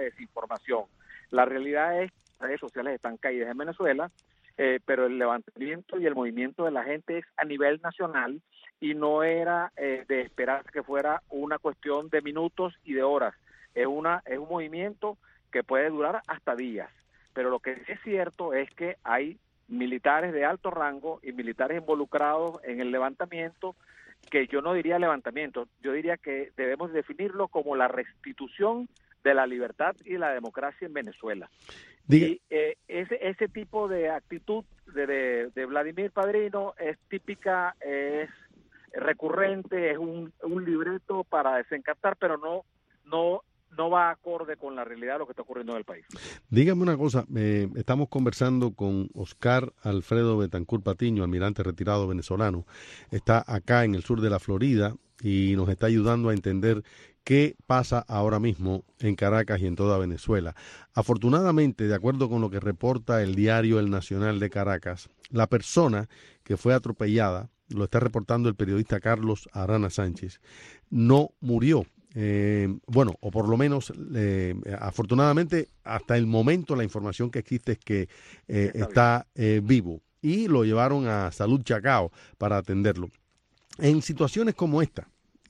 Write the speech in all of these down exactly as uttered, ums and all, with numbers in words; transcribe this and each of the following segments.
desinformación. La realidad es que las redes sociales están caídas en Venezuela, eh, pero el levantamiento y el movimiento de la gente es a nivel nacional y no era eh, de esperar que fuera una cuestión de minutos y de horas. Es, una, es un movimiento que puede durar hasta días. Pero lo que sí es cierto es que hay militares de alto rango y militares involucrados en el levantamiento, que yo no diría levantamiento, yo diría que debemos definirlo como la restitución de la libertad y la democracia en Venezuela. Diga. Y eh, ese ese tipo de actitud de, de, de Vladimir Padrino es típica, es recurrente, es un, un libreto para desencantar, pero no no no va acorde con la realidad de lo que está ocurriendo en el país. Dígame una cosa, eh, estamos conversando con Oscar Alfredo Betancourt Patiño, almirante retirado venezolano. Está acá en el sur de la Florida y nos está ayudando a entender qué pasa ahora mismo en Caracas y en toda Venezuela. Afortunadamente, de acuerdo con lo que reporta el diario El Nacional de Caracas, la persona que fue atropellada, lo está reportando el periodista Carlos Arana Sánchez, no murió. Eh, bueno, o por lo menos, eh, afortunadamente, hasta el momento la información que existe es que eh, está, está eh, vivo y lo llevaron a Salud Chacao para atenderlo. En situaciones como esta,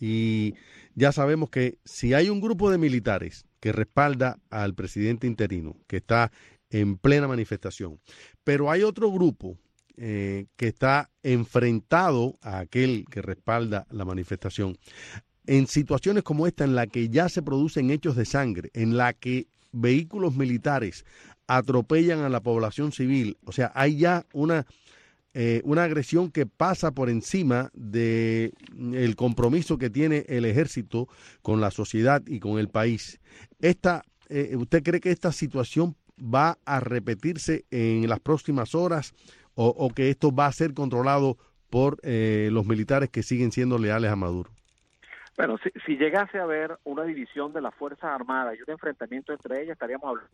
y ya sabemos que si hay un grupo de militares que respalda al presidente interino, que está en plena manifestación, pero hay otro grupo eh, que está enfrentado a aquel que respalda la manifestación, en situaciones como esta, en la que ya se producen hechos de sangre, en la que vehículos militares atropellan a la población civil, o sea, hay ya una, eh, una agresión que pasa por encima de el compromiso que tiene el ejército con la sociedad y con el país. Esta, eh, ¿usted cree que esta situación va a repetirse en las próximas horas o, o que esto va a ser controlado por eh, los militares que siguen siendo leales a Maduro? Bueno, si, si llegase a haber una división de las Fuerzas Armadas y un enfrentamiento entre ellas, estaríamos hablando.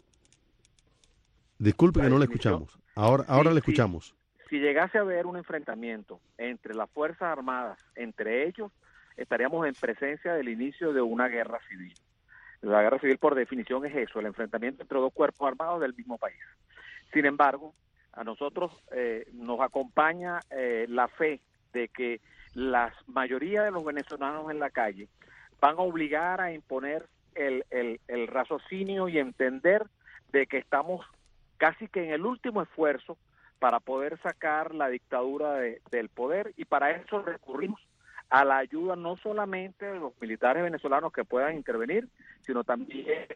Disculpe que no le escuchamos. Ahora, ahora si, le escuchamos. Si, si llegase a haber un enfrentamiento entre las Fuerzas Armadas, entre ellos, estaríamos en presencia del inicio de una guerra civil. La guerra civil, por definición, es eso, el enfrentamiento entre dos cuerpos armados del mismo país. Sin embargo, a nosotros eh, nos acompaña eh, la fe de que la mayoría de los venezolanos en la calle van a obligar a imponer el, el, el raciocinio y entender de que estamos casi que en el último esfuerzo para poder sacar la dictadura de, del poder, y para eso recurrimos a la ayuda no solamente de los militares venezolanos que puedan intervenir, sino también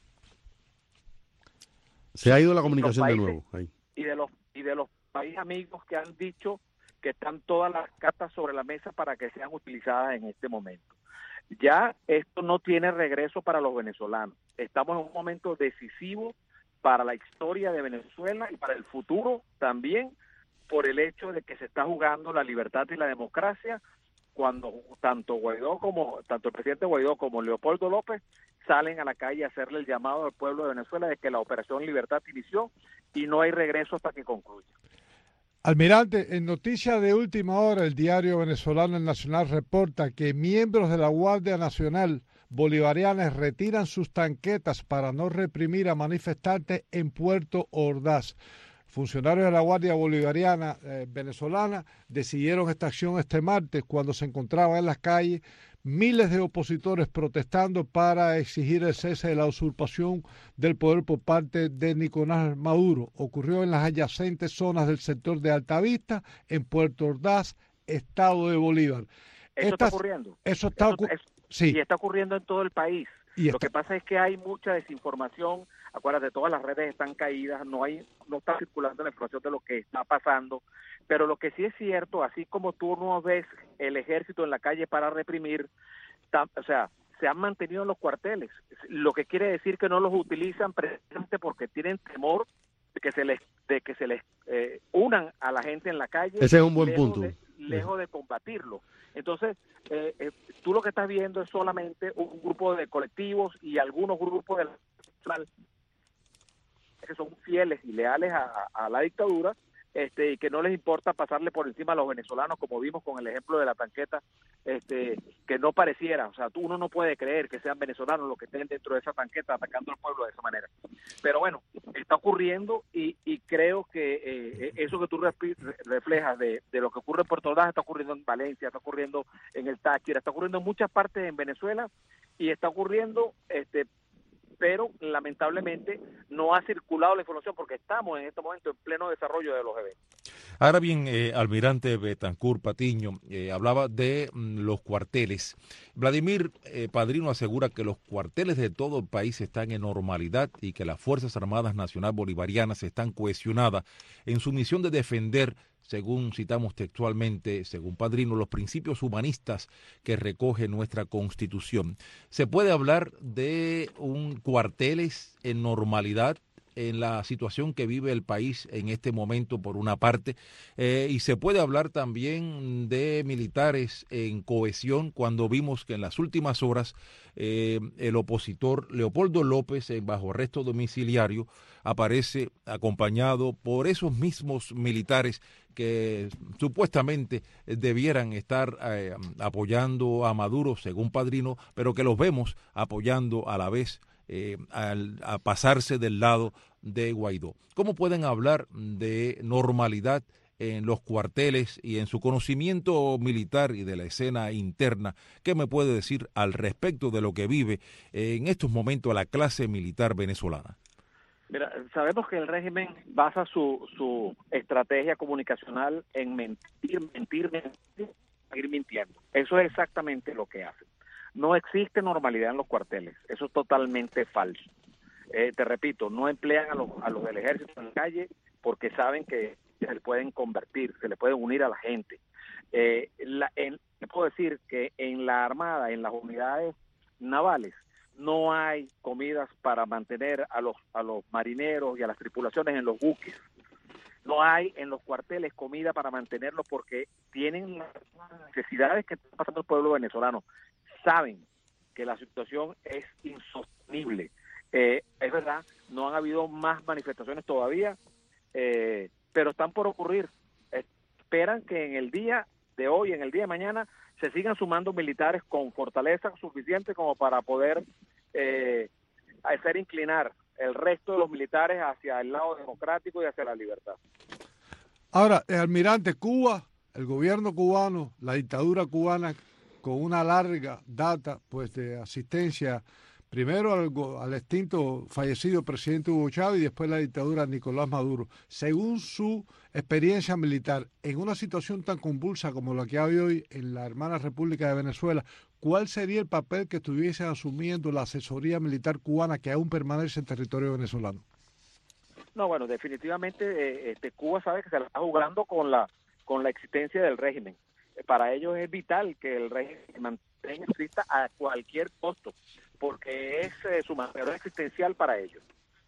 se ha ido la comunicación de nuevo ahí. y de los y de los países amigos que han dicho que están todas las cartas sobre la mesa para que sean utilizadas en este momento. Ya esto no tiene regreso para los venezolanos. Estamos en un momento decisivo para la historia de Venezuela y para el futuro también, por el hecho de que se está jugando la libertad y la democracia, cuando tanto Guaidó como tanto el presidente Guaidó como Leopoldo López salen a la calle a hacerle el llamado al pueblo de Venezuela de que la Operación Libertad inició y no hay regreso hasta que concluya. Almirante, en noticia de última hora, el diario venezolano El Nacional reporta que miembros de la Guardia Nacional Bolivariana retiran sus tanquetas para no reprimir a manifestantes en Puerto Ordaz. Funcionarios de la Guardia Bolivariana eh, venezolana decidieron esta acción este martes cuando se encontraban en las calles miles de opositores protestando para exigir el cese de la usurpación del poder por parte de Nicolás Maduro. Ocurrió en las adyacentes zonas del sector de Altavista, en Puerto Ordaz, estado de Bolívar. Eso Estas, está ocurriendo. Eso está eso, ocurriendo. Eso, sí. Y está ocurriendo en todo el país. Y Lo está... que pasa es que hay mucha desinformación. Acuérdate, todas las redes están caídas, no hay, no está circulando la información de lo que está pasando. Pero lo que sí es cierto, así como tú no ves el ejército en la calle para reprimir, ta, o sea, se han mantenido en los cuarteles, lo que quiere decir que no los utilizan precisamente porque tienen temor de que se les de que se les eh, unan a la gente en la calle. Ese es un buen lejos punto. De, lejos de combatirlo. Entonces, eh, eh, tú lo que estás viendo es solamente un grupo de colectivos y algunos grupos de la, que son fieles y leales a, a la dictadura, este, y que no les importa pasarle por encima a los venezolanos, como vimos con el ejemplo de la tanqueta, este, que no pareciera, o sea, tú, uno no puede creer que sean venezolanos los que estén dentro de esa tanqueta atacando al pueblo de esa manera. Pero bueno, está ocurriendo y, y creo que eh, eso que tú reflejas de, de lo que ocurre en Puerto Ordaz está ocurriendo en Valencia, está ocurriendo en el Táchira, está ocurriendo en muchas partes en Venezuela y está ocurriendo, este, pero lamentablemente no ha circulado la información porque estamos en este momento en pleno desarrollo de los eventos. Ahora bien, eh, almirante Betancur Patiño, eh, hablaba de mm, los cuarteles. Vladimir eh, Padrino asegura que los cuarteles de todo el país están en normalidad y que las Fuerzas Armadas Nacional Bolivarianas están cohesionadas en su misión de defender, según citamos textualmente, según Padrino, los principios humanistas que recoge nuestra Constitución. ¿Se puede hablar de un cuarteles en normalidad en la situación que vive el país en este momento, por una parte, eh, y se puede hablar también de militares en cohesión, cuando vimos que en las últimas horas eh, el opositor Leopoldo López, eh, bajo arresto domiciliario, aparece acompañado por esos mismos militares que supuestamente debieran estar eh, apoyando a Maduro, según Padrino, pero que los vemos apoyando a la vez Eh, al, a pasarse del lado de Guaidó. ¿Cómo pueden hablar de normalidad en los cuarteles y en su conocimiento militar y de la escena interna? ¿Qué me puede decir al respecto de lo que vive en estos momentos la clase militar venezolana? Mira, sabemos que el régimen basa su, su estrategia comunicacional en mentir, mentir, mentir, seguir mintiendo. Eso es exactamente lo que hace. No existe normalidad en los cuarteles, eso es totalmente falso. Eh, te repito, no emplean a los, a los del ejército en la calle porque saben que se les pueden convertir, se les pueden unir a la gente. Eh, la, en, puedo decir que en la Armada, en las unidades navales, no hay comidas para mantener a los, a los marineros y a las tripulaciones en los buques. No hay en los cuarteles comida para mantenerlos porque tienen las necesidades que está pasando el pueblo venezolano. Saben que la situación es insostenible. Eh, es verdad, no han habido más manifestaciones todavía, eh, pero están por ocurrir. Esperan que en el día de hoy, en el día de mañana, se sigan sumando militares con fortaleza suficiente como para poder eh, hacer inclinar el resto de los militares hacia el lado democrático y hacia la libertad. Ahora, el almirante, Cuba, el gobierno cubano, la dictadura cubana, con una larga data pues de asistencia, primero al, al extinto fallecido presidente Hugo Chávez y después la dictadura de Nicolás Maduro. Según su experiencia militar, en una situación tan convulsa como la que hay hoy en la hermana República de Venezuela, ¿cuál sería el papel que estuviese asumiendo la asesoría militar cubana que aún permanece en territorio venezolano? No, bueno, definitivamente eh, este, Cuba sabe que se la está jugando con la, con la existencia del régimen. Para ellos es vital que el régimen se mantenga exista a cualquier costo, porque es eh, su manera existencial para ellos.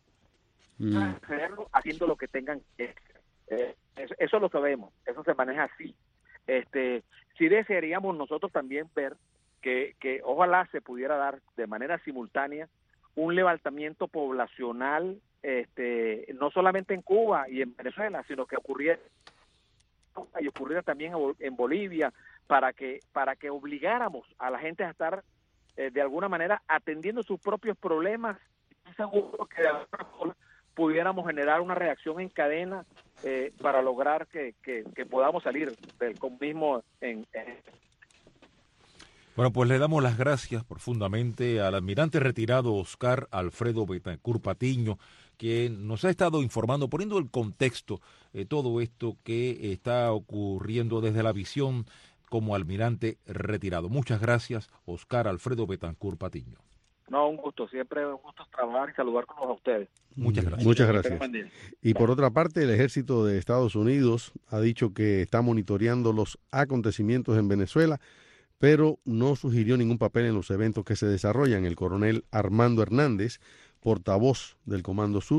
Mm. Haciendo lo que tengan que hacer. Eh, eso, eso lo sabemos, eso se maneja así. Este, sí desearíamos nosotros también ver que, que ojalá se pudiera dar de manera simultánea un levantamiento poblacional, este, no solamente en Cuba y en Venezuela, sino que ocurriera y ocurriera también en Bolivia, para que para que obligáramos a la gente a estar eh, de alguna manera atendiendo sus propios problemas. Estoy seguro que de alguna forma pudiéramos generar una reacción en cadena eh, para lograr que, que, que podamos salir del comunismo en, en Bueno, pues le damos las gracias profundamente al almirante retirado Oscar Alfredo Betancur Patiño, que nos ha estado informando, poniendo el contexto de todo esto que está ocurriendo desde la visión como almirante retirado. Muchas gracias, Oscar Alfredo Betancur Patiño. No, un gusto, siempre un gusto trabajar y saludar con a ustedes. Muchas gracias. Muchas gracias. Y por otra parte, el ejército de Estados Unidos ha dicho que está monitoreando los acontecimientos en Venezuela, pero no sugirió ningún papel en los eventos que se desarrollan. El coronel Armando Hernández, portavoz del Comando Sur,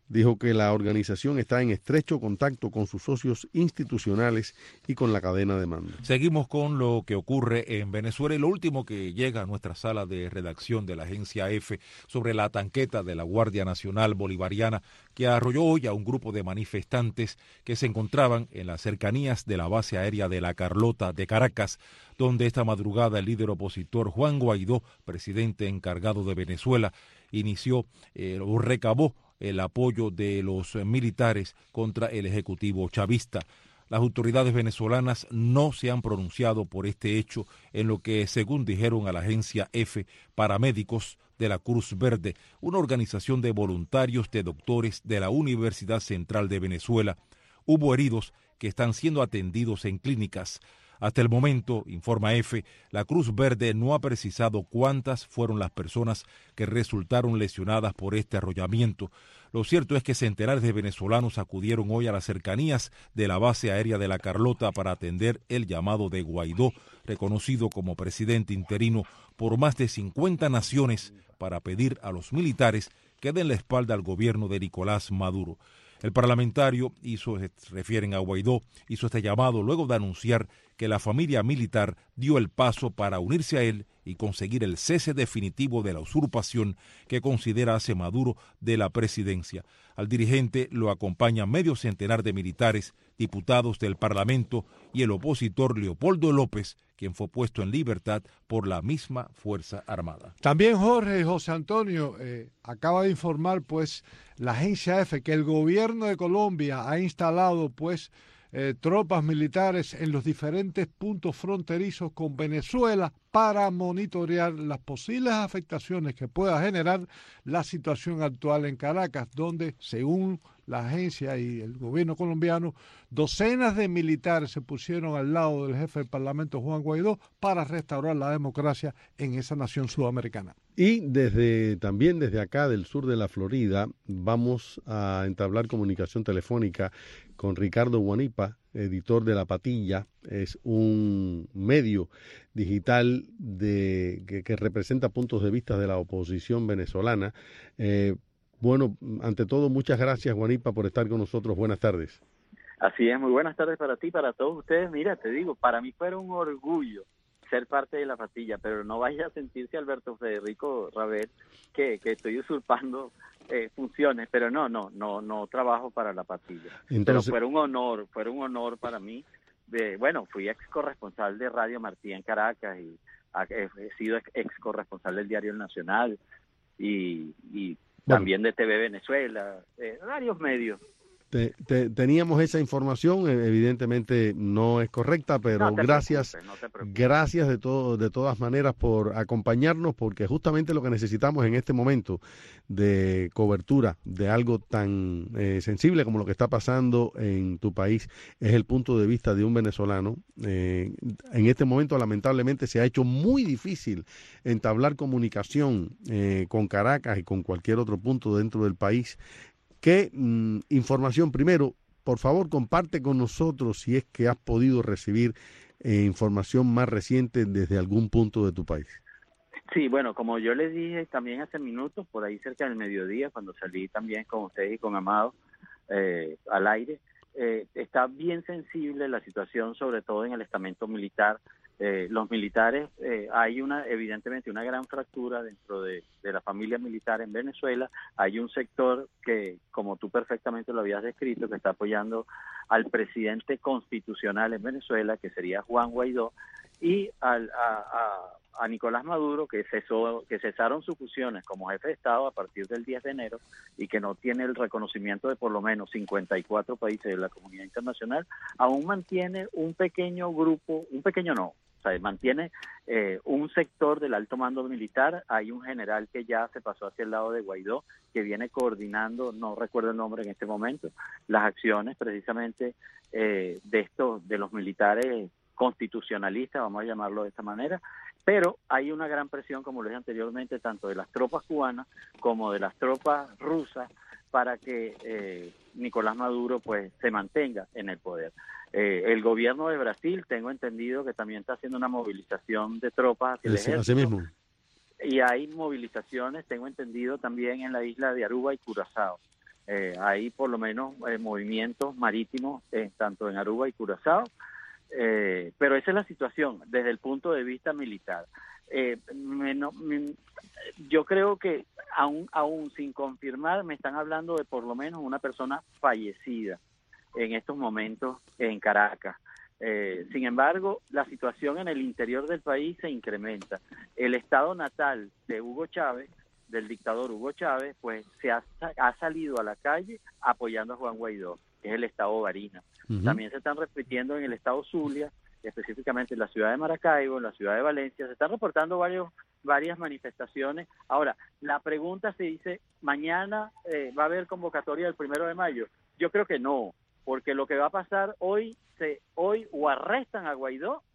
dijo que la organización está en estrecho contacto con sus socios institucionales y con la cadena de mando. Seguimos con lo que ocurre en Venezuela y lo último que llega a nuestra sala de redacción de la agencia EFE sobre la tanqueta de la Guardia Nacional Bolivariana que arrolló hoy a un grupo de manifestantes que se encontraban en las cercanías de la base aérea de La Carlota de Caracas, donde esta madrugada el líder opositor Juan Guaidó, presidente encargado de Venezuela, inició eh, o recabó el apoyo de los militares contra el ejecutivo chavista. Las autoridades venezolanas no se han pronunciado por este hecho en lo que, según dijeron a la agencia EFE, paramédicos de la Cruz Verde, una organización de voluntarios de doctores de la Universidad Central de Venezuela, hubo heridos que están siendo atendidos en clínicas. Hasta el momento, informa EFE, la Cruz Verde no ha precisado cuántas fueron las personas que resultaron lesionadas por este arrollamiento. Lo cierto es que centenares de venezolanos acudieron hoy a las cercanías de la base aérea de La Carlota para atender el llamado de Guaidó, reconocido como presidente interino por más de cincuenta naciones, para pedir a los militares que den la espalda al gobierno de Nicolás Maduro. El parlamentario hizo, refieren a Guaidó, hizo este llamado luego de anunciar que la familia militar dio el paso para unirse a él y conseguir el cese definitivo de la usurpación que considera hace Maduro de la presidencia. Al dirigente lo acompaña medio centenar de militares, diputados del Parlamento y el opositor Leopoldo López, quien fue puesto en libertad por la misma Fuerza Armada. También Jorge y José Antonio, eh, acaba de informar pues la agencia EFE que el gobierno de Colombia ha instalado pues Eh, tropas militares en los diferentes puntos fronterizos con Venezuela para monitorear las posibles afectaciones que pueda generar la situación actual en Caracas, donde, según la agencia y el gobierno colombiano, docenas de militares se pusieron al lado del jefe del Parlamento, Juan Guaidó, para restaurar la democracia en esa nación sudamericana. Y desde también desde acá del sur de la Florida vamos a entablar comunicación telefónica con Ricardo Guanipa, editor de La Patilla. Es un medio digital de que, que representa puntos de vista de la oposición venezolana. Eh, bueno, ante todo, muchas gracias, Guanipa, por estar con nosotros. Buenas tardes. Así es, muy buenas tardes para ti, para todos ustedes. Mira, te digo, para mí fue un orgullo ser parte de La Patilla, pero no vaya a sentirse, Alberto Federico Rabel, que, que estoy usurpando eh, funciones, pero no, no, no, no trabajo para La Patilla. Entonces, pero fue un honor, fue un honor para mí. De, bueno, fui ex corresponsal de Radio Martí en Caracas y he, he sido ex corresponsal del Diario Nacional y, y bueno, también de T V Venezuela, eh, varios medios. Te, te, teníamos esa información, evidentemente no es correcta, pero no gracias, no gracias de todo, de todas maneras por acompañarnos, porque justamente lo que necesitamos en este momento de cobertura de algo tan eh, sensible como lo que está pasando en tu país es el punto de vista de un venezolano. Eh, en este momento lamentablemente se ha hecho muy difícil entablar comunicación eh, con Caracas y con cualquier otro punto dentro del país. ¿Qué mm, información? Primero, por favor, comparte con nosotros si es que has podido recibir eh, información más reciente desde algún punto de tu país. Sí, bueno, como yo les dije también hace minutos, por ahí cerca del mediodía, cuando salí también con ustedes y con Amado eh, al aire, eh, está bien sensible la situación, sobre todo en el estamento militar. Eh, los militares, eh, hay una evidentemente una gran fractura dentro de, de la familia militar en Venezuela. Hay un sector que, como tú perfectamente lo habías descrito, que está apoyando al presidente constitucional en Venezuela, que sería Juan Guaidó, y al, a, a, a Nicolás Maduro, que cesó, que cesaron sus funciones como jefe de Estado a partir del diez de enero y que no tiene el reconocimiento de por lo menos cincuenta y cuatro países de la comunidad internacional. Aún mantiene un pequeño grupo, un pequeño no, o sea, mantiene eh, un sector del alto mando militar. Hay un general que ya se pasó hacia el lado de Guaidó, que viene coordinando, no recuerdo el nombre en este momento, las acciones precisamente eh, de estos, de los militares constitucionalistas, vamos a llamarlo de esta manera. Pero hay una gran presión, como lo dije anteriormente, tanto de las tropas cubanas como de las tropas rusas, para que eh, Nicolás Maduro pues se mantenga en el poder. Eh, el gobierno de Brasil, tengo entendido que también está haciendo una movilización de tropas hacia el ejército. Así mismo. Y hay movilizaciones, tengo entendido, también en la isla de Aruba y Curazao. Eh, hay por lo menos eh, movimientos marítimos eh, tanto en Aruba y Curazao, eh, pero esa es la situación desde el punto de vista militar. Eh, me, no, me, yo creo que aún, aún sin confirmar me están hablando de por lo menos una persona fallecida en estos momentos en Caracas. Eh, sin embargo, la situación en el interior del país se incrementa. El estado natal de Hugo Chávez, del dictador Hugo Chávez, pues se ha, ha salido a la calle apoyando a Juan Guaidó, que es el estado Barinas. Uh-huh. También se están repitiendo en el estado Zulia, específicamente en la ciudad de Maracaibo, en la ciudad de Valencia, se están reportando varios, varias manifestaciones. Ahora, la pregunta se dice, ¿mañana eh, va a haber convocatoria del primero de mayo? Yo creo que no, porque lo que va a pasar hoy, se, hoy o arrestan a Guaidó,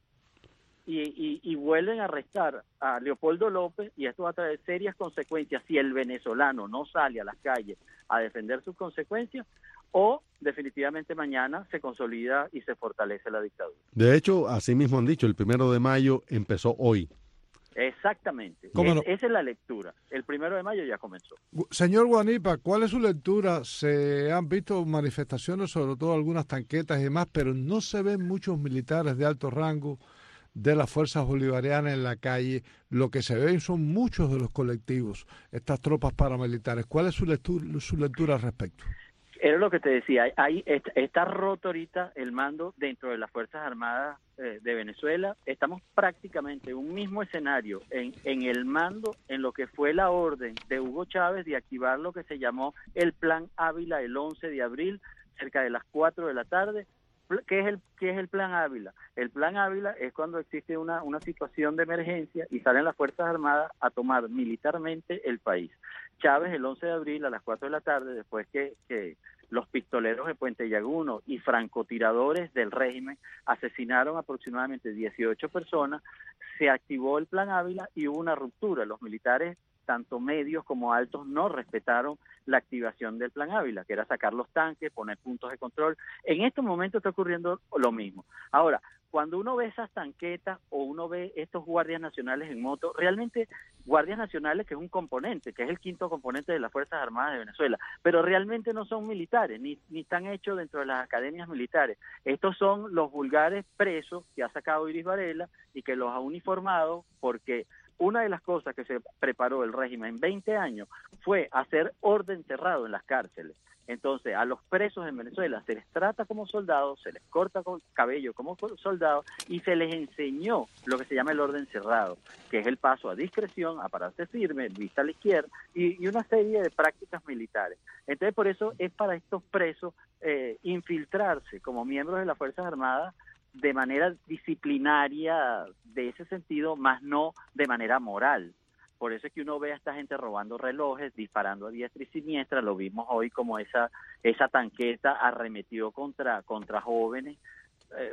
Y, y, y vuelven a arrestar a Leopoldo López, y esto va a traer serias consecuencias si el venezolano no sale a las calles a defender sus consecuencias, o definitivamente mañana se consolida y se fortalece la dictadura. De hecho, así mismo han dicho, el primero de mayo empezó hoy. Exactamente, ¿Cómo no? es, esa es la lectura, el primero de mayo ya comenzó. Señor Guanipa, ¿cuál es su lectura? Se han visto manifestaciones, sobre todo algunas tanquetas y demás, pero no se ven muchos militares de alto rango de las fuerzas bolivarianas en la calle. Lo que se ven son muchos de los colectivos, estas tropas paramilitares. ¿Cuál es su lectura, su lectura al respecto? Era lo que te decía, hay, está, está roto ahorita el mando dentro de las Fuerzas Armadas eh, de Venezuela. Estamos prácticamente en un mismo escenario en, en el mando, en lo que fue la orden de Hugo Chávez de activar lo que se llamó el Plan Ávila el once de abril, cerca de las cuatro de la tarde. ¿Qué es el qué es el Plan Ávila? El Plan Ávila es cuando existe una, una situación de emergencia y salen las Fuerzas Armadas a tomar militarmente el país. Chávez el once de abril a las cuatro de la tarde, después que, que los pistoleros de Puente Llaguno y francotiradores del régimen asesinaron aproximadamente dieciocho personas, se activó el Plan Ávila y hubo una ruptura. Los militares, tanto medios como altos, no respetaron la activación del Plan Ávila, que era sacar los tanques, poner puntos de control. En estos momentos está ocurriendo lo mismo. Ahora, cuando uno ve esas tanquetas o uno ve estos guardias nacionales en moto, realmente guardias nacionales, que es un componente, que es el quinto componente de las Fuerzas Armadas de Venezuela, pero realmente no son militares, ni, ni están hechos dentro de las academias militares. Estos son los vulgares presos que ha sacado Iris Varela y que los ha uniformado, porque una de las cosas que se preparó el régimen en veinte años fue hacer orden cerrado en las cárceles. Entonces, a los presos en Venezuela se les trata como soldados, se les corta el cabello como soldados y se les enseñó lo que se llama el orden cerrado, que es el paso a discreción, a pararse firme, vista a la izquierda y, y una serie de prácticas militares. Entonces, por eso es para estos presos eh, infiltrarse como miembros de las Fuerzas Armadas de manera disciplinaria, de ese sentido, más no de manera moral. Por eso es que uno ve a esta gente robando relojes, disparando a diestra y siniestra. Lo vimos hoy como esa esa tanqueta arremetió contra contra jóvenes, eh,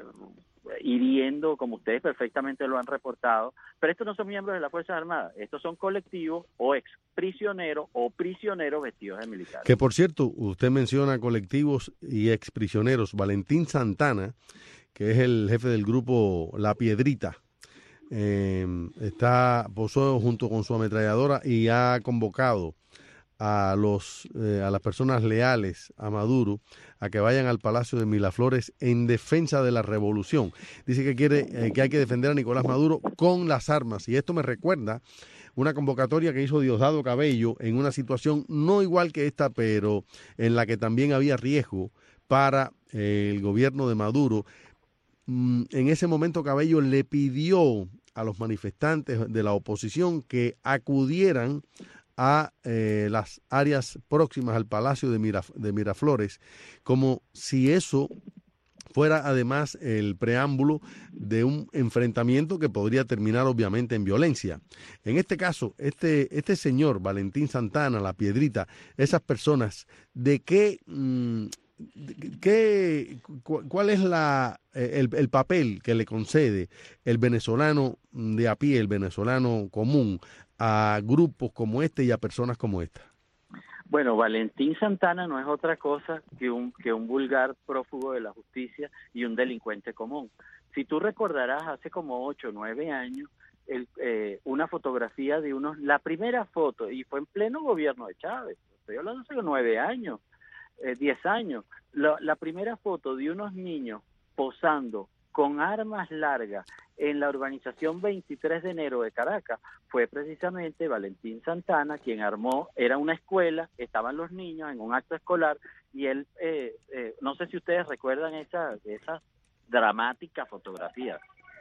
hiriendo, como ustedes perfectamente lo han reportado. Pero estos no son miembros de las Fuerzas Armadas, estos son colectivos o ex prisioneros o prisioneros vestidos de militares. Que por cierto, usted menciona colectivos y ex prisioneros. Valentín Santana, que es el jefe del grupo La Piedrita, eh, está posó junto con su ametralladora y ha convocado a los eh, a las personas leales a Maduro a que vayan al Palacio de Miraflores en defensa de la revolución. Dice que quiere eh, que hay que defender a Nicolás Maduro con las armas, y esto me recuerda una convocatoria que hizo Diosdado Cabello en una situación no igual que esta, pero en la que también había riesgo para eh, el gobierno de Maduro. En ese momento Cabello le pidió a los manifestantes de la oposición que acudieran a eh, las áreas próximas al Palacio de, Miraf- de Miraflores, como si eso fuera además el preámbulo de un enfrentamiento que podría terminar obviamente en violencia. En este caso, este, este señor Valentín Santana, La Piedrita, esas personas, ¿de qué... Mmm, ¿Qué, ¿Cuál es la, el, el papel que le concede el venezolano de a pie, el venezolano común, a grupos como este y a personas como esta? Bueno, Valentín Santana no es otra cosa que un, que un vulgar prófugo de la justicia y un delincuente común. Si tú recordarás, hace como ocho o nueve años, el, eh, una fotografía de unos, la primera foto, y fue en pleno gobierno de Chávez, estoy hablando hace nueve años, eh, diez años. La, la primera foto de unos niños posando con armas largas en la urbanización veintitrés de enero de Caracas fue precisamente Valentín Santana quien armó, era una escuela, estaban los niños en un acto escolar y él, eh, eh, no sé si ustedes recuerdan esa, esa dramática fotografía.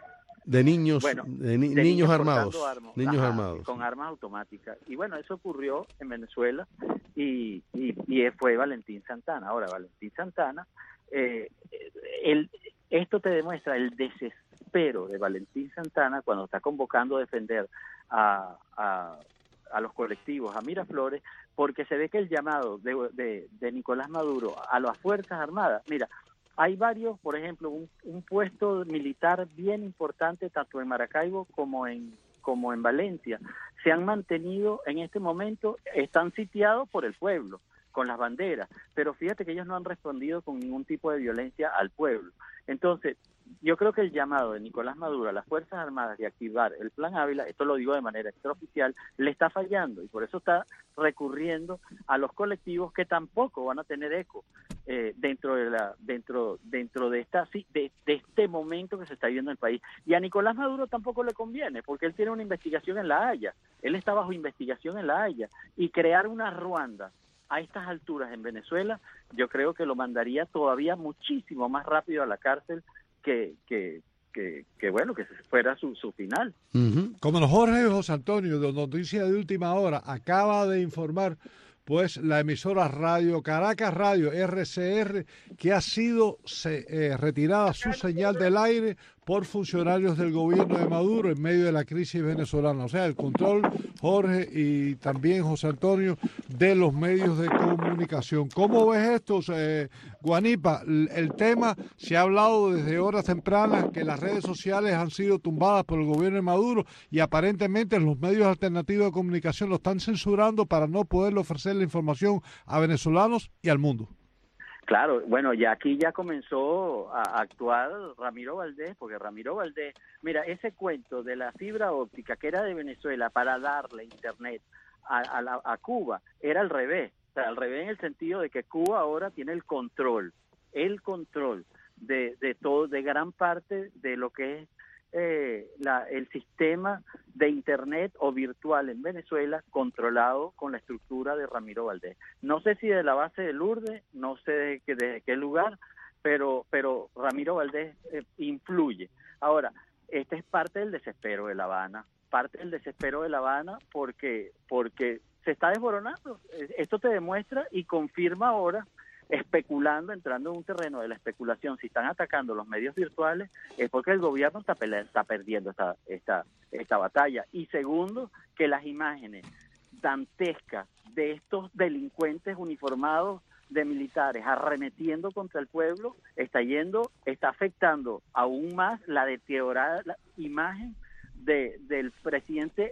De niños, bueno, de, ni, de niños, niños armados, armas, niños ajá, armados. Con armas automáticas. Y bueno, eso ocurrió en Venezuela y, y, y fue Valentín Santana. Ahora, Valentín Santana, eh, el, esto te demuestra el desespero de Valentín Santana cuando está convocando a defender a, a, a los colectivos, a Miraflores, porque se ve que el llamado de, de, de Nicolás Maduro a las Fuerzas Armadas, mira, hay varios, por ejemplo, un, un puesto militar bien importante tanto en Maracaibo como en como en Valencia. Se han mantenido en este momento, están sitiados por el pueblo, con las banderas, pero fíjate que ellos no han respondido con ningún tipo de violencia al pueblo. Entonces, yo creo que el llamado de Nicolás Maduro a las Fuerzas Armadas de activar el Plan Ávila, esto lo digo de manera extraoficial, le está fallando y por eso está recurriendo a los colectivos que tampoco van a tener eco eh, dentro de la dentro dentro de esta sí, de, de este momento que se está viviendo en el país. Y a Nicolás Maduro tampoco le conviene, porque él tiene una investigación en La Haya, él está bajo investigación en La Haya y crear una Ruanda a estas alturas en Venezuela, yo creo que lo mandaría todavía muchísimo más rápido a la cárcel que, que, que, que bueno, que fuera su, su final. Uh-huh. Como los Jorge José Antonio, de Noticias de Última Hora, acaba de informar, pues, la emisora Radio Caracas Radio, R C R, que ha sido se, eh, retirada su señal del aire por funcionarios del gobierno de Maduro en medio de la crisis venezolana. O sea, el control, Jorge y también José Antonio, de los medios de comunicación. ¿Cómo ves esto, eh, Guanipa? El, el tema se ha hablado desde horas tempranas que las redes sociales han sido tumbadas por el gobierno de Maduro y aparentemente los medios alternativos de comunicación lo están censurando para no poderle ofrecer la información a venezolanos y al mundo. Claro, bueno, ya aquí ya comenzó a actuar Ramiro Valdés, porque Ramiro Valdés, mira, ese cuento de la fibra óptica que era de Venezuela para darle internet a, a, la, a Cuba, era al revés, o sea, al revés en el sentido de que Cuba ahora tiene el control, el control de, de todo, de gran parte de lo que es eh, la, el sistema de internet o virtual en Venezuela, controlado con la estructura de Ramiro Valdés. No sé si de la base de Lourdes, no sé de qué, de qué lugar, pero pero Ramiro Valdés eh, influye. Ahora, este es parte del desespero de La Habana, parte del desespero de La Habana porque porque se está desmoronando. Esto te demuestra y confirma ahora, especulando, entrando en un terreno de la especulación, si están atacando los medios virtuales, es porque el gobierno está, pele- está perdiendo esta, esta, esta batalla. Y segundo, que las imágenes dantescas de estos delincuentes uniformados de militares arremetiendo contra el pueblo, está yendo, está afectando aún más la deteriorada la imagen de, del presidente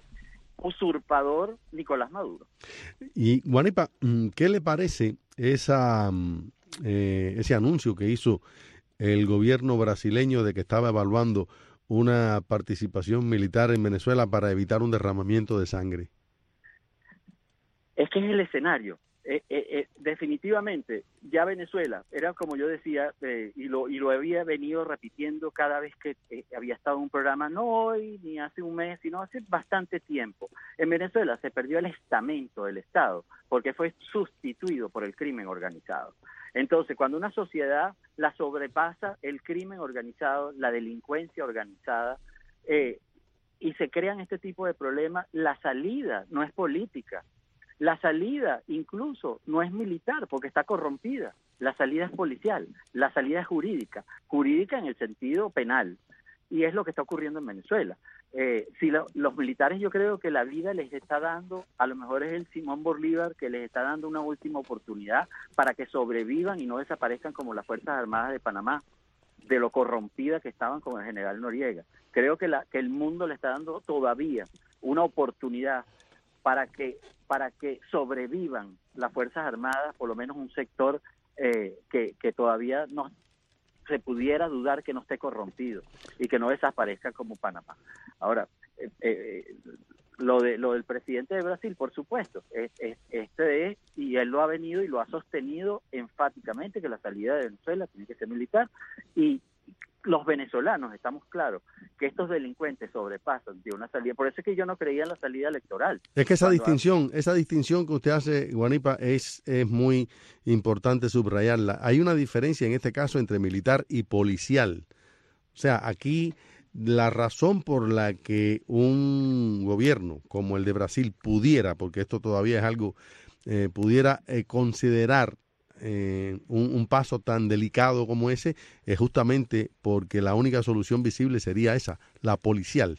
usurpador Nicolás Maduro. Y Guanipa, ¿qué le parece esa eh, ese anuncio que hizo el gobierno brasileño de que estaba evaluando una participación militar en Venezuela para evitar un derramamiento de sangre? Es que es el escenario. Eh, eh, eh, definitivamente, ya Venezuela, era como yo decía, eh, y lo y lo había venido repitiendo cada vez que eh, había estado en un programa, no hoy, ni hace un mes, sino hace bastante tiempo. En Venezuela se perdió el estamento del Estado, porque fue sustituido por el crimen organizado. Entonces, cuando una sociedad la sobrepasa el crimen organizado, la delincuencia organizada, eh, y se crean este tipo de problemas, la salida no es política. La salida incluso no es militar porque está corrompida, la salida es policial, la salida es jurídica, jurídica en el sentido penal, y es lo que está ocurriendo en Venezuela. Eh, si lo, los militares, yo creo que la vida les está dando, a lo mejor es el Simón Bolívar que les está dando una última oportunidad para que sobrevivan y no desaparezcan como las Fuerzas Armadas de Panamá, de lo corrompida que estaban con el general Noriega. Creo que, la, que el mundo le está dando todavía una oportunidad para que para que sobrevivan las Fuerzas Armadas, por lo menos un sector eh, que, que todavía no se pudiera dudar que no esté corrompido y que no desaparezca como Panamá. Ahora, eh, eh, Lo de lo del presidente de Brasil, por supuesto, es, es, este es, y él lo ha venido y lo ha sostenido enfáticamente, que la salida de Venezuela tiene que ser militar, y los venezolanos estamos claros que estos delincuentes sobrepasan de una salida. Por eso es que yo no creía en la salida electoral. Es que esa Cuando distinción, ha... esa distinción que usted hace, Guanipa, es, es muy importante subrayarla. Hay una diferencia en este caso entre militar y policial. O sea, aquí la razón por la que un gobierno como el de Brasil pudiera, porque esto todavía es algo, eh, pudiera eh, considerar Eh, un, un paso tan delicado como ese, es justamente porque la única solución visible sería esa, la policial.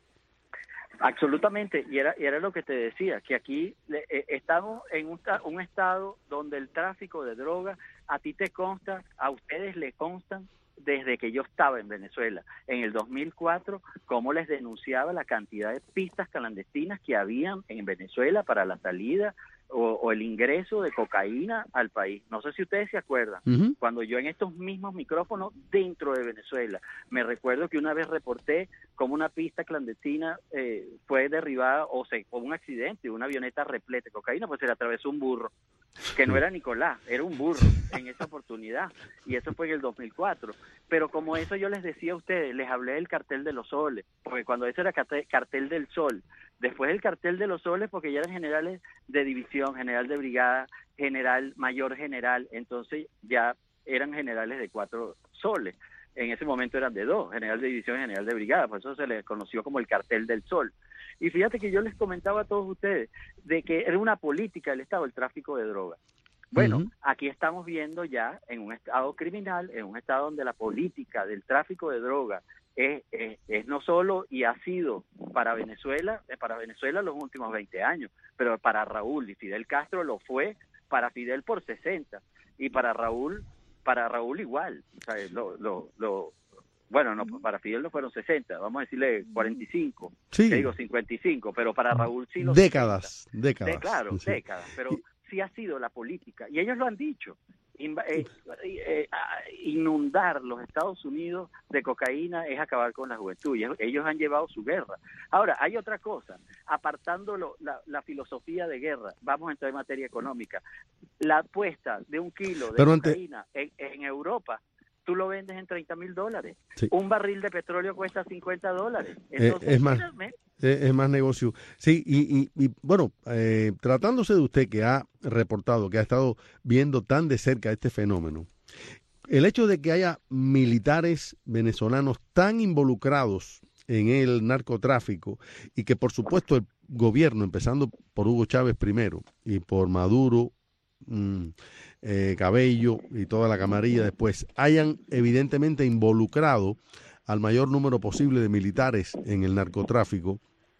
Absolutamente, y era, y era lo que te decía, que aquí eh, estamos en un, un estado donde el tráfico de drogas, a ti te consta, a ustedes le constan, desde que yo estaba en Venezuela, en el dos mil cuatro, cómo les denunciaba la cantidad de pistas clandestinas que habían en Venezuela para la salida O, o el ingreso de cocaína al país. No sé si ustedes se acuerdan, uh-huh. cuando yo en estos mismos micrófonos dentro de Venezuela, me recuerdo que una vez reporté cómo una pista clandestina eh, fue derribada o se fue un accidente, una avioneta repleta de cocaína, pues se le atravesó un burro, que no era Nicolás, era un burro en esa oportunidad, y eso fue en el dos mil cuatro. Pero como eso yo les decía a ustedes, les hablé del cartel de los soles, porque cuando eso era cartel, cartel del sol, después el cartel de los soles, porque ya eran generales de división, general de brigada, general, mayor general, entonces ya eran generales de cuatro soles. En ese momento eran de dos, general de división y general de brigada, por eso se les conoció como el cartel del sol. Y fíjate que yo les comentaba a todos ustedes de que era una política del Estado el tráfico de drogas. Bueno, uh-huh. aquí estamos viendo ya en un estado criminal, en un estado donde la política del tráfico de drogas es, es, es no solo y ha sido para Venezuela, para Venezuela los últimos veinte años, pero para Raúl y Fidel Castro lo fue, para Fidel por sesenta y para Raúl, para Raúl igual. O sea, lo, lo, lo, bueno, no, para Fidel no fueron sesenta, vamos a decirle cuarenta y cinco, sí. te digo cincuenta y cinco, pero para Raúl sí los décadas, sesenta. décadas. De, claro, sí. décadas, pero sí ha sido la política, y ellos lo han dicho, in, eh, eh, inundar los Estados Unidos de cocaína es acabar con la juventud, y ellos han llevado su guerra. Ahora, hay otra cosa, apartando lo, la, la filosofía de guerra, vamos a entrar en materia económica, la apuesta de un kilo de pero cocaína ante... en, en Europa, tú lo vendes en treinta mil dólares, sí. un barril de petróleo cuesta cincuenta dólares, entonces, eh, es más mírame, es más negocio. Sí, y, y, y bueno, eh, tratándose de usted que ha reportado, que ha estado viendo tan de cerca este fenómeno, el hecho de que haya militares venezolanos tan involucrados en el narcotráfico y que por supuesto el gobierno, empezando por Hugo Chávez primero y por Maduro, mmm, eh, Cabello y toda la camarilla después, hayan evidentemente involucrado al mayor número posible de militares en el narcotráfico,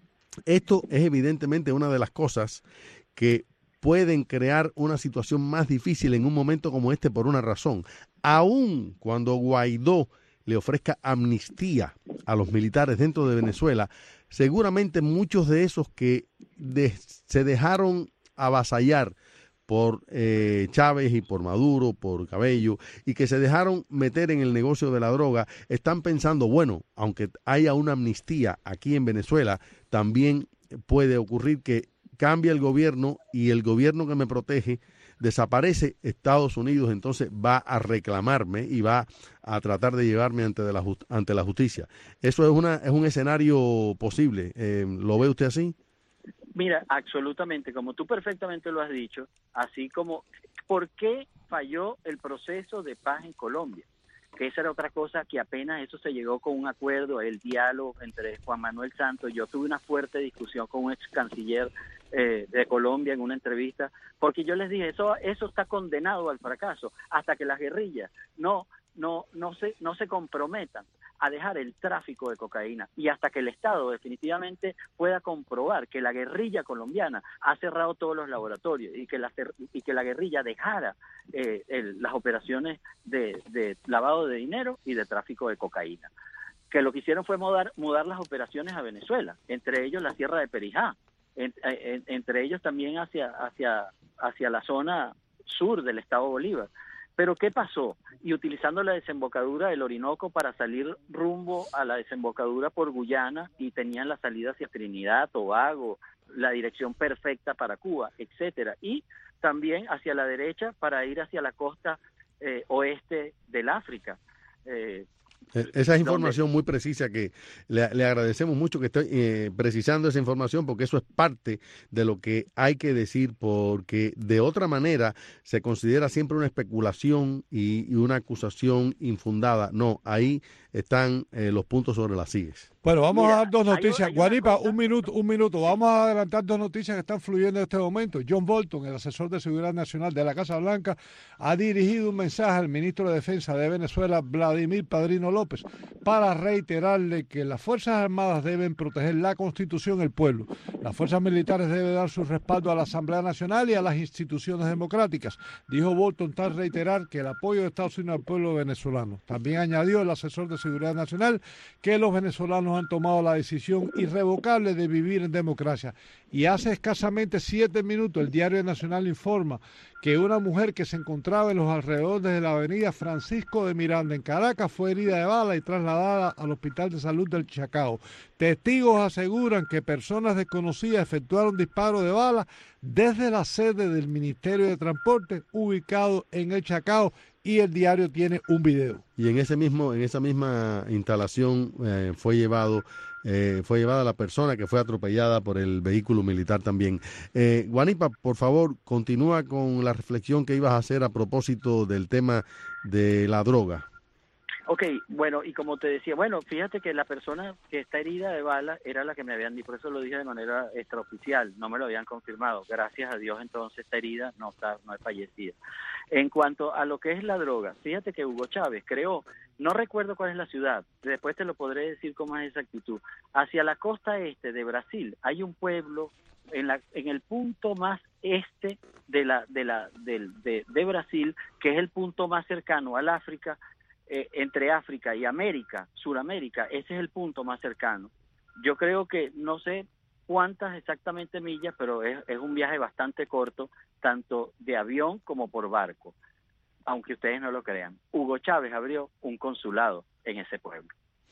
esto es evidentemente una de las cosas que pueden crear una situación más difícil en un momento como este por una razón. Aun cuando Guaidó le ofrezca amnistía a los militares dentro de Venezuela, seguramente muchos de esos que de, se dejaron avasallar por eh, Chávez y por Maduro, por Cabello, y que se dejaron meter en el negocio de la droga, están pensando, bueno, aunque haya una amnistía aquí en Venezuela, también puede ocurrir que cambie el gobierno y el gobierno que me protege desaparece, Estados Unidos entonces va a reclamarme y va a tratar de llevarme ante, de la, ante la justicia. Eso es, una, es un escenario posible. Eh, ¿Lo ve usted así? Mira, absolutamente, como tú perfectamente lo has dicho, así como, ¿por qué falló el proceso de paz en Colombia? Que esa era otra cosa, que apenas eso se llegó con un acuerdo, el diálogo entre Juan Manuel Santos. Yo tuve una fuerte discusión con un ex canciller eh, de Colombia en una entrevista, porque yo les dije, eso eso está condenado al fracaso, hasta que las guerrillas no no no se no se comprometan a dejar el tráfico de cocaína y hasta que el Estado definitivamente pueda comprobar que la guerrilla colombiana ha cerrado todos los laboratorios y que la y que la guerrilla dejara eh, el, las operaciones de, de lavado de dinero y de tráfico de cocaína, que lo que hicieron fue mudar mudar las operaciones a Venezuela, entre ellos la Sierra de Perijá, en, en, entre ellos también hacia hacia hacia la zona sur del Estado Bolívar. Pero ¿qué pasó? Y utilizando la desembocadura del Orinoco para salir rumbo a la desembocadura por Guyana, y tenían la salida hacia Trinidad, Tobago, la dirección perfecta para Cuba, etcétera, y también hacia la derecha para ir hacia la costa eh, oeste del África. Eh, Esa es información muy precisa que le, le agradecemos mucho que esté eh, precisando esa información, porque eso es parte de lo que hay que decir, porque de otra manera se considera siempre una especulación y, y una acusación infundada. No, ahí están eh, los puntos sobre las sillas. Bueno, vamos Mira, a dar dos noticias. hay, hay Guanipa, cosa... un minuto, un minuto. Vamos a adelantar dos noticias que están fluyendo en este momento. John Bolton, el asesor de seguridad nacional de la Casa Blanca, ha dirigido un mensaje al ministro de Defensa de Venezuela, Vladimir Padrino López, para reiterarle que las Fuerzas Armadas deben proteger la Constitución y el pueblo. Las fuerzas militares deben dar su respaldo a la Asamblea Nacional y a las instituciones democráticas. Dijo Bolton tras reiterar que el apoyo de Estados Unidos al pueblo venezolano. También añadió el asesor de seguridad nacional que los venezolanos han tomado la decisión irrevocable de vivir en democracia. Y hace escasamente siete minutos el Diario Nacional informa que una mujer que se encontraba en los alrededores de la avenida Francisco de Miranda en Caracas fue herida de bala y trasladada al Hospital de Salud del Chacao. Testigos aseguran que personas desconocidas efectuaron disparos de bala desde la sede del Ministerio de Transporte ubicado en el Chacao, y el diario tiene un video. Y en ese mismo, en esa misma instalación eh, fue llevado, eh, fue llevada la persona que fue atropellada por el vehículo militar también. Eh, Guanipa, por favor, continúa con la reflexión que ibas a hacer a propósito del tema de la droga. Ok, bueno, y como te decía, bueno, fíjate que la persona que está herida de bala era la que me habían dicho, por eso lo dije de manera extraoficial, no me lo habían confirmado. Gracias a Dios, entonces, esta herida no está, no es fallecida. En cuanto a lo que es la droga, fíjate que Hugo Chávez creó, no recuerdo cuál es la ciudad, después te lo podré decir con más exactitud, hacia la costa este de Brasil hay un pueblo en la en el punto más este de la de la de, de, de Brasil, que es el punto más cercano al África. Eh, entre África y América, Suramérica, ese es el punto más cercano. Yo creo que, no sé cuántas exactamente millas, pero es, es un viaje bastante corto, tanto de avión como por barco, aunque ustedes no lo crean. Hugo Chávez abrió un consulado en ese pueblo.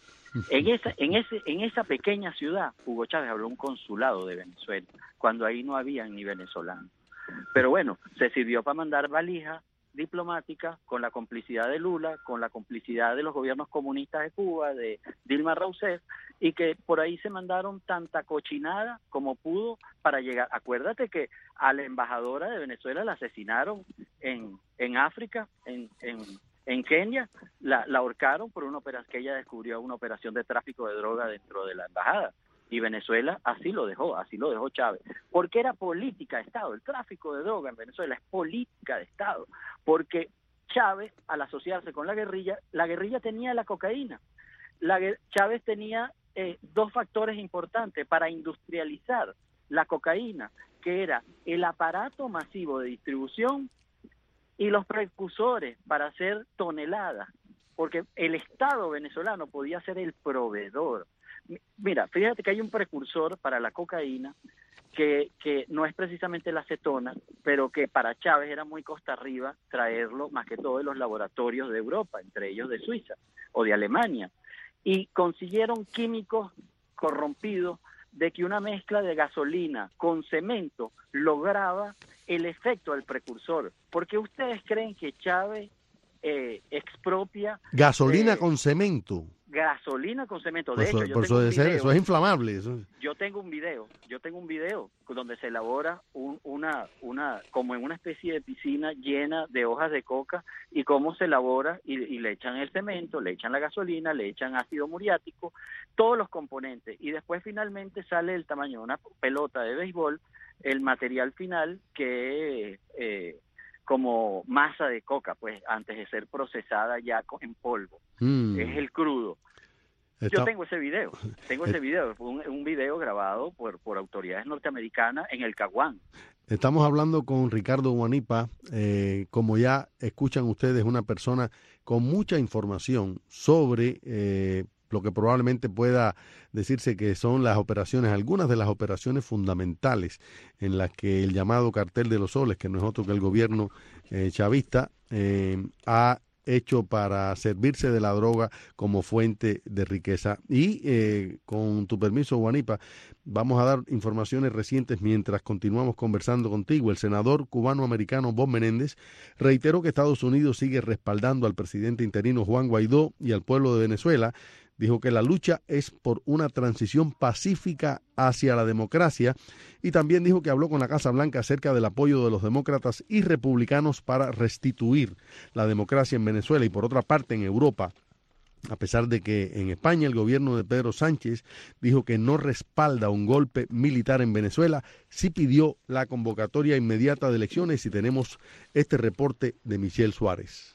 En esa, en ese, en esa pequeña ciudad, Hugo Chávez abrió un consulado de Venezuela, cuando ahí no había ni venezolanos. Pero bueno, se sirvió para mandar valijas diplomática, con la complicidad de Lula, con la complicidad de los gobiernos comunistas de Cuba, de Dilma Rousseff, y que por ahí se mandaron tanta cochinada como pudo para llegar. Acuérdate que a la embajadora de Venezuela la asesinaron en, en África, en, en, en Kenia, la, la ahorcaron por una operación que ella descubrió, una operación de tráfico de droga dentro de la embajada. Y Venezuela así lo dejó, así lo dejó Chávez, porque era política de Estado. El tráfico de droga en Venezuela es política de Estado, porque Chávez, al asociarse con la guerrilla, la guerrilla tenía la cocaína. La, Chávez tenía eh, dos factores importantes para industrializar la cocaína, que era el aparato masivo de distribución y los precursores para hacer toneladas, porque el Estado venezolano podía ser el proveedor. Mira, fíjate que hay un precursor para la cocaína que, que no es precisamente la acetona, pero que para Chávez era muy costa arriba traerlo, más que todo de los laboratorios de Europa, entre ellos de Suiza o de Alemania, y consiguieron químicos corrompidos de que una mezcla de gasolina con cemento lograba el efecto del precursor. ¿Por qué ustedes creen que Chávez eh, expropia gasolina eh, con cemento? Gasolina con cemento. De Por eso, hecho, yo por tengo eso, un ser, video, eso es inflamable. Eso. Yo tengo un video, yo tengo un video donde se elabora un, una, una, como en una especie de piscina llena de hojas de coca, y cómo se elabora, y, y le echan el cemento, le echan la gasolina, le echan ácido muriático, todos los componentes, y después finalmente sale el tamaño de una pelota de béisbol, el material final que eh, como masa de coca, pues antes de ser procesada ya en polvo. Mm. Es el crudo. Está... Yo tengo ese video, tengo ese video, fue un, un video grabado por, por autoridades norteamericanas en el Caguán. Estamos hablando con Ricardo Guanipa, eh, como ya escuchan ustedes, una persona con mucha información sobre eh, lo que probablemente pueda decirse que son las operaciones, algunas de las operaciones fundamentales en las que el llamado Cartel de los Soles, que no es otro que el gobierno eh, chavista, eh, ha hecho para servirse de la droga como fuente de riqueza. Y eh, con tu permiso, Guanipa, vamos a dar informaciones recientes mientras continuamos conversando contigo. El senador cubano-americano Bob Menéndez reiteró que Estados Unidos sigue respaldando al presidente interino Juan Guaidó y al pueblo de Venezuela. Dijo que la lucha es por una transición pacífica hacia la democracia y también dijo que habló con la Casa Blanca acerca del apoyo de los demócratas y republicanos para restituir la democracia en Venezuela. Y por otra parte, en Europa, a pesar de que en España el gobierno de Pedro Sánchez dijo que no respalda un golpe militar en Venezuela, sí pidió la convocatoria inmediata de elecciones y tenemos este reporte de Michelle Suárez.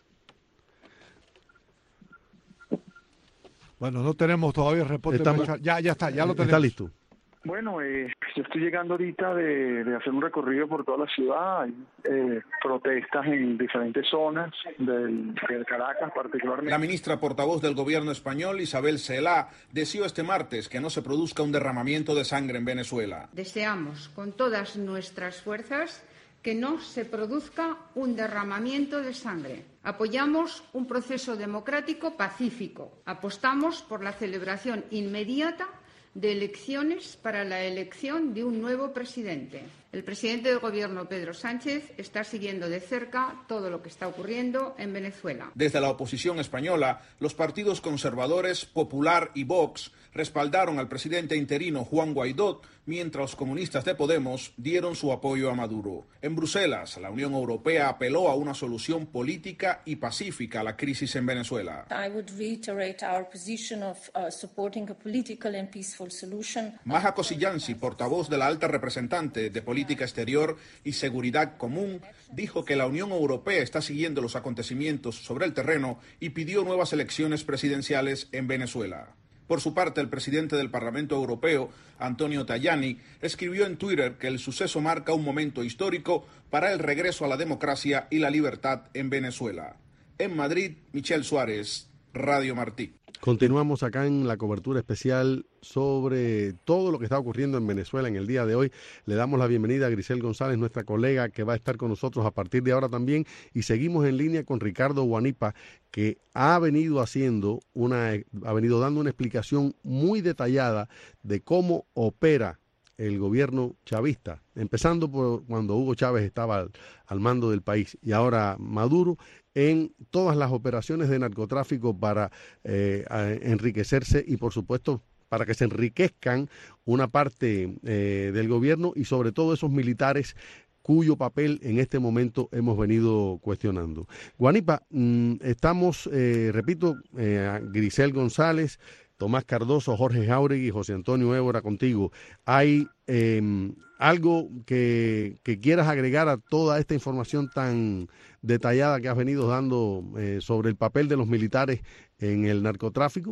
Bueno, no tenemos todavía el reporte. Estamos, ya, ya está, ya lo tenemos. Está listo. Bueno, eh, yo estoy llegando ahorita de, de hacer un recorrido por toda la ciudad. Hay eh, protestas en diferentes zonas del, de Caracas particularmente. La ministra portavoz del gobierno español, Isabel Celaá, deseó este martes que no se produzca un derramamiento de sangre en Venezuela. Deseamos con todas nuestras fuerzas que no se produzca un derramamiento de sangre. Apoyamos un proceso democrático pacífico. Apostamos por la celebración inmediata de elecciones para la elección de un nuevo presidente. El presidente del gobierno, Pedro Sánchez, está siguiendo de cerca todo lo que está ocurriendo en Venezuela. Desde la oposición española, los partidos conservadores, Popular y Vox respaldaron al presidente interino Juan Guaidó, mientras los comunistas de Podemos dieron su apoyo a Maduro. En Bruselas, la Unión Europea apeló a una solución política y pacífica a la crisis en Venezuela. I would reiterate our position of uh, supporting a political and peaceful solution. Maja Kosiyansi, portavoz de la alta representante de Política Exterior y Seguridad Común, dijo que la Unión Europea está siguiendo los acontecimientos sobre el terreno y pidió nuevas elecciones presidenciales en Venezuela. Por su parte, el presidente del Parlamento Europeo, Antonio Tajani, escribió en Twitter que el suceso marca un momento histórico para el regreso a la democracia y la libertad en Venezuela. En Madrid, Michelle Suárez, Radio Martí. Continuamos acá en la cobertura especial sobre todo lo que está ocurriendo en Venezuela en el día de hoy. Le damos la bienvenida a Grisel González, nuestra colega, que va a estar con nosotros a partir de ahora también. Y seguimos en línea con Ricardo Guanipa, que ha venido haciendo una, ha venido dando una explicación muy detallada de cómo opera el gobierno chavista, empezando por cuando Hugo Chávez estaba al, al mando del país y ahora Maduro, en todas las operaciones de narcotráfico para eh, enriquecerse y, por supuesto, para que se enriquezcan una parte eh, del gobierno y, sobre todo, esos militares cuyo papel en este momento hemos venido cuestionando. Guanipa, mmm, estamos, eh, repito, eh, Grisel González, Tomás Cardoso, Jorge Jáuregui y José Antonio Évora contigo. ¿Hay eh, algo que, que quieras agregar a toda esta información tan detallada que has venido dando eh, sobre el papel de los militares en el narcotráfico?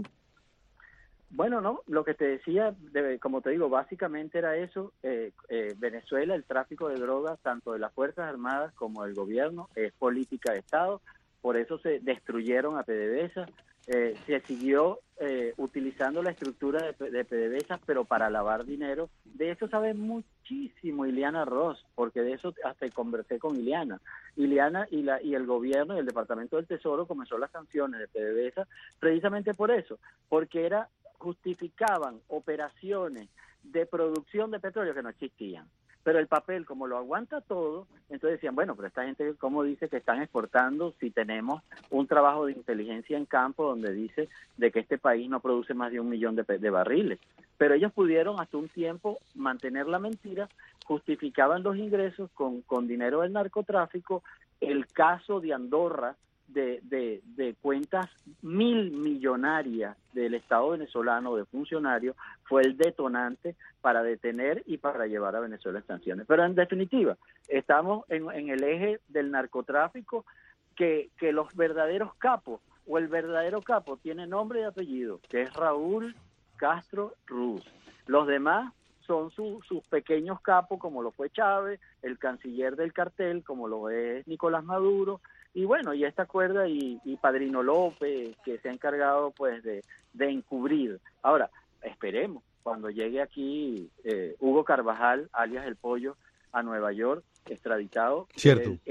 Bueno, no, lo que te decía, de, como te digo, básicamente era eso. Eh, eh, Venezuela, el tráfico de drogas, tanto de las Fuerzas Armadas como del gobierno, es política de Estado. Por eso se destruyeron a PDVSA. Eh, se siguió eh, utilizando la estructura de, de PDVSA, pero para lavar dinero. De eso sabe muchísimo Ileana Ross, porque de eso hasta conversé con Ileana. Ileana y, la, y el gobierno y el Departamento del Tesoro comenzó las sanciones de PDVSA precisamente por eso, porque era justificaban operaciones de producción de petróleo que no existían. Pero el papel, como lo aguanta todo, entonces decían, bueno, pero esta gente, ¿cómo dice que están exportando si tenemos un trabajo de inteligencia en campo donde dice de que este país no produce más de un millón de, de barriles? Pero ellos pudieron hasta un tiempo mantener la mentira, justificaban los ingresos con, con dinero del narcotráfico. El caso de Andorra, de, de, de cuentas mil millonarias del Estado venezolano de funcionarios, fue el detonante para detener y para llevar a Venezuela en sanciones. Pero en definitiva, estamos en, en el eje del narcotráfico, que, que los verdaderos capos, o el verdadero capo, tiene nombre y apellido, que es Raúl Castro Ruz. Los demás son su, sus pequeños capos, como lo fue Chávez, el canciller del cartel, como lo es Nicolás Maduro, y bueno, y esta cuerda y, y Padrino López, que se ha encargado pues de, de encubrir. Ahora, esperemos, cuando llegue aquí eh, Hugo Carvajal, alias El Pollo, a Nueva York, extraditado, cierto. Él, él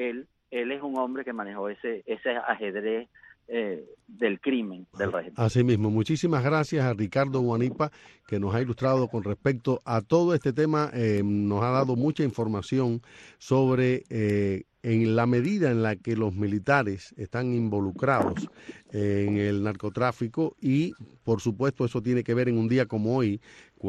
él es un hombre que manejó ese, ese ajedrez Eh, del crimen del régimen. Así mismo, muchísimas gracias a Ricardo Guanipa, que nos ha ilustrado con respecto a todo este tema, eh, nos ha dado mucha información sobre eh, en la medida en la que los militares están involucrados eh, en el narcotráfico, y por supuesto eso tiene que ver en un día como hoy,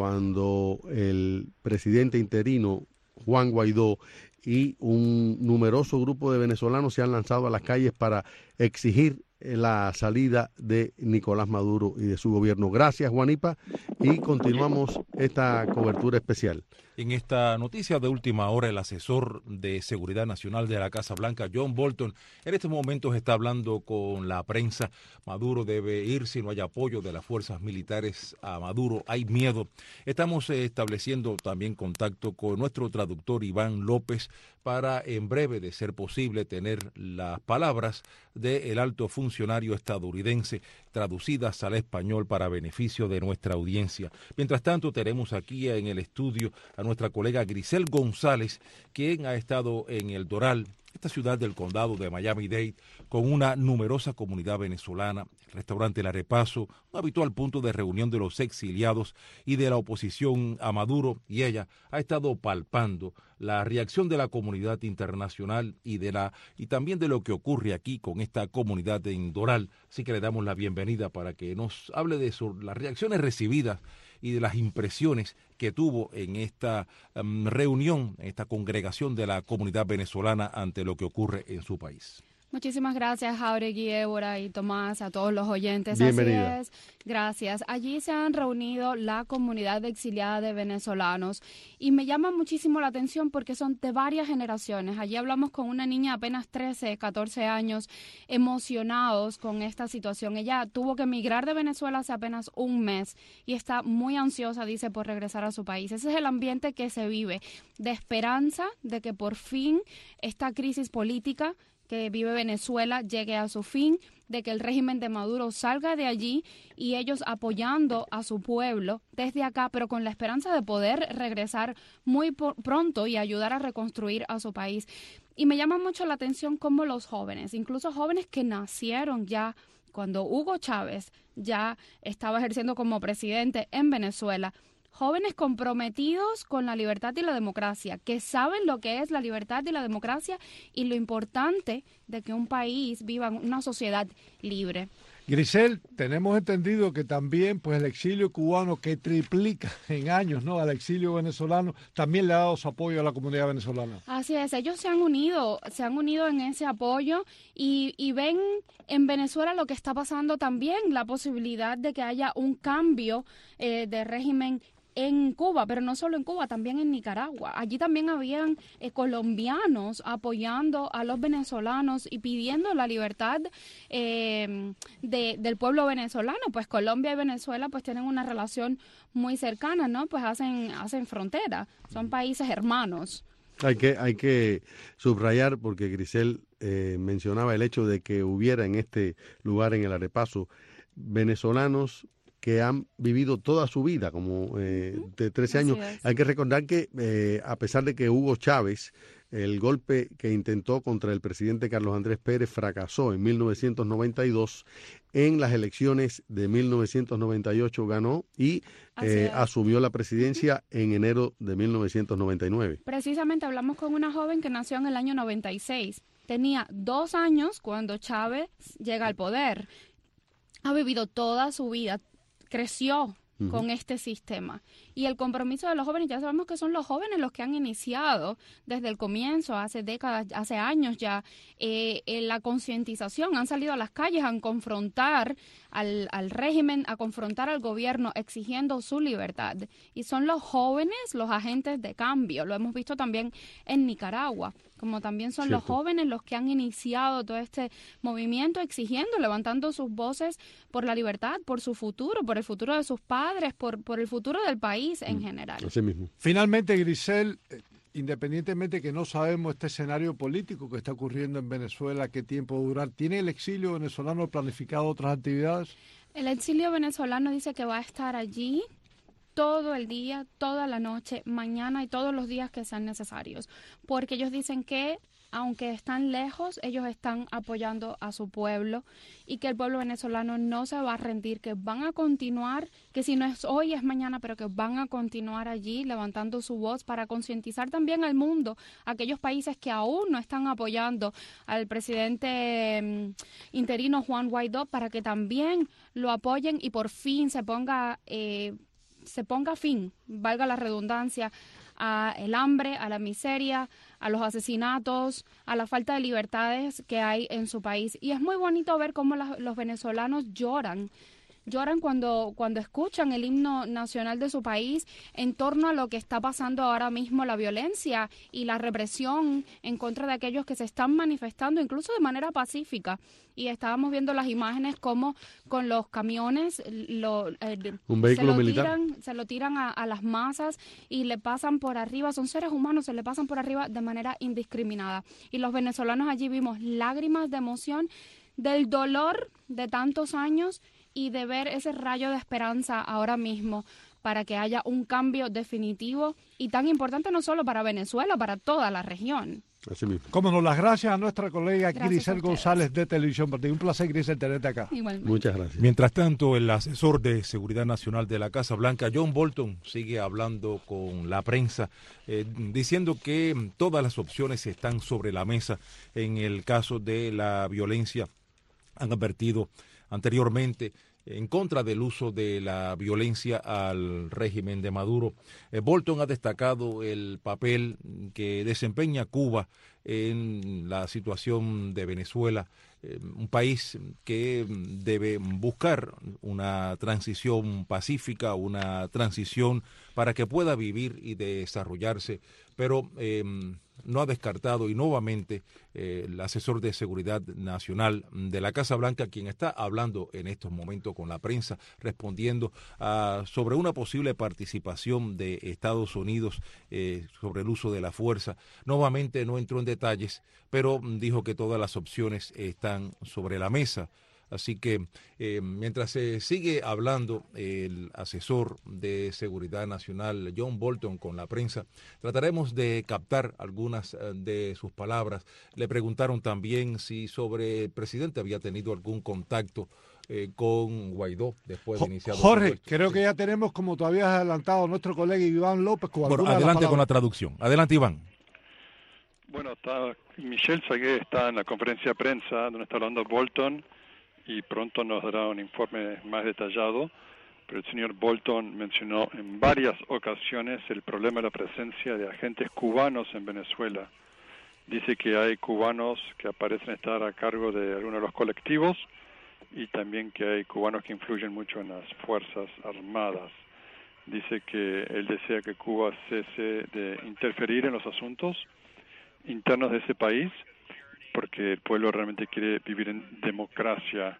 cuando el presidente interino Juan Guaidó y un numeroso grupo de venezolanos se han lanzado a las calles para exigir la salida de Nicolás Maduro y de su gobierno. Gracias, Guanipa, y continuamos esta cobertura especial. En esta noticia de última hora, el asesor de Seguridad Nacional de la Casa Blanca, John Bolton, en estos momentos está hablando con la prensa. Maduro debe ir si no hay apoyo de las fuerzas militares a Maduro. Hay miedo. Estamos eh, estableciendo también contacto con nuestro traductor Iván López para, en breve, de ser posible, tener las palabras del alto funcionario estadounidense traducidas al español para beneficio de nuestra audiencia. Mientras tanto, tenemos aquí en el estudio a nuestra colega Grisel González, quien ha estado en El Doral, esta ciudad del condado de Miami-Dade, con una numerosa comunidad venezolana, el restaurante El Arepazo, un habitual punto de reunión de los exiliados y de la oposición a Maduro, y ella ha estado palpando la reacción de la comunidad internacional y de la y también de lo que ocurre aquí con esta comunidad en Doral. Así que le damos la bienvenida para que nos hable de eso, las reacciones recibidas y de las impresiones que tuvo en esta um, reunión, en esta congregación de la comunidad venezolana ante lo que ocurre en su país. Muchísimas gracias, Jauregui, Ébora y Tomás, a todos los oyentes. Bienvenida. Así es, gracias. Allí se han reunido la comunidad exiliada de venezolanos y me llama muchísimo la atención porque son de varias generaciones. Allí hablamos con una niña de apenas trece, catorce años, emocionados con esta situación. Ella tuvo que emigrar de Venezuela hace apenas un mes y está muy ansiosa, dice, por regresar a su país. Ese es el ambiente que se vive, de esperanza de que por fin esta crisis política que vive Venezuela llegue a su fin, de que el régimen de Maduro salga de allí y ellos apoyando a su pueblo desde acá, pero con la esperanza de poder regresar muy pronto y ayudar a reconstruir a su país. Y me llama mucho la atención cómo los jóvenes, incluso jóvenes que nacieron ya cuando Hugo Chávez ya estaba ejerciendo como presidente en Venezuela, jóvenes comprometidos con la libertad y la democracia, que saben lo que es la libertad y la democracia y lo importante de que un país viva en una sociedad libre. Grisel, tenemos entendido que también pues el exilio cubano, que triplica en años, ¿no?, al exilio venezolano, también le ha dado su apoyo a la comunidad venezolana. Así es, ellos se han unido, se han unido en ese apoyo y, y ven en Venezuela lo que está pasando también, la posibilidad de que haya un cambio eh, de régimen en Cuba, pero no solo en Cuba, también en Nicaragua. Allí también habían eh, colombianos apoyando a los venezolanos y pidiendo la libertad eh, de, del pueblo venezolano. Pues Colombia y Venezuela pues tienen una relación muy cercana, ¿no? Pues hacen, hacen frontera, son países hermanos. Hay que, hay que subrayar, porque Grisel eh, mencionaba el hecho de que hubiera en este lugar, en El Arepazo, venezolanos que han vivido toda su vida, como eh, de trece años. Hay que recordar que eh, a pesar de que Hugo Chávez, el golpe que intentó contra el presidente Carlos Andrés Pérez fracasó en mil novecientos noventa y dos, en las elecciones de mil novecientos noventa y ocho ganó y eh, asumió la presidencia en enero de mil novecientos noventa y nueve. Precisamente hablamos con una joven que nació en el año noventa y seis. Tenía dos años cuando Chávez llega al poder. Ha vivido toda su vida, creció uh-huh. con este sistema. Y el compromiso de los jóvenes, ya sabemos que son los jóvenes los que han iniciado desde el comienzo, hace décadas, hace años ya, eh, en la concientización, han salido a las calles a confrontar al, al régimen, a confrontar al gobierno, exigiendo su libertad. Y son los jóvenes los agentes de cambio, lo hemos visto también en Nicaragua, como también son Cierto. Los jóvenes los que han iniciado todo este movimiento exigiendo, levantando sus voces por la libertad, por su futuro, por el futuro de sus padres, por, por el futuro del país en mm, general. Así mismo. Finalmente, Grisel, independientemente que no sabemos este escenario político que está ocurriendo en Venezuela, qué tiempo va a durar, ¿tiene el exilio venezolano planificado otras actividades? El exilio venezolano dice que va a estar allí todo el día, toda la noche, mañana y todos los días que sean necesarios, porque ellos dicen que aunque están lejos, ellos están apoyando a su pueblo y que el pueblo venezolano no se va a rendir, que van a continuar, que si no es hoy es mañana, pero que van a continuar allí levantando su voz para concientizar también al mundo, a aquellos países que aún no están apoyando al presidente um, interino Juan Guaidó, para que también lo apoyen y por fin se ponga, eh, se ponga fin, valga la redundancia, a el hambre, a la miseria, a los asesinatos, a la falta de libertades que hay en su país. Y es muy bonito ver cómo la, los venezolanos lloran, lloran cuando, cuando escuchan el himno nacional de su país en torno a lo que está pasando ahora mismo, la violencia y la represión en contra de aquellos que se están manifestando, incluso de manera pacífica. Y estábamos viendo las imágenes como con los camiones lo, eh, un vehículo se lo militar tiran, se lo tiran a, a las masas y le pasan por arriba, son seres humanos, se le pasan por arriba de manera indiscriminada. Y los venezolanos allí vimos lágrimas de emoción, del dolor de tantos años y de ver ese rayo de esperanza ahora mismo para que haya un cambio definitivo y tan importante no solo para Venezuela, para toda la región. Así mismo. Cómo no, las gracias a nuestra colega Grisel González de Televisión. Un placer, Grisel, tenerte acá. Igualmente. Muchas gracias. Mientras tanto, el asesor de Seguridad Nacional de la Casa Blanca, John Bolton, sigue hablando con la prensa, eh, diciendo que todas las opciones están sobre la mesa en el caso de la violencia. Han advertido anteriormente en contra del uso de la violencia al régimen de Maduro. Eh, Bolton ha destacado el papel que desempeña Cuba en la situación de Venezuela, eh, un país que debe buscar una transición pacífica, una transición para que pueda vivir y desarrollarse, pero eh, no ha descartado, y nuevamente eh, el asesor de Seguridad Nacional de la Casa Blanca, quien está hablando en estos momentos con la prensa, respondiendo a, sobre una posible participación de Estados Unidos eh, sobre el uso de la fuerza, nuevamente no entró en detalles, pero dijo que todas las opciones están sobre la mesa. Así que eh, mientras se sigue hablando el asesor de Seguridad Nacional, John Bolton, con la prensa, trataremos de captar algunas de sus palabras. Le preguntaron también si sobre el presidente había tenido algún contacto eh, con Guaidó después de iniciar. Jorge, creo sí. que ya tenemos, como todavía has adelantado, nuestro colega Iván López. Con bueno, adelante con la traducción. Adelante, Iván. Bueno, está, Michel Sagué está en la conferencia de prensa donde está hablando Bolton, y pronto nos dará un informe más detallado, pero el señor Bolton mencionó en varias ocasiones el problema de la presencia de agentes cubanos en Venezuela. Dice que hay cubanos que aparecen estar a cargo de algunos de los colectivos y también que hay cubanos que influyen mucho en las Fuerzas Armadas. Dice que él desea que Cuba cese de interferir en los asuntos internos de ese país, porque el pueblo realmente quiere vivir en democracia.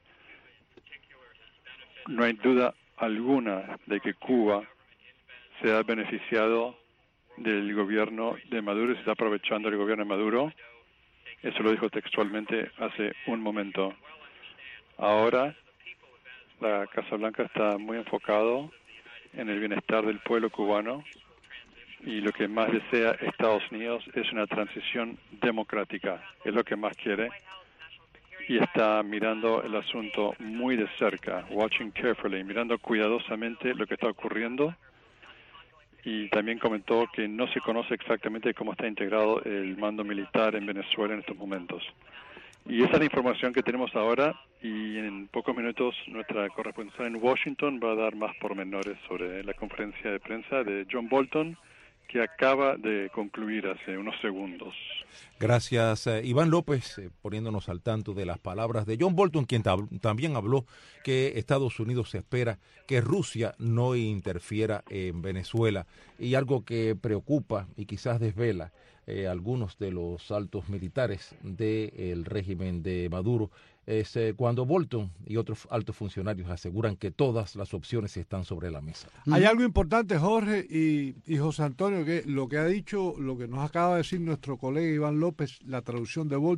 No hay duda alguna de que Cuba se ha beneficiado del gobierno de Maduro y se está aprovechando del gobierno de Maduro. Eso lo dijo textualmente hace un momento. Ahora la Casa Blanca está muy enfocado en el bienestar del pueblo cubano y lo que más desea Estados Unidos es una transición democrática, es lo que más quiere, y está mirando el asunto muy de cerca, watching carefully, mirando cuidadosamente lo que está ocurriendo, y también comentó que no se conoce exactamente cómo está integrado el mando militar en Venezuela en estos momentos. Y esa es la información que tenemos ahora, y en pocos minutos nuestra corresponsal en Washington va a dar más pormenores sobre la conferencia de prensa de John Bolton, que acaba de concluir hace unos segundos. Gracias, eh, Iván López, eh, poniéndonos al tanto de las palabras de John Bolton, quien tab- también habló que Estados Unidos espera que Rusia no interfiera en Venezuela, y algo que preocupa y quizás desvela eh, algunos de los altos militares del régimen de Maduro es eh, cuando Bolton y otros altos funcionarios aseguran que todas las opciones están sobre la mesa. Hay algo importante, Jorge y, y José Antonio, que lo que ha dicho, lo que nos acaba de decir nuestro colega Iván López, la traducción de Bolton,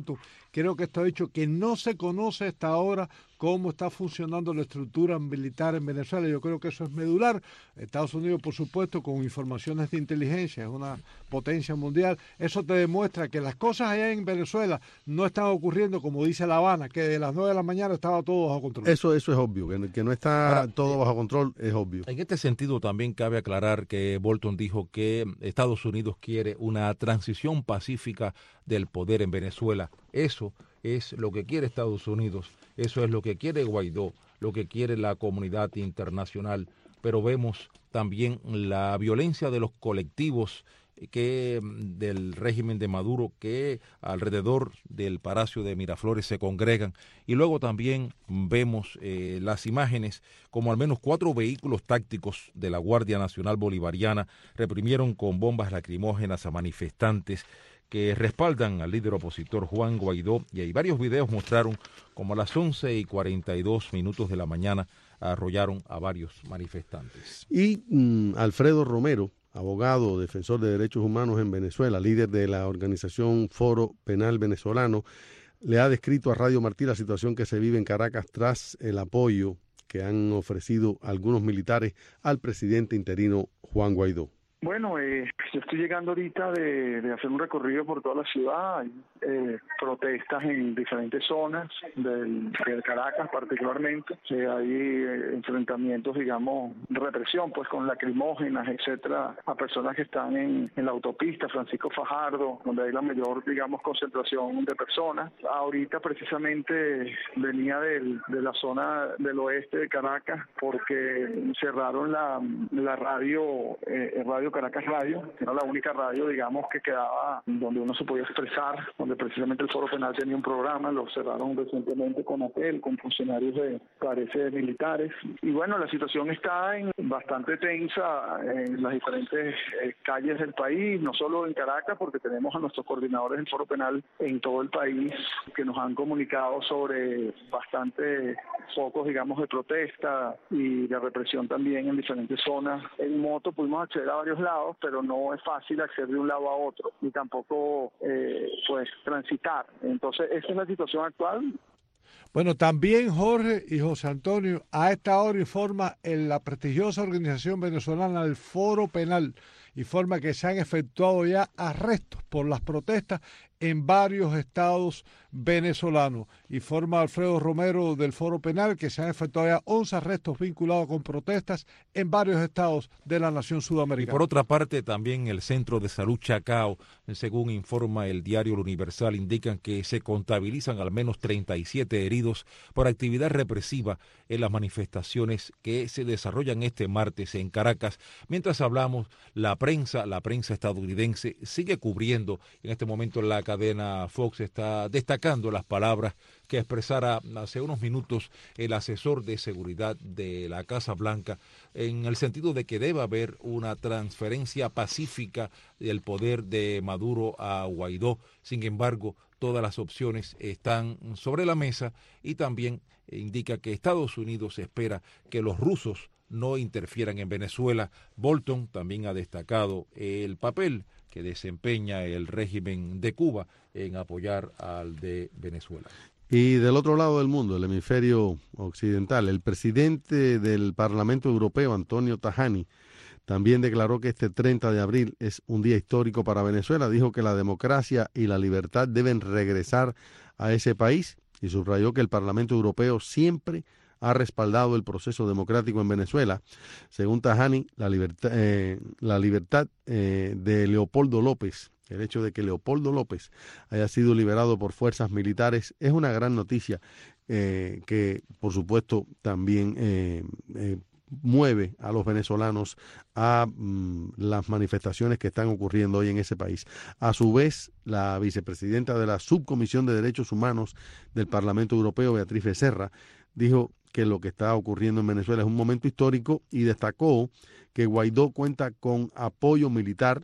Creo que esto ha dicho que no se conoce hasta ahora cómo está funcionando la estructura militar en Venezuela. Yo creo que eso es medular. Estados Unidos, por supuesto, con informaciones de inteligencia, es una potencia mundial. Eso te demuestra que las cosas allá en Venezuela no están ocurriendo como dice La Habana, que de las nueve de la mañana estaba todo bajo control. Eso, eso es obvio, que, que no está Ahora, todo bajo control, es obvio. En este sentido también cabe aclarar que Bolton dijo que Estados Unidos quiere una transición pacífica del poder en Venezuela. Eso es lo que quiere Estados Unidos, eso es lo que quiere Guaidó, lo que quiere la comunidad internacional, pero vemos también la violencia de los colectivos que del régimen de Maduro que alrededor del Palacio de Miraflores se congregan, y luego también vemos eh, las imágenes como al menos cuatro vehículos tácticos de la Guardia Nacional Bolivariana reprimieron con bombas lacrimógenas a manifestantes que respaldan al líder opositor Juan Guaidó, y hay varios videos mostraron como a las once y cuarenta y dos minutos de la mañana arrollaron a varios manifestantes. Y mm, Alfredo Romero, abogado, defensor de derechos humanos en Venezuela, líder de la organización Foro Penal Venezolano, le ha descrito a Radio Martí la situación que se vive en Caracas tras el apoyo que han ofrecido algunos militares al presidente interino Juan Guaidó. Bueno, eh, yo estoy llegando ahorita de, de hacer un recorrido por toda la ciudad, hay eh, protestas en diferentes zonas del, del Caracas particularmente, eh, hay eh, enfrentamientos, digamos, de represión, pues con lacrimógenas, etcétera, a personas que están en, en la autopista Francisco Fajardo, donde hay la mayor, digamos, concentración de personas. Ahorita precisamente venía del, de la zona del oeste de Caracas porque cerraron la, la radio, eh, radio Caracas Radio, que era la única radio, digamos, que quedaba donde uno se podía expresar, donde precisamente el Foro Penal tenía un programa, lo cerraron recientemente con APEL, con funcionarios de, parece, militares. Y bueno, la situación está en, bastante tensa en las diferentes eh, calles del país, no solo en Caracas, porque tenemos a nuestros coordinadores del Foro Penal en todo el país, que nos han comunicado sobre bastantes focos, digamos, de protesta y de represión también en diferentes zonas. En moto pudimos acceder a varios lados, pero no es fácil acceder de un lado a otro, ni tampoco eh, pues transitar. Entonces, esa es la situación actual. Bueno, también Jorge y José Antonio, a esta hora informa en la prestigiosa organización venezolana del Foro Penal, informa que se han efectuado ya arrestos por las protestas en varios estados venezolanos. Informa Alfredo Romero del Foro Penal que se han efectuado ya once arrestos vinculados con protestas en varios estados de la nación sudamericana. Y por otra parte, también el Centro de Salud Chacao, según informa el diario El Universal, indican que se contabilizan al menos treinta y siete heridos por actividad represiva en las manifestaciones que se desarrollan este martes en Caracas. Mientras hablamos, la prensa, la prensa estadounidense sigue cubriendo en este momento la cadena Fox está destacando las palabras que expresara hace unos minutos el asesor de seguridad de la Casa Blanca en el sentido de que debe haber una transferencia pacífica del poder de Maduro a Guaidó. Sin embargo, todas las opciones están sobre la mesa y también indica que Estados Unidos espera que los rusos no interfieran en Venezuela. Bolton también ha destacado el papel que desempeña el régimen de Cuba en apoyar al de Venezuela. Y del otro lado del mundo, el hemisferio occidental, el presidente del Parlamento Europeo, Antonio Tajani, también declaró que este treinta de abril es un día histórico para Venezuela. Dijo que la democracia y la libertad deben regresar a ese país y subrayó que el Parlamento Europeo siempre ha respaldado el proceso democrático en Venezuela. Según Tajani, la libertad, eh, la libertad eh, de Leopoldo López, el hecho de que Leopoldo López haya sido liberado por fuerzas militares es una gran noticia eh, que, por supuesto, también eh, eh, mueve a los venezolanos a mm, las manifestaciones que están ocurriendo hoy en ese país. A su vez, la vicepresidenta de la Subcomisión de Derechos Humanos del Parlamento Europeo, Beatriz Becerra, dijo que lo que está ocurriendo en Venezuela es un momento histórico y destacó que Guaidó cuenta con apoyo militar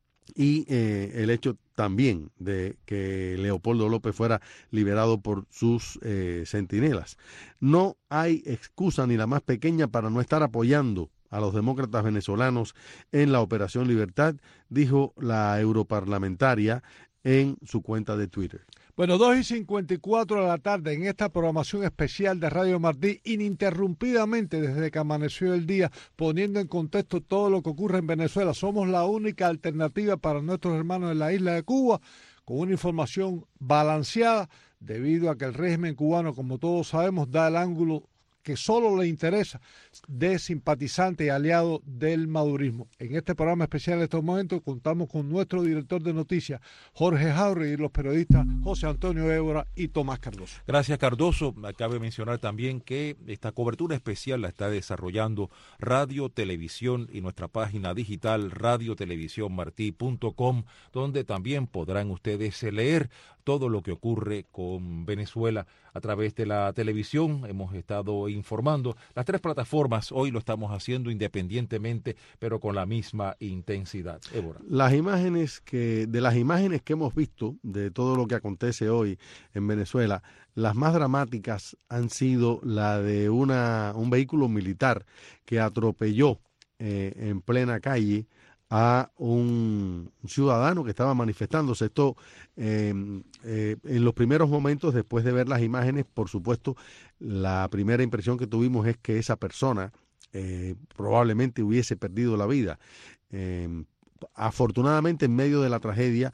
y eh, el hecho también de que Leopoldo López fuera liberado por sus eh, centinelas. No hay excusa ni la más pequeña para no estar apoyando a los demócratas venezolanos en la Operación Libertad, dijo la europarlamentaria en su cuenta de Twitter. Bueno, dos y cincuenta y cuatro de la tarde en esta programación especial de Radio Martí, ininterrumpidamente desde que amaneció el día, poniendo en contexto todo lo que ocurre en Venezuela. Somos la única alternativa para nuestros hermanos en la isla de Cuba, con una información balanceada, debido a que el régimen cubano, como todos sabemos, da el ángulo que solo le interesa de simpatizante y aliado del madurismo. En este programa especial en estos momentos contamos con nuestro director de noticias, Jorge Jauregui, y los periodistas José Antonio Évora y Tomás Cardoso. Gracias, Cardoso. Cabe mencionar también que esta cobertura especial la está desarrollando Radio Televisión y nuestra página digital radio televisión martí punto com, donde también podrán ustedes leer todo lo que ocurre con Venezuela a través de la televisión. Hemos estado informando las tres plataformas. Hoy lo estamos haciendo independientemente, pero con la misma intensidad. Évora. Las imágenes que, de las imágenes que hemos visto de todo lo que acontece hoy en Venezuela, las más dramáticas han sido la de una, un vehículo militar que atropelló eh, en plena calle a un ciudadano que estaba manifestándose. Esto eh, eh, en los primeros momentos, después de ver las imágenes, por supuesto, la primera impresión que tuvimos es que esa persona eh, probablemente hubiese perdido la vida. Eh, afortunadamente, en medio de la tragedia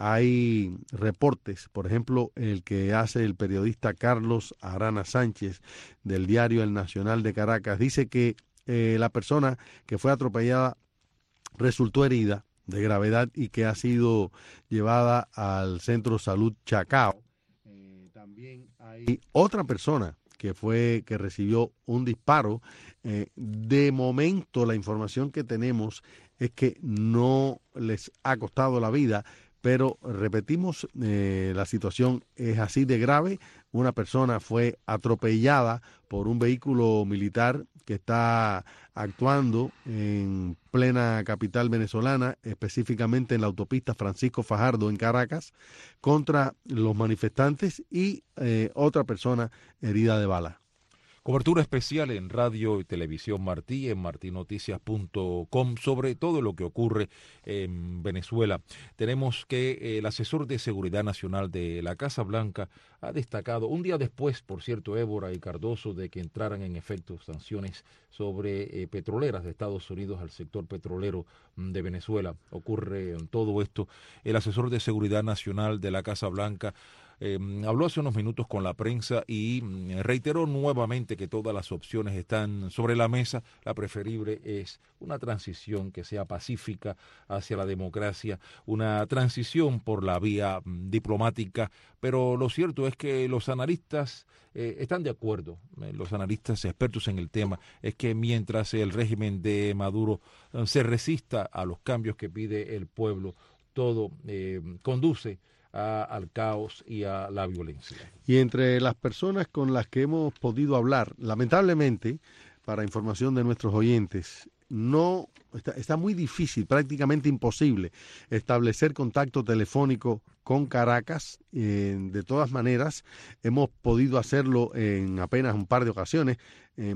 hay reportes, por ejemplo, el que hace el periodista Carlos Arana Sánchez del diario El Nacional de Caracas, dice que eh, la persona que fue atropellada resultó herida de gravedad y que ha sido llevada al Centro Salud Chacao. Eh, también hay otra persona que fue que recibió un disparo. Eh, de momento la información que tenemos es que no les ha costado la vida, pero repetimos, eh, la situación es así de grave. Una persona fue atropellada por un vehículo militar que está actuando en plena capital venezolana, específicamente en la autopista Francisco Fajardo en Caracas, contra los manifestantes y eh, otra persona herida de bala. Cobertura especial en Radio y Televisión Martí, en martí noticias punto com, sobre todo lo que ocurre en Venezuela. Tenemos que eh, el asesor de Seguridad Nacional de la Casa Blanca ha destacado, un día después, por cierto, Évora y Cardoso, de que entraran en efecto sanciones sobre eh, petroleras de Estados Unidos al sector petrolero de Venezuela. Ocurre en todo esto. El asesor de Seguridad Nacional de la Casa Blanca Eh, habló hace unos minutos con la prensa y mm, reiteró nuevamente que todas las opciones están sobre la mesa. La preferible es una transición que sea pacífica hacia la democracia, una transición por la vía mm, diplomática, pero lo cierto es que los analistas eh, están de acuerdo, eh, los analistas expertos en el tema, es que mientras el régimen de Maduro eh, se resista a los cambios que pide el pueblo, todo eh, conduce A, al caos y a la violencia. Y entre las personas con las que hemos podido hablar, lamentablemente, para información de nuestros oyentes, no está, está muy difícil, prácticamente imposible, establecer contacto telefónico con Caracas. Eh, de todas maneras, hemos podido hacerlo en apenas un par de ocasiones. Eh,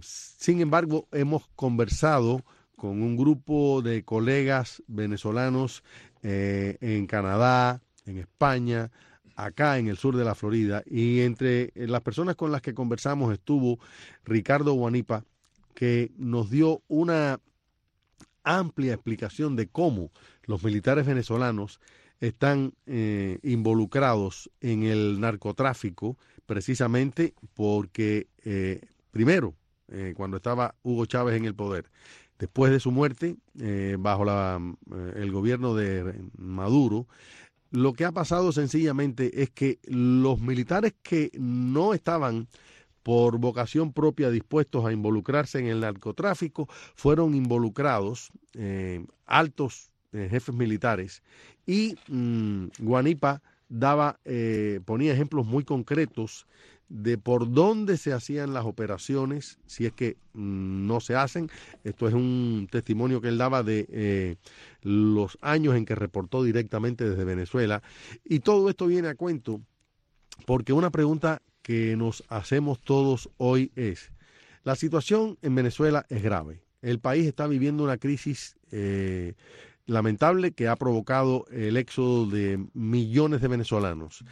sin embargo, hemos conversado con un grupo de colegas venezolanos eh, en Canadá, en España, acá en el sur de la Florida, y entre las personas con las que conversamos estuvo Ricardo Guanipa, que nos dio una amplia explicación de cómo los militares venezolanos están eh, involucrados en el narcotráfico, precisamente porque, eh, primero, eh, cuando estaba Hugo Chávez en el poder, después de su muerte, eh, bajo la, eh, el gobierno de Maduro, lo que ha pasado sencillamente es que los militares que no estaban por vocación propia dispuestos a involucrarse en el narcotráfico fueron involucrados, eh, altos eh, jefes militares, y mmm, Guanipa daba, eh, ponía ejemplos muy concretos de por dónde se hacían las operaciones, si es que mmm, no se hacen. Esto es un testimonio que él daba de eh, los años en que reportó directamente desde Venezuela. Y todo esto viene a cuento porque una pregunta que nos hacemos todos hoy es: la situación en Venezuela es grave. El país está viviendo una crisis eh, lamentable que ha provocado el éxodo de millones de venezolanos.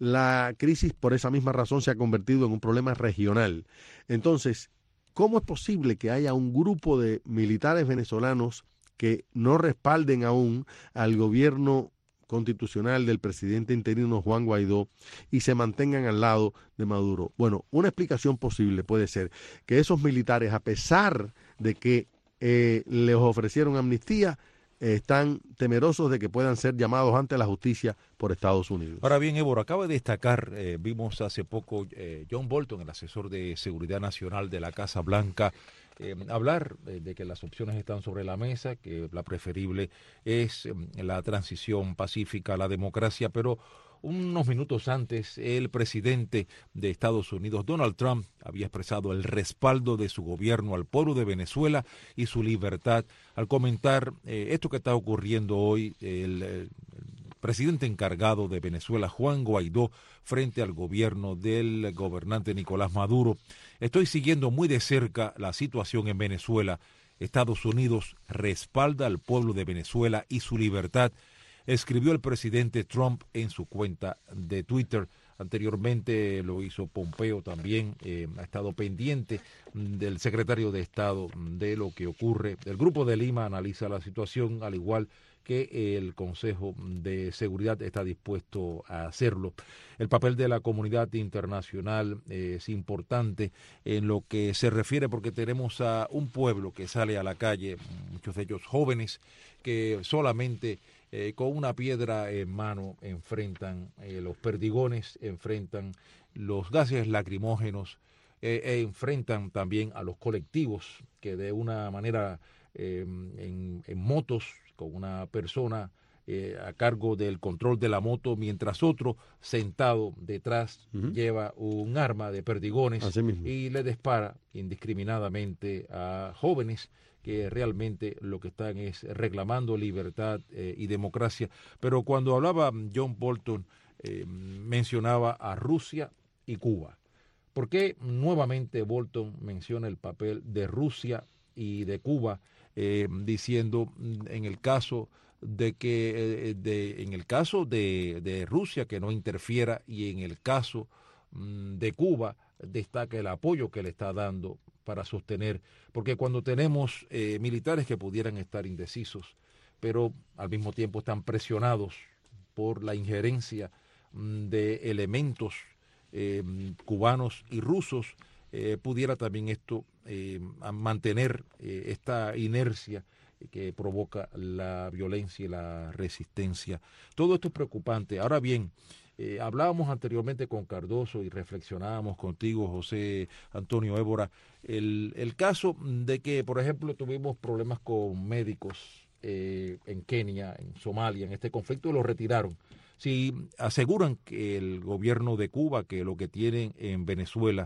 La crisis, por esa misma razón, se ha convertido en un problema regional. Entonces, ¿cómo es posible que haya un grupo de militares venezolanos que no respalden aún al gobierno constitucional del presidente interino Juan Guaidó y se mantengan al lado de Maduro? Bueno, una explicación posible puede ser que esos militares, a pesar de que eh, les ofrecieron amnistía, eh, están temerosos de que puedan ser llamados ante la justicia por Estados Unidos. Ahora bien, Évora, acaba de destacar, eh, vimos hace poco eh, John Bolton, el asesor de Seguridad Nacional de la Casa Blanca, Eh, hablar eh, de que las opciones están sobre la mesa, que la preferible es eh, la transición pacífica a la democracia, pero unos minutos antes el presidente de Estados Unidos, Donald Trump, había expresado el respaldo de su gobierno al pueblo de Venezuela y su libertad al comentar eh, esto que está ocurriendo hoy. El, el presidente encargado de Venezuela, Juan Guaidó, frente al gobierno del gobernante Nicolás Maduro. Estoy siguiendo muy de cerca la situación en Venezuela. Estados Unidos respalda al pueblo de Venezuela y su libertad, escribió el presidente Trump en su cuenta de Twitter. Anteriormente lo hizo Pompeo también, eh, ha estado pendiente del secretario de Estado de lo que ocurre. El Grupo de Lima analiza la situación, al igual que el Consejo de Seguridad está dispuesto a hacerlo. El papel de la comunidad internacional eh, es importante en lo que se refiere, porque tenemos a un pueblo que sale a la calle, muchos de ellos jóvenes, que solamente eh, con una piedra en mano enfrentan eh, los perdigones, enfrentan los gases lacrimógenos, eh, e enfrentan también a los colectivos que de una manera eh, en, en motos, con una persona eh, a cargo del control de la moto, mientras otro sentado detrás uh-huh. lleva un arma de perdigones y le dispara indiscriminadamente a jóvenes que realmente lo que están es reclamando libertad eh, y democracia. Pero cuando hablaba John Bolton, eh, mencionaba a Rusia y Cuba. ¿Por qué nuevamente Bolton menciona el papel de Rusia y de Cuba? Eh, diciendo en el caso de que eh, de, en el caso de, de Rusia que no interfiera, y en el caso mm, de Cuba destaca el apoyo que le está dando para sostener, porque cuando tenemos eh, militares que pudieran estar indecisos, pero al mismo tiempo están presionados por la injerencia mm, de elementos eh, cubanos y rusos, Eh, pudiera también esto eh, mantener eh, esta inercia que provoca la violencia y la resistencia. Todo esto es preocupante. Ahora bien, eh, hablábamos anteriormente con Cardoso y reflexionábamos contigo, José Antonio Évora, el, el caso de que, por ejemplo, tuvimos problemas con médicos eh, en Kenia, en Somalia, en este conflicto, y los retiraron. Si aseguran que el gobierno de Cuba, que lo que tienen en Venezuela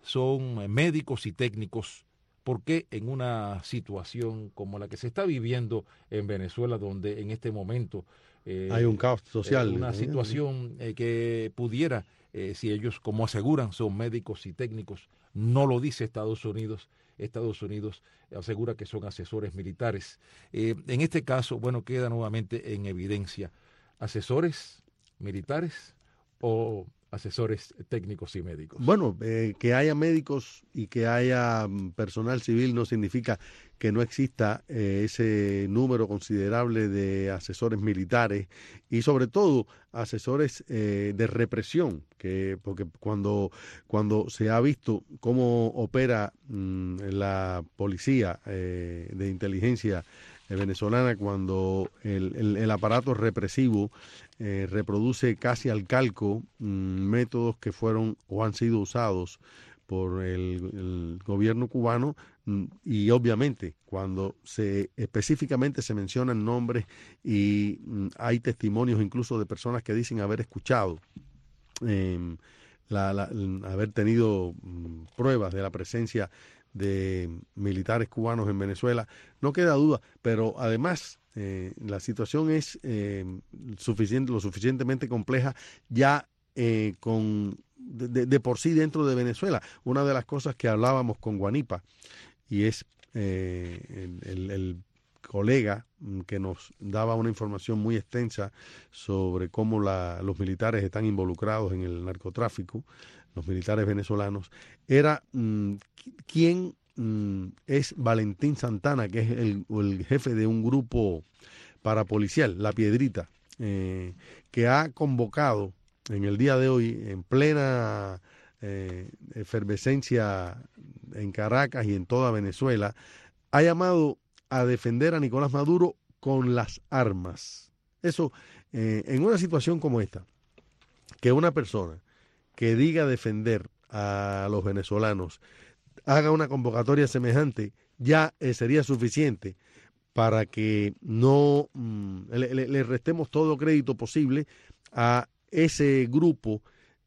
son médicos y técnicos, ¿por qué en una situación como la que se está viviendo en Venezuela, donde en este momento eh, hay un caos social, eh, una ¿no? situación eh, que pudiera, eh, si ellos, como aseguran, son médicos y técnicos, no lo dice Estados Unidos, Estados Unidos asegura que son asesores militares. Eh, en este caso, bueno, queda nuevamente en evidencia, asesores militares o asesores técnicos y médicos. Bueno, eh, que haya médicos y que haya personal civil no significa que no exista eh, ese número considerable de asesores militares y sobre todo asesores eh, de represión, que porque cuando, cuando se ha visto cómo opera mmm, la policía eh, de inteligencia venezolana, cuando el, el, el aparato represivo eh, reproduce casi al calco mmm, métodos que fueron o han sido usados por el, el gobierno cubano, mmm, y obviamente cuando se específicamente se mencionan nombres y mmm, hay testimonios incluso de personas que dicen haber escuchado eh, la, la, haber tenido mmm, pruebas de la presencia de militares cubanos en Venezuela, no queda duda, pero además eh, la situación es eh, suficiente, lo suficientemente compleja ya eh, con de, de, de por sí dentro de Venezuela. Una de las cosas que hablábamos con Guanipa y es eh, el, el, el colega que nos daba una información muy extensa sobre cómo la, los militares están involucrados en el narcotráfico, los militares venezolanos, era mmm, quién mmm, es Valentín Santana, que es el, el jefe de un grupo parapolicial, La Piedrita, eh, que ha convocado en el día de hoy, en plena eh, efervescencia en Caracas y en toda Venezuela, ha llamado a defender a Nicolás Maduro con las armas. Eso, eh, en una situación como esta, que una persona que diga defender a los venezolanos haga una convocatoria semejante, ya eh, sería suficiente para que no mm, le, le, le restemos todo crédito posible a ese grupo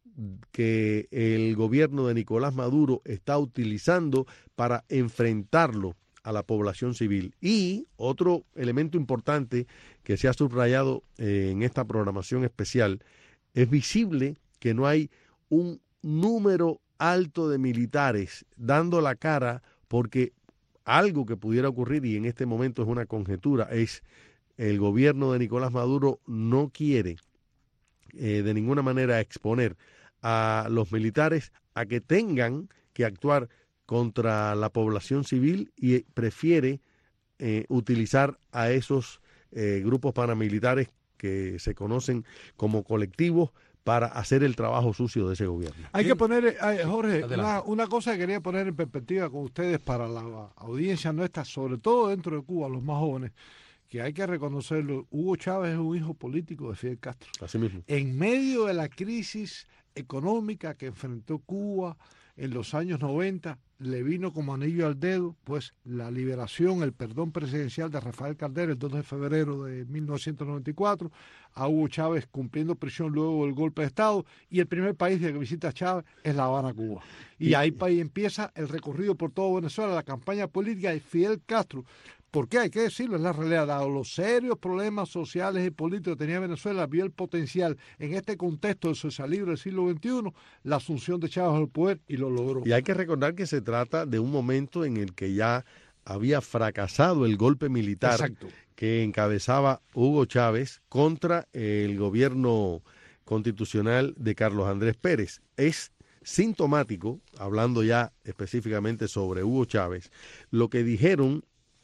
que el gobierno de Nicolás Maduro está utilizando para enfrentarlo a la población civil. Y otro elemento importante que se ha subrayado eh, en esta programación especial, es visible que no hay un número alto de militares dando la cara, porque algo que pudiera ocurrir, y en este momento es una conjetura, es el gobierno de Nicolás Maduro no quiere eh, de ninguna manera exponer a los militares a que tengan que actuar contra la población civil y prefiere eh, utilizar a esos eh, grupos paramilitares que se conocen como colectivos para hacer el trabajo sucio de ese gobierno. Hay que poner, eh, Jorge, una, una cosa que quería poner en perspectiva con ustedes para la audiencia nuestra, sobre todo dentro de Cuba, los más jóvenes, que hay que reconocerlo. Hugo Chávez es un hijo político de Fidel Castro. Así mismo. En medio de la crisis económica que enfrentó Cuba en los años noventa, le vino como anillo al dedo pues la liberación, el perdón presidencial de Rafael Caldera el dos de febrero de mil novecientos noventa y cuatro, a Hugo Chávez cumpliendo prisión luego del golpe de Estado, y el primer país que visita a Chávez es La Habana, Cuba. Y ahí, ahí empieza el recorrido por todo Venezuela, la campaña política de Fidel Castro. Porque hay que decirlo, es la realidad, dado los serios problemas sociales y políticos que tenía Venezuela, vio el potencial en este contexto del socialismo del siglo veintiuno, la asunción de Chávez al poder, y lo logró. Y hay que recordar que se trata de un momento en el que ya había fracasado el golpe militar. Exacto. Que encabezaba Hugo Chávez contra el gobierno constitucional de Carlos Andrés Pérez. Es sintomático, hablando ya específicamente sobre Hugo Chávez, lo que dijeron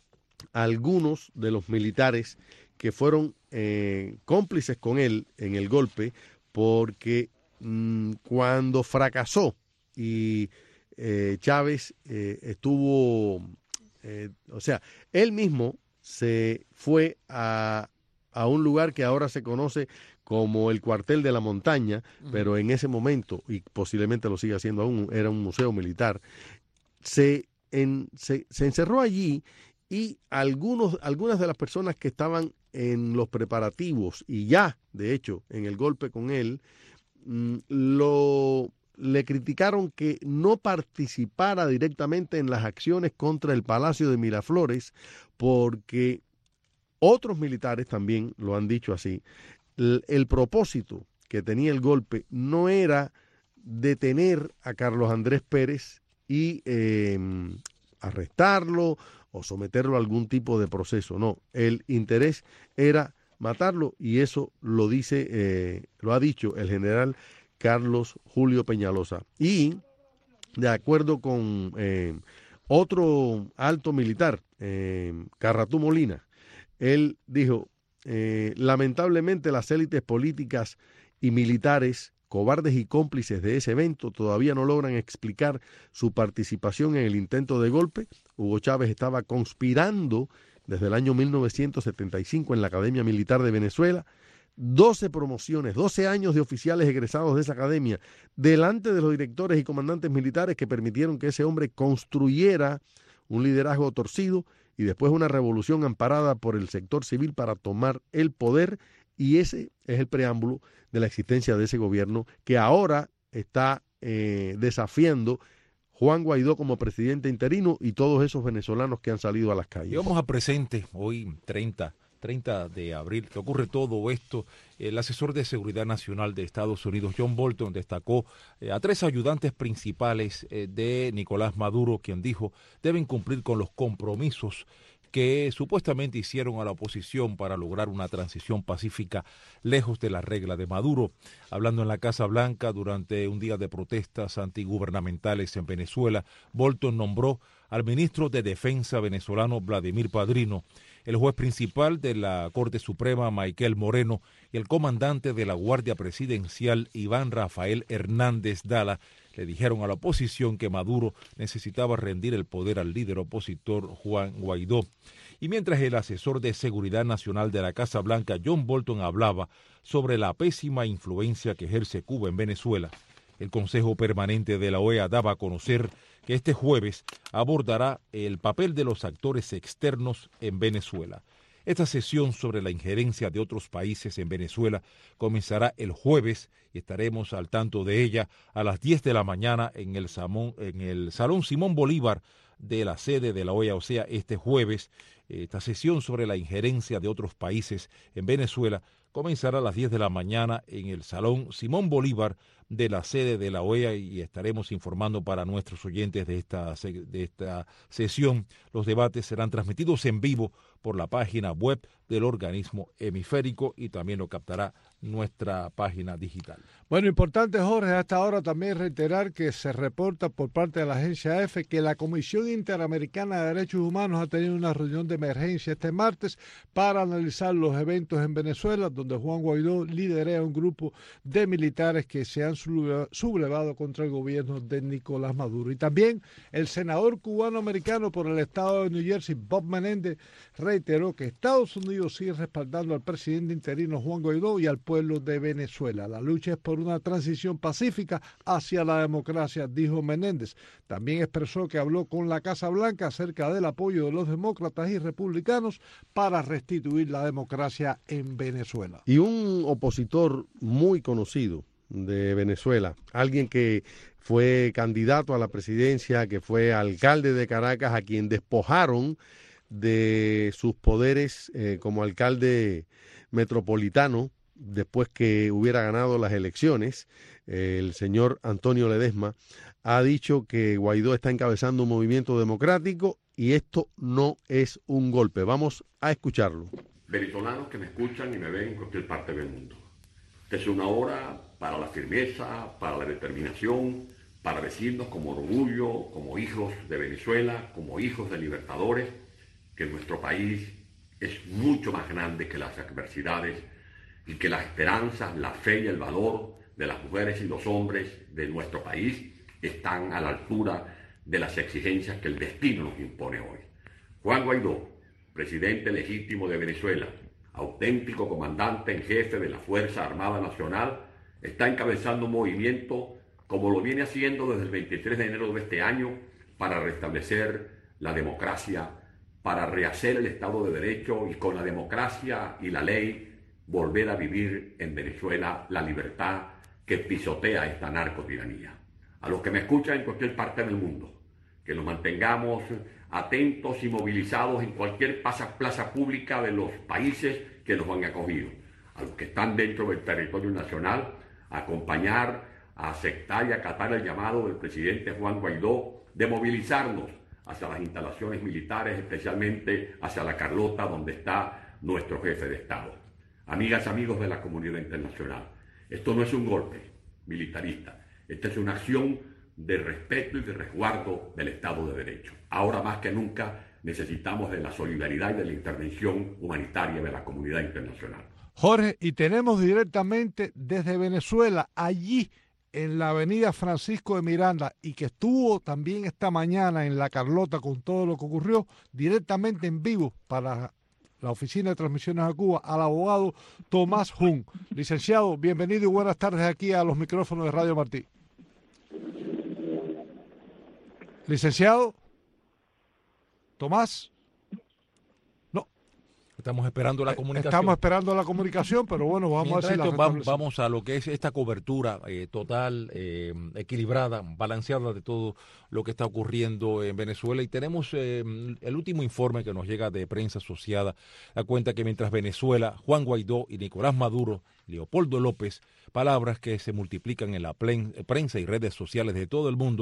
algunos de los militares que fueron eh, cómplices con él en el golpe, porque mmm, cuando fracasó y eh, Chávez eh, estuvo, eh, o sea, él mismo se fue a, a un lugar que ahora se conoce como el Cuartel de la Montaña, uh-huh. pero en ese momento, y posiblemente lo siga haciendo aún, era un museo militar, se, en, se, se encerró allí. Y algunos, algunas de las personas que estaban en los preparativos y ya, de hecho, en el golpe con él, lo, le criticaron que no participara directamente en las acciones contra el Palacio de Miraflores, porque otros militares también lo han dicho así. El, el propósito que tenía el golpe no era detener a Carlos Andrés Pérez y eh, arrestarlo o someterlo a algún tipo de proceso. No, el interés era matarlo, y eso lo dice, eh, lo ha dicho el general Carlos Julio Peñalosa. Y de acuerdo con eh, otro alto militar, eh, Carratú Molina, él dijo, eh, lamentablemente las élites políticas y militares, cobardes y cómplices de ese evento, todavía no logran explicar su participación en el intento de golpe. Hugo Chávez estaba conspirando desde el año mil novecientos setenta y cinco en la Academia Militar de Venezuela, doce promociones, doce años de oficiales egresados de esa academia, delante de los directores y comandantes militares que permitieron que ese hombre construyera un liderazgo torcido y después una revolución amparada por el sector civil para tomar el poder. Y ese es el preámbulo de la existencia de ese gobierno que ahora está eh, desafiando Juan Guaidó como presidente interino y todos esos venezolanos que han salido a las calles. Y vamos a presente hoy, treinta de abril, que ocurre todo esto. El asesor de Seguridad Nacional de Estados Unidos, John Bolton, destacó eh, a tres ayudantes principales eh, de Nicolás Maduro, quien dijo deben cumplir con los compromisos que supuestamente hicieron a la oposición para lograr una transición pacífica lejos de la regla de Maduro. Hablando en la Casa Blanca durante un día de protestas antigubernamentales en Venezuela, Bolton nombró al ministro de Defensa venezolano Vladimir Padrino, el juez principal de la Corte Suprema Michael Moreno y el comandante de la Guardia Presidencial Iván Rafael Hernández Dala le dijeron a la oposición que Maduro necesitaba rendir el poder al líder opositor Juan Guaidó. Y mientras el asesor de Seguridad Nacional de la Casa Blanca, John Bolton, hablaba sobre la pésima influencia que ejerce Cuba en Venezuela, el Consejo Permanente de la O E A daba a conocer que este jueves abordará el papel de los actores externos en Venezuela. Esta sesión sobre la injerencia de otros países en Venezuela comenzará el jueves y estaremos al tanto de ella a las diez de la mañana en el, Samón, en el Salón Simón Bolívar de la sede de la O E A. O sea, este jueves, esta sesión sobre la injerencia de otros países en Venezuela comenzará a las diez de la mañana en el Salón Simón Bolívar de la sede de la O E A y estaremos informando para nuestros oyentes de esta, de esta sesión. Los debates serán transmitidos en vivo por la página web del organismo hemisférico y también lo captará nuestra página digital. Bueno, importante, Jorge, hasta ahora también reiterar que se reporta por parte de la agencia EFE que la Comisión Interamericana de Derechos Humanos ha tenido una reunión de emergencia este martes para analizar los eventos en Venezuela, donde Juan Guaidó lidera un grupo de militares que se han sublevado contra el gobierno de Nicolás Maduro. Y también el senador cubano-americano por el estado de New Jersey, Bob Menéndez, reiteró que Estados Unidos sigue respaldando al presidente interino Juan Guaidó y al pueblo de Venezuela. La lucha es por una transición pacífica hacia la democracia, dijo Menéndez. También expresó que habló con la Casa Blanca acerca del apoyo de los demócratas y republicanos para restituir la democracia en Venezuela. Y un opositor muy conocido de Venezuela, alguien que fue candidato a la presidencia, que fue alcalde de Caracas, a quien despojaron de sus poderes eh, como alcalde metropolitano después que hubiera ganado las elecciones, eh, el señor Antonio Ledesma, ha dicho que Guaidó está encabezando un movimiento democrático y esto no es un golpe. Vamos a escucharlo. Venezolanos que me escuchan y me ven en cualquier parte del mundo. Esta es una hora para la firmeza, para la determinación, para decirnos como orgullo, como hijos de Venezuela, como hijos de libertadores, que nuestro país es mucho más grande que las adversidades y que las esperanzas, la fe y el valor de las mujeres y los hombres de nuestro país están a la altura de las exigencias que el destino nos impone hoy. Juan Guaidó, presidente legítimo de Venezuela, auténtico comandante en jefe de la Fuerza Armada Nacional, está encabezando un movimiento como lo viene haciendo desde el veintitrés de enero de este año para restablecer la democracia, para rehacer el Estado de Derecho y con la democracia y la ley volver a vivir en Venezuela la libertad que pisotea esta narcotiranía. A los que me escuchan en cualquier parte del mundo, que nos mantengamos atentos y movilizados en cualquier plaza, plaza pública de los países que nos han acogido. A los que están dentro del territorio nacional, a acompañar, a aceptar y acatar el llamado del presidente Juan Guaidó de movilizarnos hacia las instalaciones militares, especialmente hacia la Carlota, donde está nuestro jefe de Estado. Amigas, amigos de la comunidad internacional, esto no es un golpe militarista, esta es una acción de respeto y de resguardo del Estado de Derecho. Ahora más que nunca necesitamos de la solidaridad y de la intervención humanitaria de la comunidad internacional. Jorge, y tenemos directamente desde Venezuela, allí en la avenida Francisco de Miranda, y que estuvo también esta mañana en la Carlota con todo lo que ocurrió, directamente en vivo para la Oficina de Transmisiones a Cuba, al abogado Tomás Jun. Licenciado, bienvenido y buenas tardes aquí a los micrófonos de Radio Martí. Licenciado Tomás. No. Estamos esperando la comunicación. Estamos esperando la comunicación, pero bueno, vamos Mientras a ver si esto, la vamos, vamos a lo que es esta cobertura eh, total, eh, equilibrada, balanceada de todo lo que está ocurriendo en Venezuela. Y tenemos eh, el último informe que nos llega de Prensa Asociada, da cuenta que mientras Venezuela, Juan Guaidó y Nicolás Maduro, Leopoldo López, palabras que se multiplican en la plen, prensa y redes sociales de todo el mundo,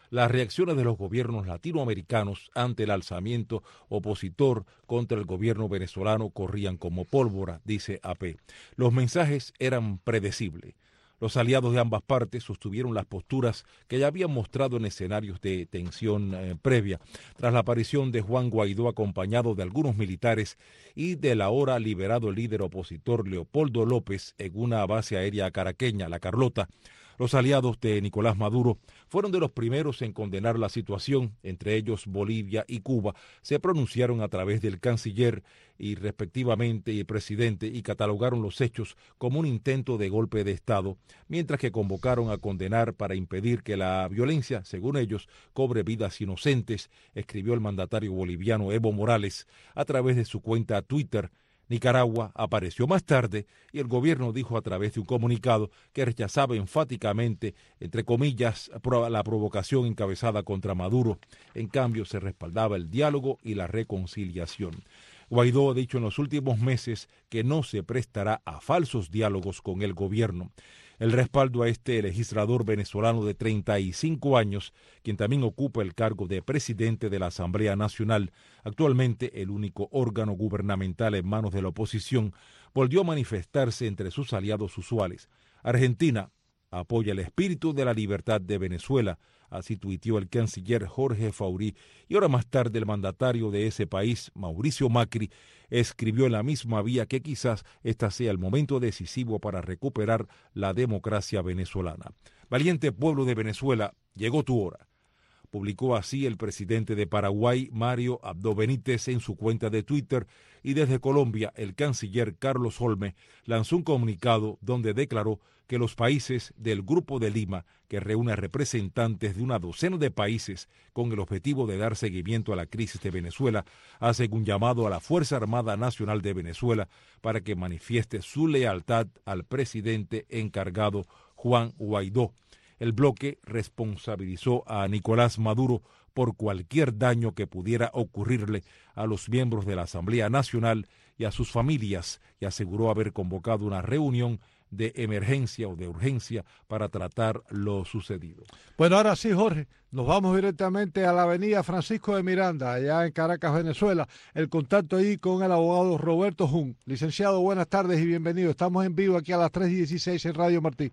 las reacciones de los gobiernos latinoamericanos ante el alzamiento opositor contra el gobierno venezolano corrían como pólvora, dice A P. Los mensajes eran predecibles. Los aliados de ambas partes sostuvieron las posturas que ya habían mostrado en escenarios de tensión eh, previa, tras la aparición de Juan Guaidó acompañado de algunos militares y del ahora liberado líder opositor Leopoldo López en una base aérea caraqueña, La Carlota. Los aliados de Nicolás Maduro fueron de los primeros en condenar la situación, entre ellos Bolivia y Cuba. Se pronunciaron a través del canciller y respectivamente y presidente y catalogaron los hechos como un intento de golpe de Estado, mientras que convocaron a condenar para impedir que la violencia, según ellos, cobre vidas inocentes, escribió el mandatario boliviano Evo Morales a través de su cuenta Twitter. Nicaragua apareció más tarde y el gobierno dijo a través de un comunicado que rechazaba enfáticamente, entre comillas, la provocación encabezada contra Maduro. En cambio, se respaldaba el diálogo y la reconciliación. Guaidó ha dicho en los últimos meses que no se prestará a falsos diálogos con el gobierno. El respaldo a este legislador venezolano de treinta y cinco años, quien también ocupa el cargo de presidente de la Asamblea Nacional, actualmente el único órgano gubernamental en manos de la oposición, volvió a manifestarse entre sus aliados usuales. Argentina apoya el espíritu de la libertad de Venezuela, así tuiteó el canciller Jorge Faurí, y ahora más tarde el mandatario de ese país, Mauricio Macri, escribió en la misma vía que quizás este sea el momento decisivo para recuperar la democracia venezolana. Valiente pueblo de Venezuela, llegó tu hora. Publicó así el presidente de Paraguay, Mario Abdo Benítez, en su cuenta de Twitter, y desde Colombia el canciller Carlos Holme lanzó un comunicado donde declaró que los países del Grupo de Lima, que reúne a representantes de una docena de países con el objetivo de dar seguimiento a la crisis de Venezuela, hacen un llamado a la Fuerza Armada Nacional de Venezuela para que manifieste su lealtad al presidente encargado Juan Guaidó. El bloque responsabilizó a Nicolás Maduro por cualquier daño que pudiera ocurrirle a los miembros de la Asamblea Nacional y a sus familias, y aseguró haber convocado una reunión de emergencia o de urgencia para tratar lo sucedido. Bueno, ahora sí, Jorge, nos vamos directamente a la avenida Francisco de Miranda, allá en Caracas, Venezuela. El contacto ahí con el abogado Roberto Jun. Licenciado, buenas tardes y bienvenido. Estamos en vivo aquí a las tres y dieciséis en Radio Martí.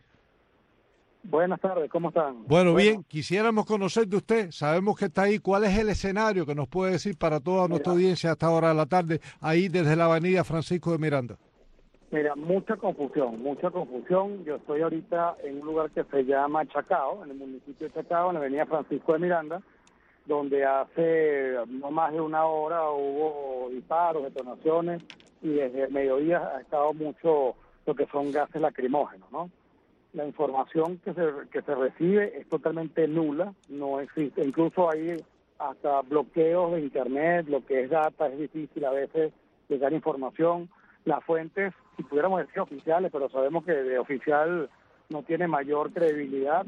Buenas tardes, ¿cómo están? Bueno, bueno, bien, quisiéramos conocer de usted, sabemos que está ahí, ¿cuál es el escenario que nos puede decir para toda nuestra mira, audiencia a esta hora de la tarde, ahí desde la avenida Francisco de Miranda? Mira, mucha confusión, mucha confusión. Yo estoy ahorita en un lugar que se llama Chacao, en el municipio de Chacao, en la avenida Francisco de Miranda, donde hace no más de una hora hubo disparos, detonaciones, y desde el mediodía ha estado mucho lo que son gases lacrimógenos, ¿no? La información que se, que se recibe es totalmente nula, no existe, incluso hay hasta bloqueos de internet, lo que es data, es difícil a veces llegar información. Las fuentes, si pudiéramos decir oficiales, pero sabemos que de oficial no tiene mayor credibilidad,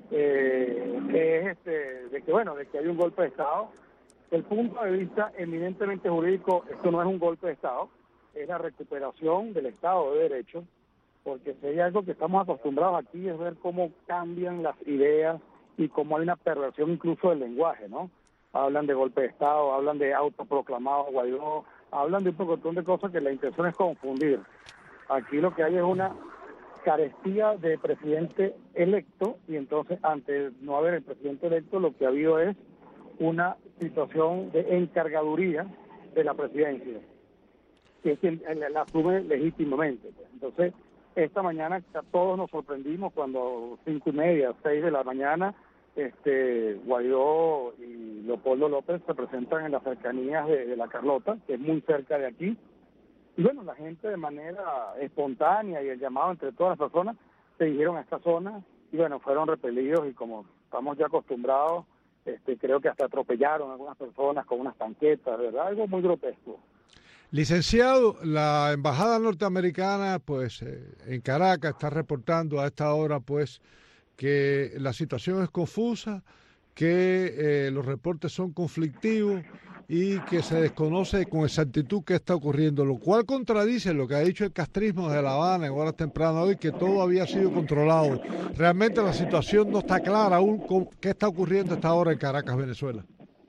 eh, es este, de que bueno, de que hay un golpe de Estado. Desde el punto de vista eminentemente jurídico, esto no es un golpe de Estado, es la recuperación del Estado de Derecho, porque si hay algo que estamos acostumbrados aquí es ver cómo cambian las ideas y cómo hay una perversión incluso del lenguaje, ¿no? Hablan de golpe de Estado, hablan de autoproclamado Guaidó, hablan de un montón de cosas que la intención es confundir. Aquí lo que hay es una carestía de presidente electo, y entonces ante no haber el presidente electo lo que ha habido es una situación de encargaduría de la presidencia, que es quien la asume legítimamente. Entonces, esta mañana todos nos sorprendimos cuando cinco y media, seis de la mañana, este Guaidó y Leopoldo López se presentan en las cercanías de, de La Carlota, que es muy cerca de aquí. Y bueno, la gente de manera espontánea y el llamado entre todas las personas se dirigieron a esta zona y bueno, fueron repelidos y como estamos ya acostumbrados, este creo que hasta atropellaron a algunas personas con unas tanquetas, ¿verdad? Algo muy grotesco. Licenciado, la embajada norteamericana, pues, eh, en Caracas está reportando a esta hora, pues, que la situación es confusa, que eh, los reportes son conflictivos y que se desconoce con exactitud qué está ocurriendo, lo cual contradice lo que ha dicho el castrismo de La Habana en horas tempranas hoy, que todo había sido controlado. Realmente la situación no está clara aún con qué está ocurriendo a esta hora en Caracas, Venezuela.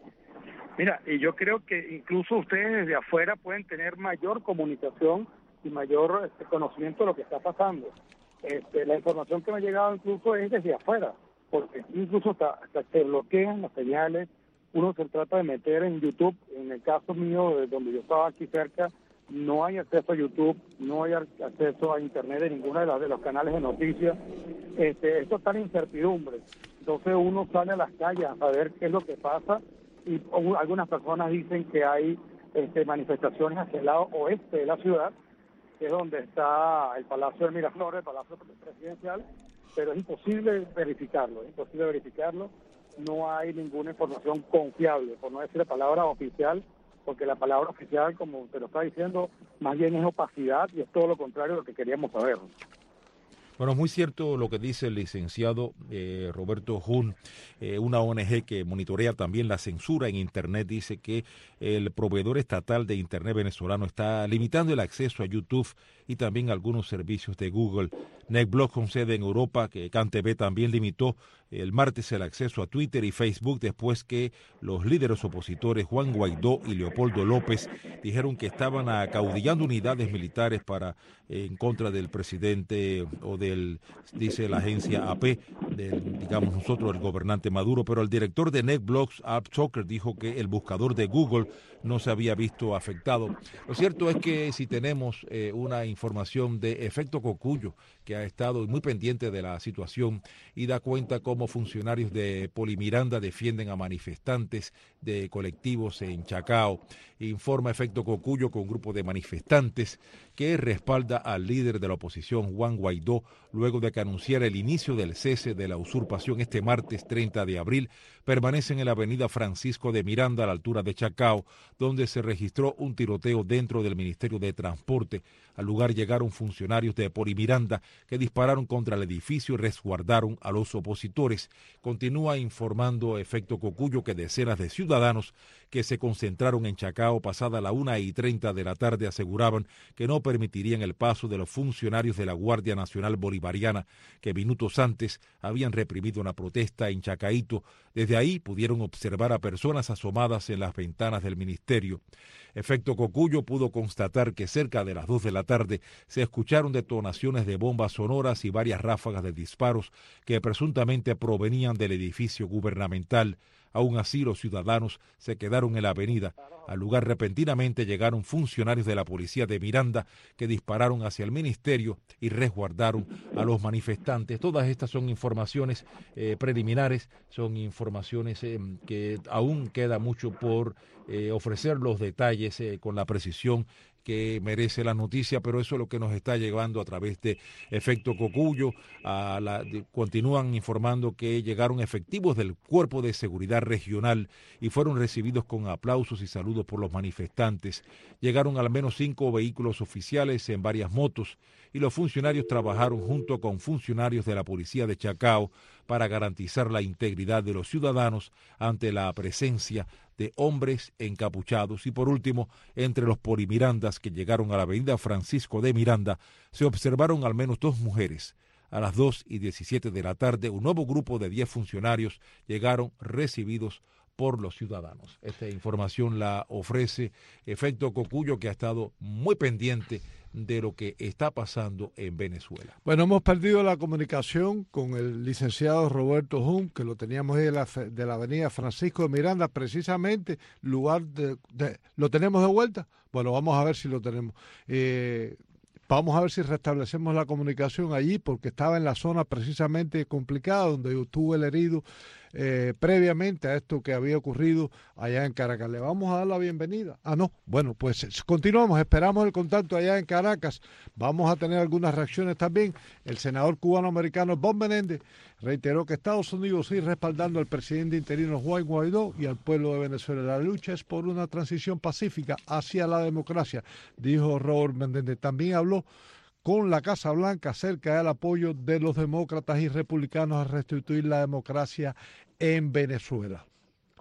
Mira, y yo creo que incluso ustedes desde afuera pueden tener mayor comunicación y mayor este, conocimiento de lo que está pasando. Este, la información que me ha llegado incluso es desde afuera, porque incluso hasta, hasta se bloquean las señales, uno se trata de meter en YouTube, en el caso mío, de donde yo estaba aquí cerca, no hay acceso a YouTube, no hay acceso a Internet de ninguno de, las, de los canales de noticias, este, esto está en incertidumbre, entonces uno sale a las calles a saber qué es lo que pasa, y o, algunas personas dicen que hay este, manifestaciones hacia el lado oeste de la ciudad, que es donde está el Palacio de Miraflores, el Palacio Presidencial, pero es imposible verificarlo, es imposible verificarlo, no hay ninguna información confiable, por no decir la palabra oficial, porque la palabra oficial, como te lo está diciendo, más bien es opacidad y es todo lo contrario de lo que queríamos saber. Bueno, es muy cierto lo que dice el licenciado eh, Roberto Jun, eh, una O N G que monitorea también la censura en Internet, dice que el proveedor estatal de Internet venezolano está limitando el acceso a YouTube y también algunos servicios de Google. NetBlog, con sede en Europa, que CanTV también limitó el martes el acceso a Twitter y Facebook después que los líderes opositores Juan Guaidó y Leopoldo López dijeron que estaban acaudillando unidades militares para eh, en contra del presidente o del, dice la agencia A P, del, digamos nosotros, el gobernante Maduro, pero el director de NetBlocks, Art Zucker, dijo que el buscador de Google no se había visto afectado. Lo cierto es que si tenemos eh, una información de Efecto Cocuyo, que ha estado muy pendiente de la situación y da cuenta cómo funcionarios de Polimiranda defienden a manifestantes de colectivos en Chacao. Informa Efecto Cocuyo con un grupo de manifestantes que respalda al líder de la oposición, Juan Guaidó, luego de que anunciara el inicio del cese de la usurpación este martes treinta de abril, permanecen en la avenida Francisco de Miranda a la altura de Chacao, donde se registró un tiroteo dentro del Ministerio de Transporte. Al lugar llegaron funcionarios de Polimiranda que dispararon contra el edificio y resguardaron a los opositores. Continúa informando Efecto Cocuyo que decenas de ciudadanos que se concentraron en Chacao pasada la una y treinta de la tarde aseguraban que no permitirían el paso de los funcionarios de la Guardia Nacional Bolivariana que minutos antes habían reprimido una protesta en Chacaíto. Desde ahí pudieron observar a personas asomadas en las ventanas del ministerio. Efecto Cocuyo pudo constatar que cerca de las dos de la tarde se escucharon detonaciones de bombas sonoras y varias ráfagas de disparos que presuntamente provenían del edificio gubernamental. Aún así, los ciudadanos se quedaron en la avenida. Al lugar repentinamente llegaron funcionarios de la policía de Miranda que dispararon hacia el ministerio y resguardaron a los manifestantes. Todas estas son informaciones eh, preliminares, son informaciones eh, que aún queda mucho por eh, ofrecer los detalles eh, con la precisión que merece la noticia, pero eso es lo que nos está llevando a través de Efecto Cocuyo. A la, de, continúan informando que llegaron efectivos del Cuerpo de Seguridad Regional y fueron recibidos con aplausos y saludos por los manifestantes. Llegaron al menos cinco vehículos oficiales en varias motos y los funcionarios trabajaron junto con funcionarios de la policía de Chacao para garantizar la integridad de los ciudadanos ante la presencia de hombres encapuchados. Y por último, entre los polimirandas que llegaron a la avenida Francisco de Miranda, se observaron al menos dos mujeres. A las dos y diecisiete de la tarde, un nuevo grupo de diez funcionarios llegaron recibidos por los ciudadanos. Esta información la ofrece Efecto Cocuyo, que ha estado muy pendiente de lo que está pasando en Venezuela. Bueno, hemos perdido la comunicación con el licenciado Roberto Jun, que lo teníamos ahí de la, de la avenida Francisco de Miranda, precisamente, lugar de, de... ¿Lo tenemos de vuelta? Bueno, vamos a ver si lo tenemos. Eh, vamos a ver si restablecemos la comunicación allí, porque estaba en la zona precisamente complicada, donde yo tuve el herido eh, previamente a esto que había ocurrido allá en Caracas. Le vamos a dar la bienvenida. Ah, no. Bueno, pues continuamos. Esperamos el contacto allá en Caracas. Vamos a tener algunas reacciones también. El senador cubano-americano Bob Menéndez reiteró que Estados Unidos sigue respaldando al presidente interino Juan Guaidó y al pueblo de Venezuela. La lucha es por una transición pacífica hacia la democracia, dijo Robert Menéndez. También habló con la Casa Blanca acerca del apoyo de los demócratas y republicanos a restituir la democracia en Venezuela.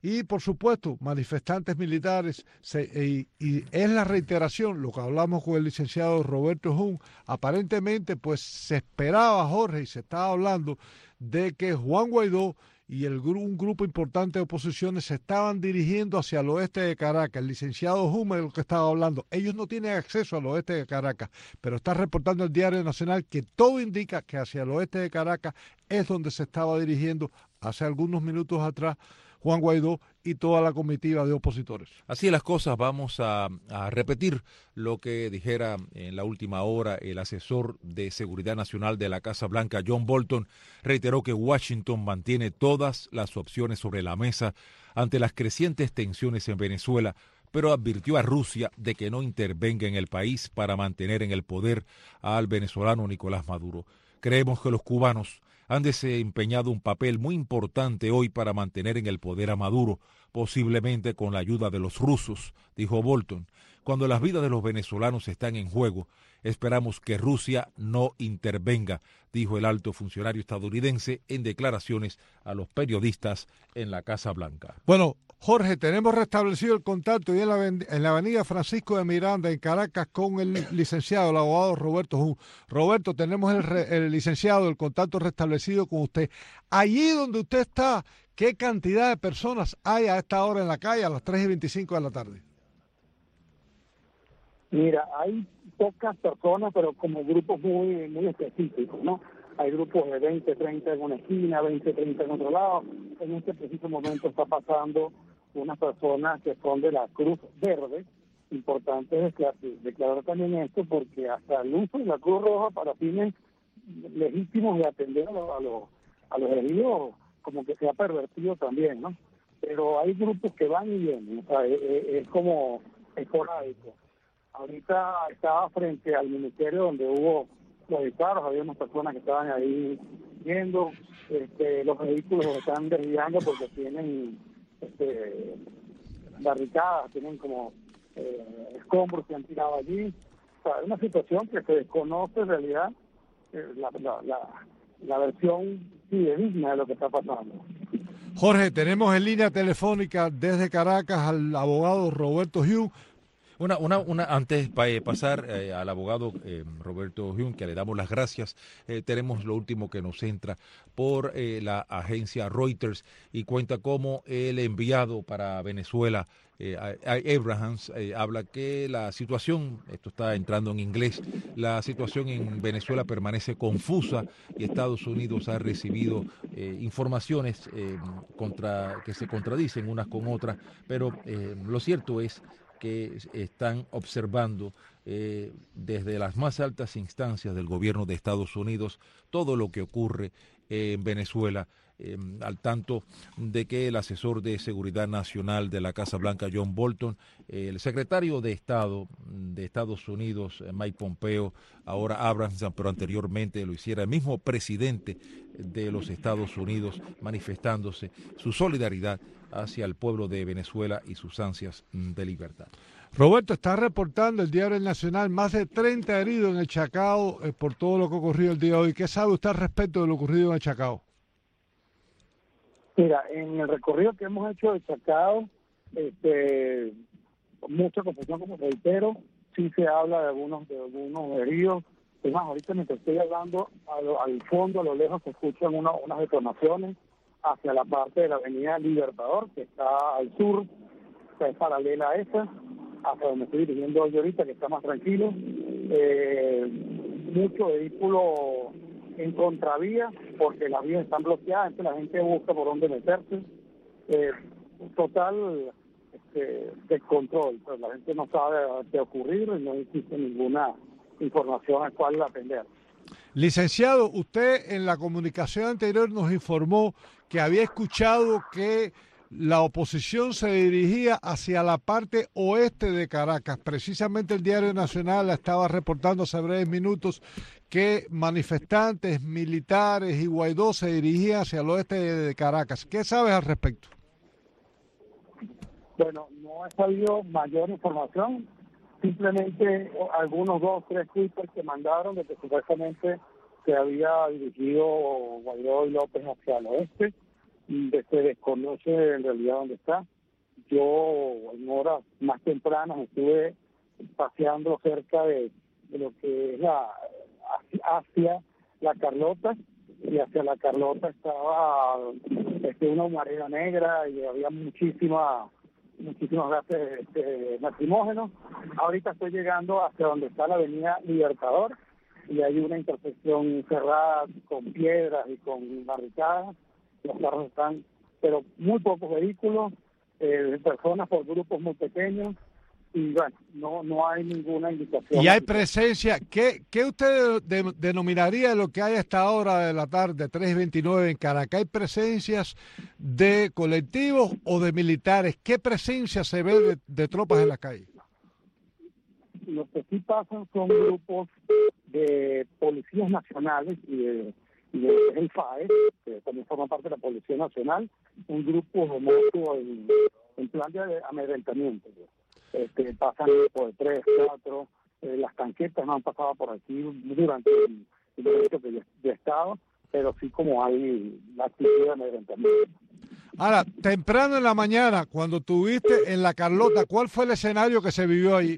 y por supuesto manifestantes militares, se, y, y es la reiteración, lo que hablamos con el licenciado Roberto Jun, aparentemente pues se esperaba, Jorge, y se estaba hablando de que Juan Guaidó y el, un grupo importante de oposiciones se estaban dirigiendo hacia el oeste de Caracas. El licenciado Jun es lo que estaba hablando. Ellos no tienen acceso al oeste de Caracas, pero está reportando el Diario Nacional que todo indica que hacia el oeste de Caracas es donde se estaba dirigiendo hace algunos minutos atrás Juan Guaidó y toda la comitiva de opositores. Así las cosas, vamos a, a repetir lo que dijera en la última hora el asesor de Seguridad Nacional de la Casa Blanca, John Bolton. Reiteró que Washington mantiene todas las opciones sobre la mesa ante las crecientes tensiones en Venezuela, pero advirtió a Rusia de que no intervenga en el país para mantener en el poder al venezolano Nicolás Maduro. Creemos que los cubanos han desempeñado un papel muy importante hoy para mantener en el poder a Maduro, posiblemente con la ayuda de los rusos, dijo Bolton. Cuando las vidas de los venezolanos están en juego, esperamos que Rusia no intervenga, dijo el alto funcionario estadounidense en declaraciones a los periodistas en la Casa Blanca. Bueno, Jorge, tenemos restablecido el contacto y en la, en la avenida Francisco de Miranda, en Caracas, con el licenciado, el abogado Roberto Jun. Roberto, tenemos el, el licenciado, el contacto restablecido con usted. Allí donde usted está, ¿qué cantidad de personas hay a esta hora en la calle, a las tres y veinticinco de la tarde? Mira, hay pocas personas, pero como grupos muy, muy específicos, ¿no? Hay grupos de veinte, treinta en una esquina, veinte, treinta en otro lado. En este preciso momento está pasando unas personas que son de la Cruz Verde. Importante es declarar también esto porque hasta el uso de la Cruz Roja para fines legítimos de atender a los, a los, a los heridos como que se ha pervertido también, ¿no? Pero hay grupos que van y vienen, o sea, es, es como esporádico. Ahorita estaba frente al ministerio donde hubo los disparos, había unas personas que estaban ahí viendo, este, los vehículos los están desviando porque tienen este, barricadas, tienen como eh, escombros que han tirado allí. O sea, es una situación que se desconoce en realidad eh, la, la, la, la versión fidedigna de lo que está pasando. Jorge, tenemos en línea telefónica desde Caracas al abogado Roberto Jun. Una, una, una, antes de pasar eh, al abogado eh, Roberto Jun, que le damos las gracias, eh, tenemos lo último que nos entra por eh, la agencia Reuters y cuenta cómo el enviado para Venezuela, eh, Abrahams, eh, habla que la situación, esto está entrando en inglés, la situación en Venezuela permanece confusa y Estados Unidos ha recibido eh, informaciones eh, contra, que se contradicen unas con otras, pero eh, lo cierto es que están observando eh, desde las más altas instancias del gobierno de Estados Unidos todo lo que ocurre eh, en Venezuela, eh, al tanto de que el asesor de Seguridad Nacional de la Casa Blanca, John Bolton, eh, el secretario de Estado de Estados Unidos, eh, Mike Pompeo, ahora Abrams, pero anteriormente lo hiciera el mismo presidente de los Estados Unidos, manifestándose su solidaridad hacia el pueblo de Venezuela y sus ansias de libertad. Roberto, está reportando el Diario Nacional más de treinta heridos en el Chacao eh, por todo lo que ha ocurrido el día de hoy. ¿Qué sabe usted al respecto de lo ocurrido en el Chacao? Mira, en el recorrido que hemos hecho de Chacao, este, mucha confusión, como reitero, sí se habla de algunos de algunos heridos. Es más, ahorita mientras estoy hablando, a lo, al fondo, a lo lejos, se escuchan una, unas detonaciones hacia la parte de la avenida Libertador, que está al sur, que es paralela a esa, hacia donde estoy dirigiendo yo ahorita, que está más tranquilo. Eh, mucho vehículo en contravía, porque las vías están bloqueadas, entonces la gente busca por dónde meterse. Eh, total este, descontrol, pues la gente no sabe qué ocurrir y no existe ninguna información a cuál atender. Licenciado, usted en la comunicación anterior nos informó que había escuchado que la oposición se dirigía hacia la parte oeste de Caracas. Precisamente el Diario Nacional estaba reportando hace breves minutos que manifestantes, militares y Guaidó se dirigían hacia el oeste de Caracas. ¿Qué sabes al respecto? Bueno, no he sabido mayor información. Simplemente algunos dos, tres twitters que mandaron de que supuestamente se había dirigido Guaidó y López hacia el oeste. se desconoce en realidad dónde está. Yo en horas más tempranas estuve paseando cerca de, de lo que es la hacia la Carlota, y hacia la Carlota estaba este, una humareda negra y había muchísima muchísimos gases este, lacrimógenos. Ahorita estoy llegando hacia donde está la avenida Libertador y hay una intersección cerrada con piedras y con barricadas. Los carros están, pero muy pocos vehículos, eh, personas por grupos muy pequeños, y bueno, no no hay ninguna indicación. Y hay presencia, ¿qué, qué usted de, denominaría lo que hay a esta hora de la tarde, tres y veintinueve en Caracas? ¿Hay presencias de colectivos o de militares? ¿Qué presencia se ve de, de tropas en la calle? Lo que sí pasan son grupos de policías nacionales y de, y de el F A E, que también forma parte de la Policía Nacional, un grupo de moto en, en plan de amedrentamiento. Este, pasan por tres, cuatro, eh, las tanquetas no han pasado por aquí durante el, el momento que yo, yo he estado, pero sí como hay la actividad de amedrentamiento. Ahora, temprano en la mañana, cuando estuviste en la Carlota, ¿cuál fue el escenario que se vivió ahí?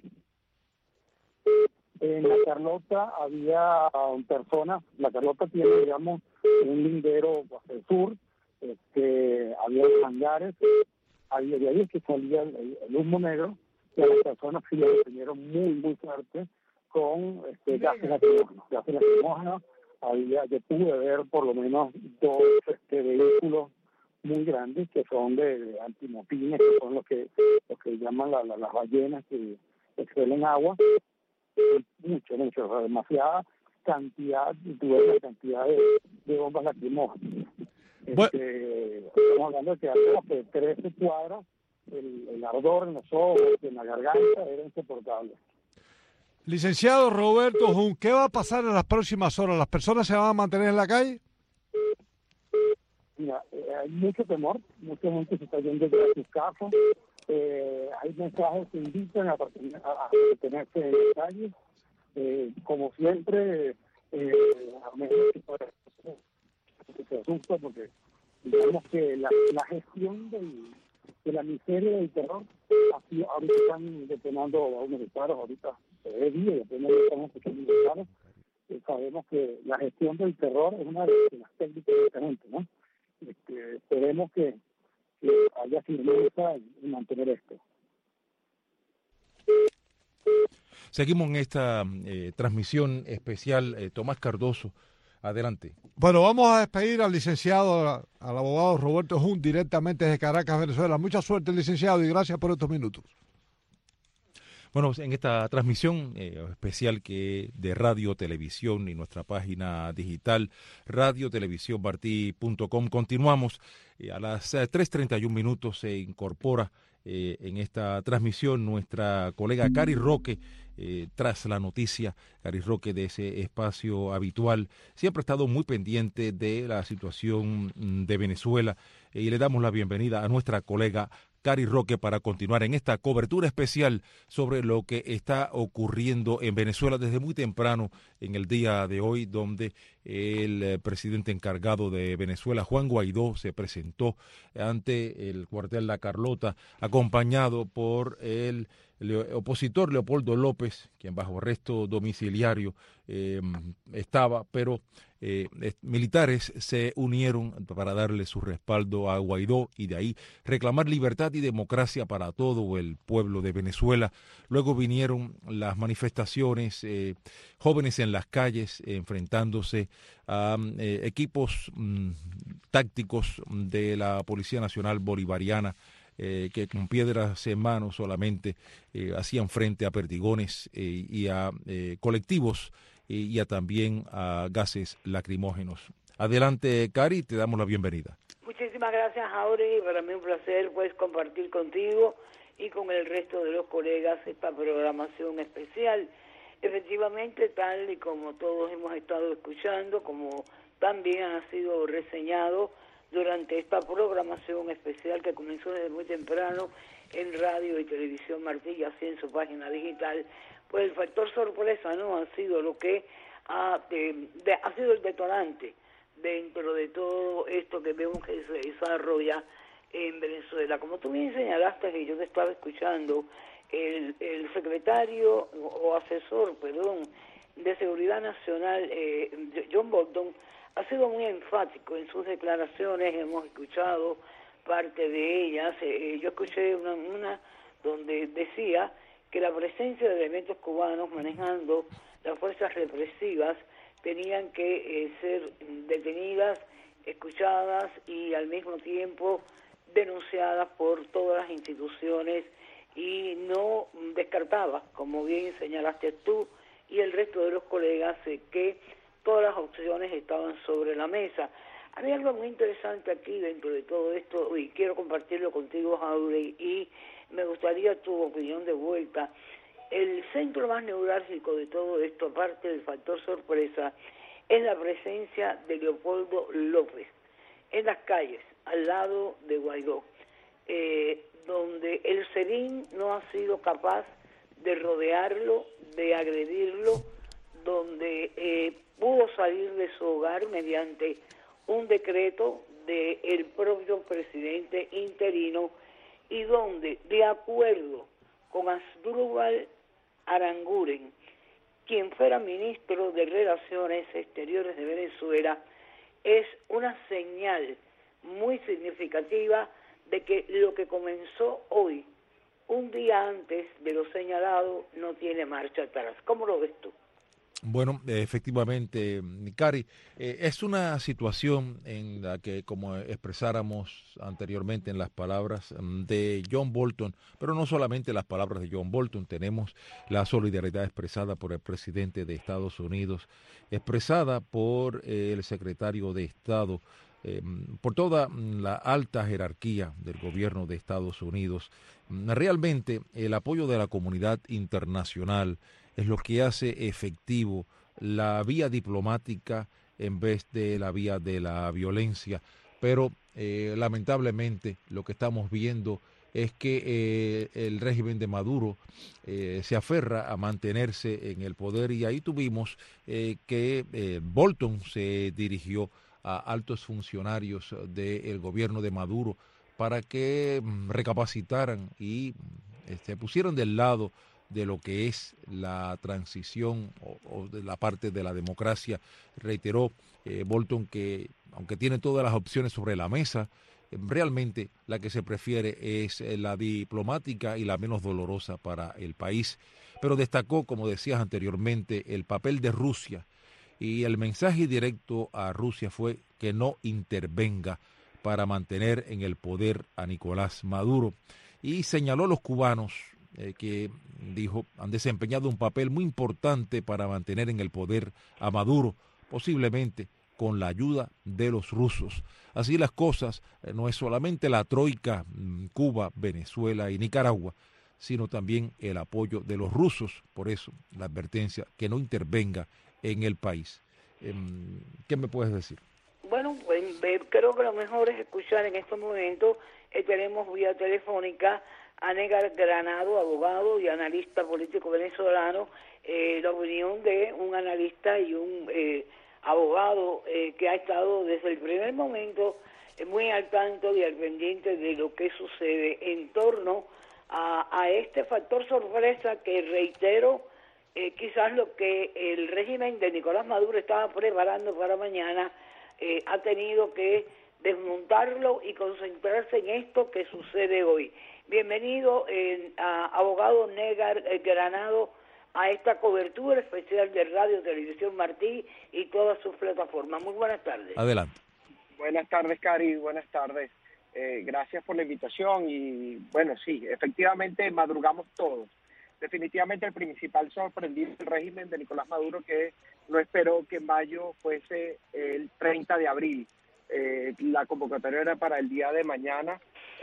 En la Carlota había personas, la Carlota tiene, digamos, un lindero hacia el sur, este, había hangares, había de ahí es que salía el, el humo negro, y a las personas sí lo recibieron muy, muy fuerte con este, gases lacrimógenos. Gases lacrimógenos, había, yo pude ver por lo menos dos este, vehículos muy grandes que son de, de antimotines, que son los que los que llaman la, la, las ballenas que expelan agua. Mucho, mucho, o sea, demasiada cantidad, tuve una cantidad de, de bombas lacrimógenas. Este, estamos hablando de que hace trece cuadras el, el ardor en los ojos, en la garganta, era insoportable. Licenciado Roberto Jun, ¿qué va a pasar en las próximas horas? ¿Las personas se van a mantener en la calle? Mira, eh, hay mucho temor, mucha gente se está yendo de sus casas, eh, hay mensajes que invitan a, a, a detenerse en la calle, eh, como siempre, eh, a menos que se asusta porque digamos que la, la gestión del, de la miseria y del terror, así, ahorita están detonando a unos disparos, ahorita es día y apenas estamos escuchando disparos, eh, sabemos que la gestión del terror es una de las técnicas de esta gente, ¿no? Este, esperemos que, que haya firmeza en mantener esto. Seguimos en esta eh, transmisión especial. eh, Tomás Cardoso, adelante. Bueno, vamos a despedir al licenciado, al abogado Roberto Jun, directamente desde Caracas, Venezuela. Mucha suerte, licenciado, y gracias por estos minutos. Bueno, en esta transmisión eh, especial que de radio, televisión y nuestra página digital radio televisión martí punto com, continuamos eh, a las eh, tres treinta y un minutos. Se incorpora eh, en esta transmisión nuestra colega Cari Roque, eh, tras la noticia. Cari Roque, de ese espacio habitual, siempre ha estado muy pendiente de la situación de Venezuela, eh, y le damos la bienvenida a nuestra colega Cari Roque para continuar en esta cobertura especial sobre lo que está ocurriendo en Venezuela desde muy temprano en el día de hoy, donde el eh, presidente encargado de Venezuela, Juan Guaidó, se presentó ante el cuartel La Carlota, acompañado por el, el opositor Leopoldo López, quien bajo arresto domiciliario eh, estaba, pero Eh, militares se unieron para darle su respaldo a Guaidó y de ahí reclamar libertad y democracia para todo el pueblo de Venezuela. Luego vinieron las manifestaciones, eh, jóvenes en las calles eh, enfrentándose a eh, equipos mm, tácticos de la Policía Nacional Bolivariana, Eh, que con piedras en mano solamente eh, hacían frente a perdigones eh, y a eh, colectivos y, y a también a gases lacrimógenos. Adelante, Cari, te damos la bienvenida. Muchísimas gracias, Auri. Para mí un placer pues compartir contigo y con el resto de los colegas esta programación especial. Efectivamente, tal y como todos hemos estado escuchando, como también ha sido reseñado durante esta programación especial que comenzó desde muy temprano en radio y televisión Martí, y así en su página digital, pues el factor sorpresa no ha sido lo que ha, de, de, ha sido el detonante dentro de todo esto que vemos que se desarrolla en Venezuela. Como tú bien señalaste, que yo te estaba escuchando, el, el secretario o asesor, perdón, de Seguridad Nacional, eh, John Bolton, ha sido muy enfático en sus declaraciones, hemos escuchado parte de ellas. Eh, yo escuché una, una donde decía que la presencia de elementos cubanos manejando las fuerzas represivas tenían que eh, ser detenidas, escuchadas y al mismo tiempo denunciadas por todas las instituciones, y no descartaba, como bien señalaste tú y el resto de los colegas, eh, que todas las opciones estaban sobre la mesa. Hay algo muy interesante aquí dentro de todo esto y quiero compartirlo contigo, Jauregui, y me gustaría tu opinión de vuelta. El centro más neurálgico de todo esto, aparte del factor sorpresa, es la presencia de Leopoldo López en las calles, al lado de Guaidó, eh, donde el SEBIN no ha sido capaz de rodearlo, de agredirlo, donde eh, pudo salir de su hogar mediante un decreto del propio presidente interino, y donde, de acuerdo con Asdrúbal Aranguren, quien fuera ministro de Relaciones Exteriores de Venezuela, es una señal muy significativa de que lo que comenzó hoy, un día antes de lo señalado, no tiene marcha atrás. ¿Cómo lo ves tú? Bueno, efectivamente, Cari, eh, es una situación en la que, como expresáramos anteriormente en las palabras de John Bolton, pero no solamente las palabras de John Bolton, tenemos la solidaridad expresada por el presidente de Estados Unidos, expresada por eh, el secretario de Estado, eh, por toda la alta jerarquía del gobierno de Estados Unidos. Realmente el apoyo de la comunidad internacional es lo que hace efectivo la vía diplomática en vez de la vía de la violencia. Pero eh, lamentablemente lo que estamos viendo es que eh, el régimen de Maduro eh, se aferra a mantenerse en el poder, y ahí tuvimos eh, que eh, Bolton se dirigió a altos funcionarios del gobierno de Maduro para que mm, recapacitaran y mm, se pusieron del lado de lo que es la transición o, o de la parte de la democracia. Reiteró eh, Bolton que, aunque tiene todas las opciones sobre la mesa, eh, realmente la que se prefiere es eh, la diplomática y la menos dolorosa para el país. Pero destacó, como decías anteriormente, el papel de Rusia, y el mensaje directo a Rusia fue que no intervenga para mantener en el poder a Nicolás Maduro, y señaló a los cubanos Eh, que, dijo, han desempeñado un papel muy importante para mantener en el poder a Maduro, posiblemente con la ayuda de los rusos. Así las cosas, eh, no es solamente la troika, Cuba, Venezuela y Nicaragua, sino también el apoyo de los rusos. Por eso la advertencia que no intervenga en el país. Eh, ¿Qué me puedes decir? Bueno, pues, creo que lo mejor es escuchar en estos momentos. Eh, tenemos vía telefónica a Negar Granado, abogado y analista político venezolano, eh, la opinión de un analista y un eh, abogado eh, que ha estado desde el primer momento eh, muy al tanto y al pendiente de lo que sucede en torno a, a este factor sorpresa que, reitero, eh, quizás lo que el régimen de Nicolás Maduro estaba preparando para mañana, eh, ha tenido que desmontarlo y concentrarse en esto que sucede hoy. Bienvenido, eh, a abogado Negar eh, Granado, a esta cobertura especial de Radio Televisión Martí y todas sus plataformas. Muy buenas tardes. Adelante. Buenas tardes, Cari, buenas tardes. Eh, gracias por la invitación y, bueno, sí, efectivamente madrugamos todos. Definitivamente el principal sorprendido del régimen de Nicolás Maduro, que no esperó que en mayo fuese el treinta de abril. Eh, la convocatoria era para el día de mañana,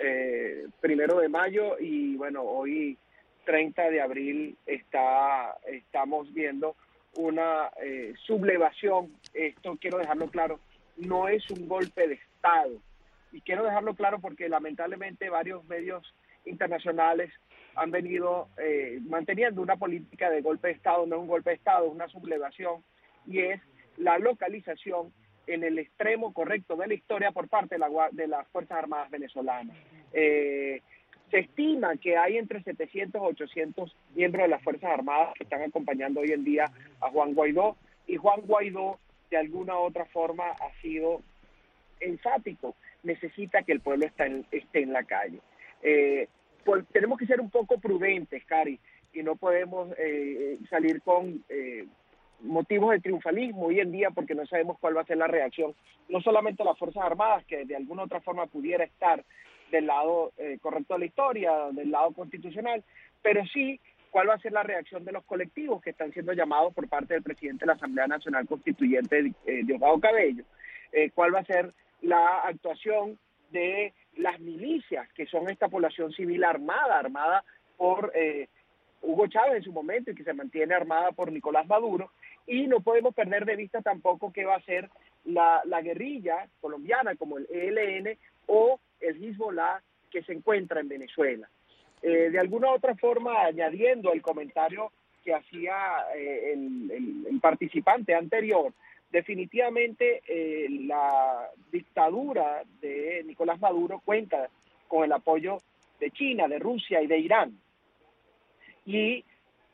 eh, primero de mayo, y bueno, hoy treinta de abril está, estamos viendo una eh, sublevación. Esto quiero dejarlo claro, no es un golpe de Estado, y quiero dejarlo claro porque lamentablemente varios medios internacionales han venido eh, manteniendo una política de golpe de Estado. No es un golpe de Estado, es una sublevación, y es la localización en el extremo correcto de la historia por parte de, la, de las Fuerzas Armadas venezolanas. Eh, se estima que hay entre setecientos a ochocientos miembros de las Fuerzas Armadas que están acompañando hoy en día a Juan Guaidó, y Juan Guaidó de alguna u otra forma ha sido enfático, necesita que el pueblo esté en, esté en la calle. Eh, pues, tenemos que ser un poco prudentes, Cari, y no podemos eh, salir con eh, motivos de triunfalismo hoy en día porque no sabemos cuál va a ser la reacción, no solamente de las Fuerzas Armadas, que de alguna u otra forma pudiera estar del lado eh, correcto de la historia, del lado constitucional, pero sí cuál va a ser la reacción de los colectivos que están siendo llamados por parte del presidente de la Asamblea Nacional Constituyente, eh, Diosdado Cabello, eh, cuál va a ser la actuación de las milicias, que son esta población civil armada, armada por eh, Hugo Chávez en su momento y que se mantiene armada por Nicolás Maduro, y no podemos perder de vista tampoco qué va a ser la, la guerrilla colombiana como el E L N o el Hezbollah que se encuentra en Venezuela. Eh, de alguna u otra forma, añadiendo el comentario que hacía eh, el, el, el participante anterior, definitivamente eh, la dictadura de Nicolás Maduro cuenta con el apoyo de China, de Rusia y de Irán. Y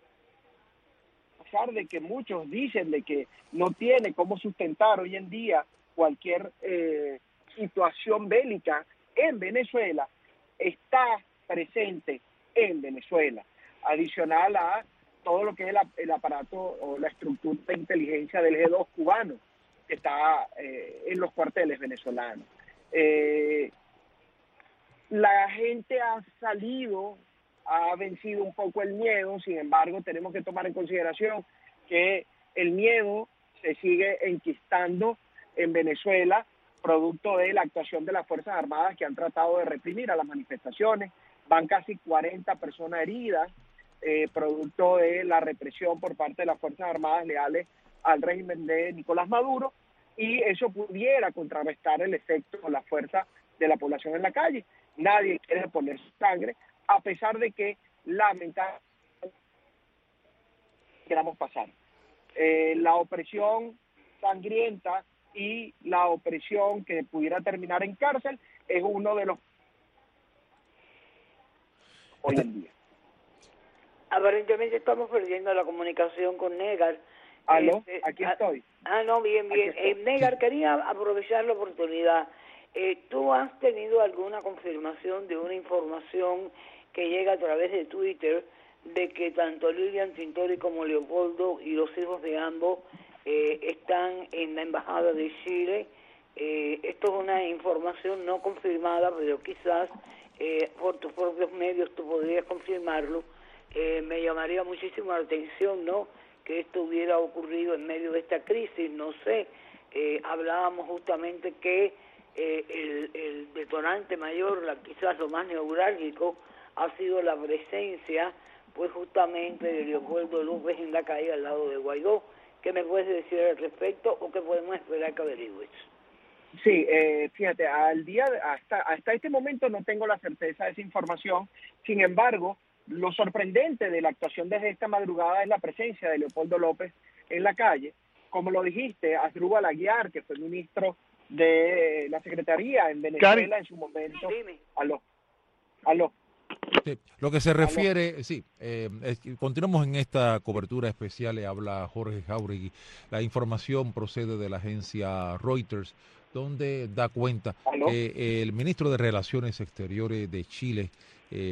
a pesar de que muchos dicen de que no tiene cómo sustentar hoy en día cualquier eh, situación bélica en Venezuela, está presente en Venezuela, adicional a todo lo que es el, el aparato o la estructura de inteligencia del G dos cubano, que está eh, en los cuarteles venezolanos. Eh, la gente ha salido, ha vencido un poco el miedo, sin embargo tenemos que tomar en consideración que el miedo se sigue enquistando en Venezuela, producto de la actuación de las Fuerzas Armadas que han tratado de reprimir a las manifestaciones. Van casi cuarenta personas heridas, eh, producto de la represión por parte de las Fuerzas Armadas leales al régimen de Nicolás Maduro, y eso pudiera contrarrestar el efecto o la fuerza de la población en la calle. Nadie quiere poner sangre, a pesar de que lamentablemente queramos pasar. Eh, la opresión sangrienta y la opresión que pudiera terminar en cárcel es uno de los hoy en día. Aparentemente estamos perdiendo la comunicación con Negar. Aló, este, aquí estoy. Ah, no, bien, bien. Eh, Negar, quería aprovechar la oportunidad. Eh, ¿Tú has tenido alguna confirmación de una información que llega a través de Twitter de que tanto Lilian Tintori como Leopoldo y los hijos de ambos eh, están en la Embajada de Chile? Eh, esto es una información no confirmada, pero quizás eh, por tus propios medios tú podrías confirmarlo. Eh, me llamaría muchísimo la atención, ¿no?, que esto hubiera ocurrido en medio de esta crisis. No sé, eh, hablábamos justamente que eh, el, el detonante mayor, la, quizás lo más neurálgico, ha sido la presencia, pues justamente de Leopoldo López en la calle al lado de Guaidó. ¿Qué me puedes decir al respecto o qué podemos esperar que averigües? Sí, eh, fíjate, al día de, hasta hasta este momento no tengo la certeza de esa información. Sin embargo, lo sorprendente de la actuación desde esta madrugada es la presencia de Leopoldo López en la calle. Como lo dijiste, Asdrúbal Aguiar, que fue ministro de la Secretaría en Venezuela Cari. en su momento. Dime. Aló, aló. Sí, lo que se refiere, sí, eh, es, continuamos en esta cobertura especial, le habla Jorge Jauregui. La información procede de la agencia Reuters, donde da cuenta ¿Aló? que el ministro de Relaciones Exteriores de Chile, eh,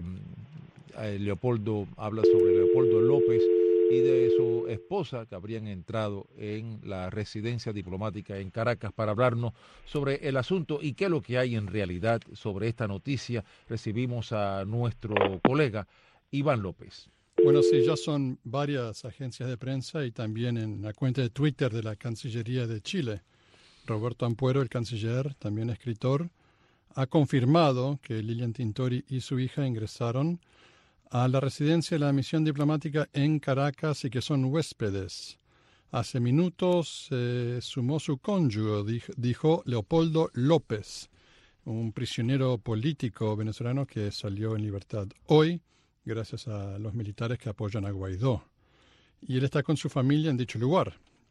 Leopoldo, habla sobre Leopoldo López y de su esposa que habrían entrado en la residencia diplomática en Caracas para hablarnos sobre el asunto y qué es lo que hay en realidad sobre esta noticia. Recibimos a nuestro colega Iván López. Bueno, sí, ya son varias agencias de prensa y también en la cuenta de Twitter de la Cancillería de Chile. Roberto Ampuero, el canciller, también escritor, ha confirmado que Lilian Tintori y su hija ingresaron a la residencia de la misión diplomática en Caracas y que son huéspedes. Hace minutos se eh, sumó su cónyuge, dijo, dijo Leopoldo López, un prisionero político venezolano que salió en libertad hoy gracias a los militares que apoyan a Guaidó. Y él está con su familia en dicho lugar.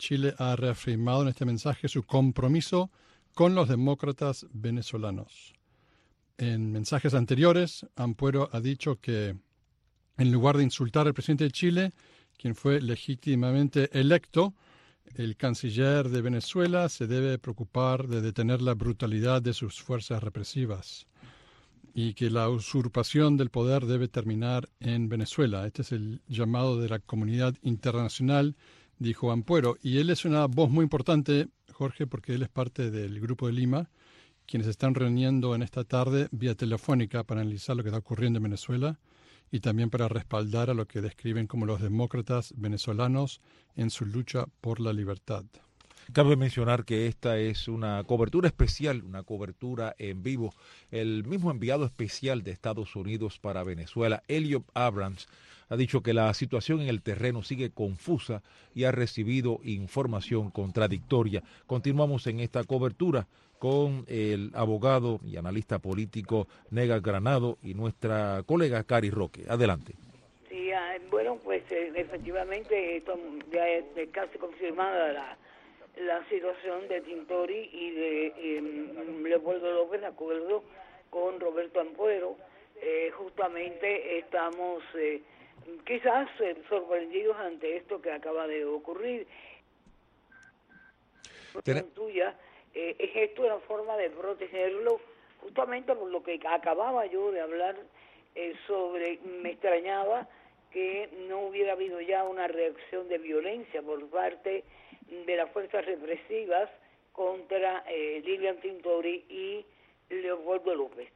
Chile ha reafirmado en este mensaje su compromiso con los demócratas venezolanos. En mensajes anteriores, Ampuero ha dicho que en lugar de insultar al presidente de Chile, quien fue legítimamente electo, el canciller de Venezuela se debe preocupar de detener la brutalidad de sus fuerzas represivas y que la usurpación del poder debe terminar en Venezuela. Este es el llamado de la comunidad internacional, dijo Ampuero. Y él es una voz muy importante, Jorge, porque él es parte del Grupo de Lima, quienes están reuniendo en esta tarde vía telefónica para analizar lo que está ocurriendo en Venezuela y también para respaldar a lo que describen como los demócratas venezolanos en su lucha por la libertad. Cabe mencionar que esta es una cobertura especial, una cobertura en vivo. El mismo enviado especial de Estados Unidos para Venezuela, Elliot Abrams, ha dicho que la situación en el terreno sigue confusa y ha recibido información contradictoria. Continuamos en esta cobertura con el abogado y analista político Negar Granado y nuestra colega Cari Roque. Adelante. Sí, bueno, pues efectivamente ya es casi confirmada la la situación de Tintori y de eh, Leopoldo López, de acuerdo con Roberto Ampuero. Eh, justamente estamos eh, quizás eh, sorprendidos ante esto que acaba de ocurrir. Ten... tuya, eh, es esto una forma de protegerlo, justamente por lo que acababa yo de hablar eh, sobre, me extrañaba que no hubiera habido ya una reacción de violencia por parte de las fuerzas represivas contra eh, Lilian Tintori y Leopoldo López.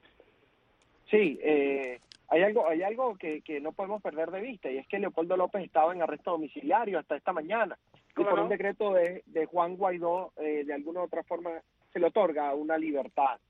Sí, eh, hay algo hay algo que, que no podemos perder de vista, y es que Leopoldo López estaba en arresto domiciliario hasta esta mañana, y por no? un decreto de, de Juan Guaidó, eh, de alguna u otra forma se le otorga una libertad.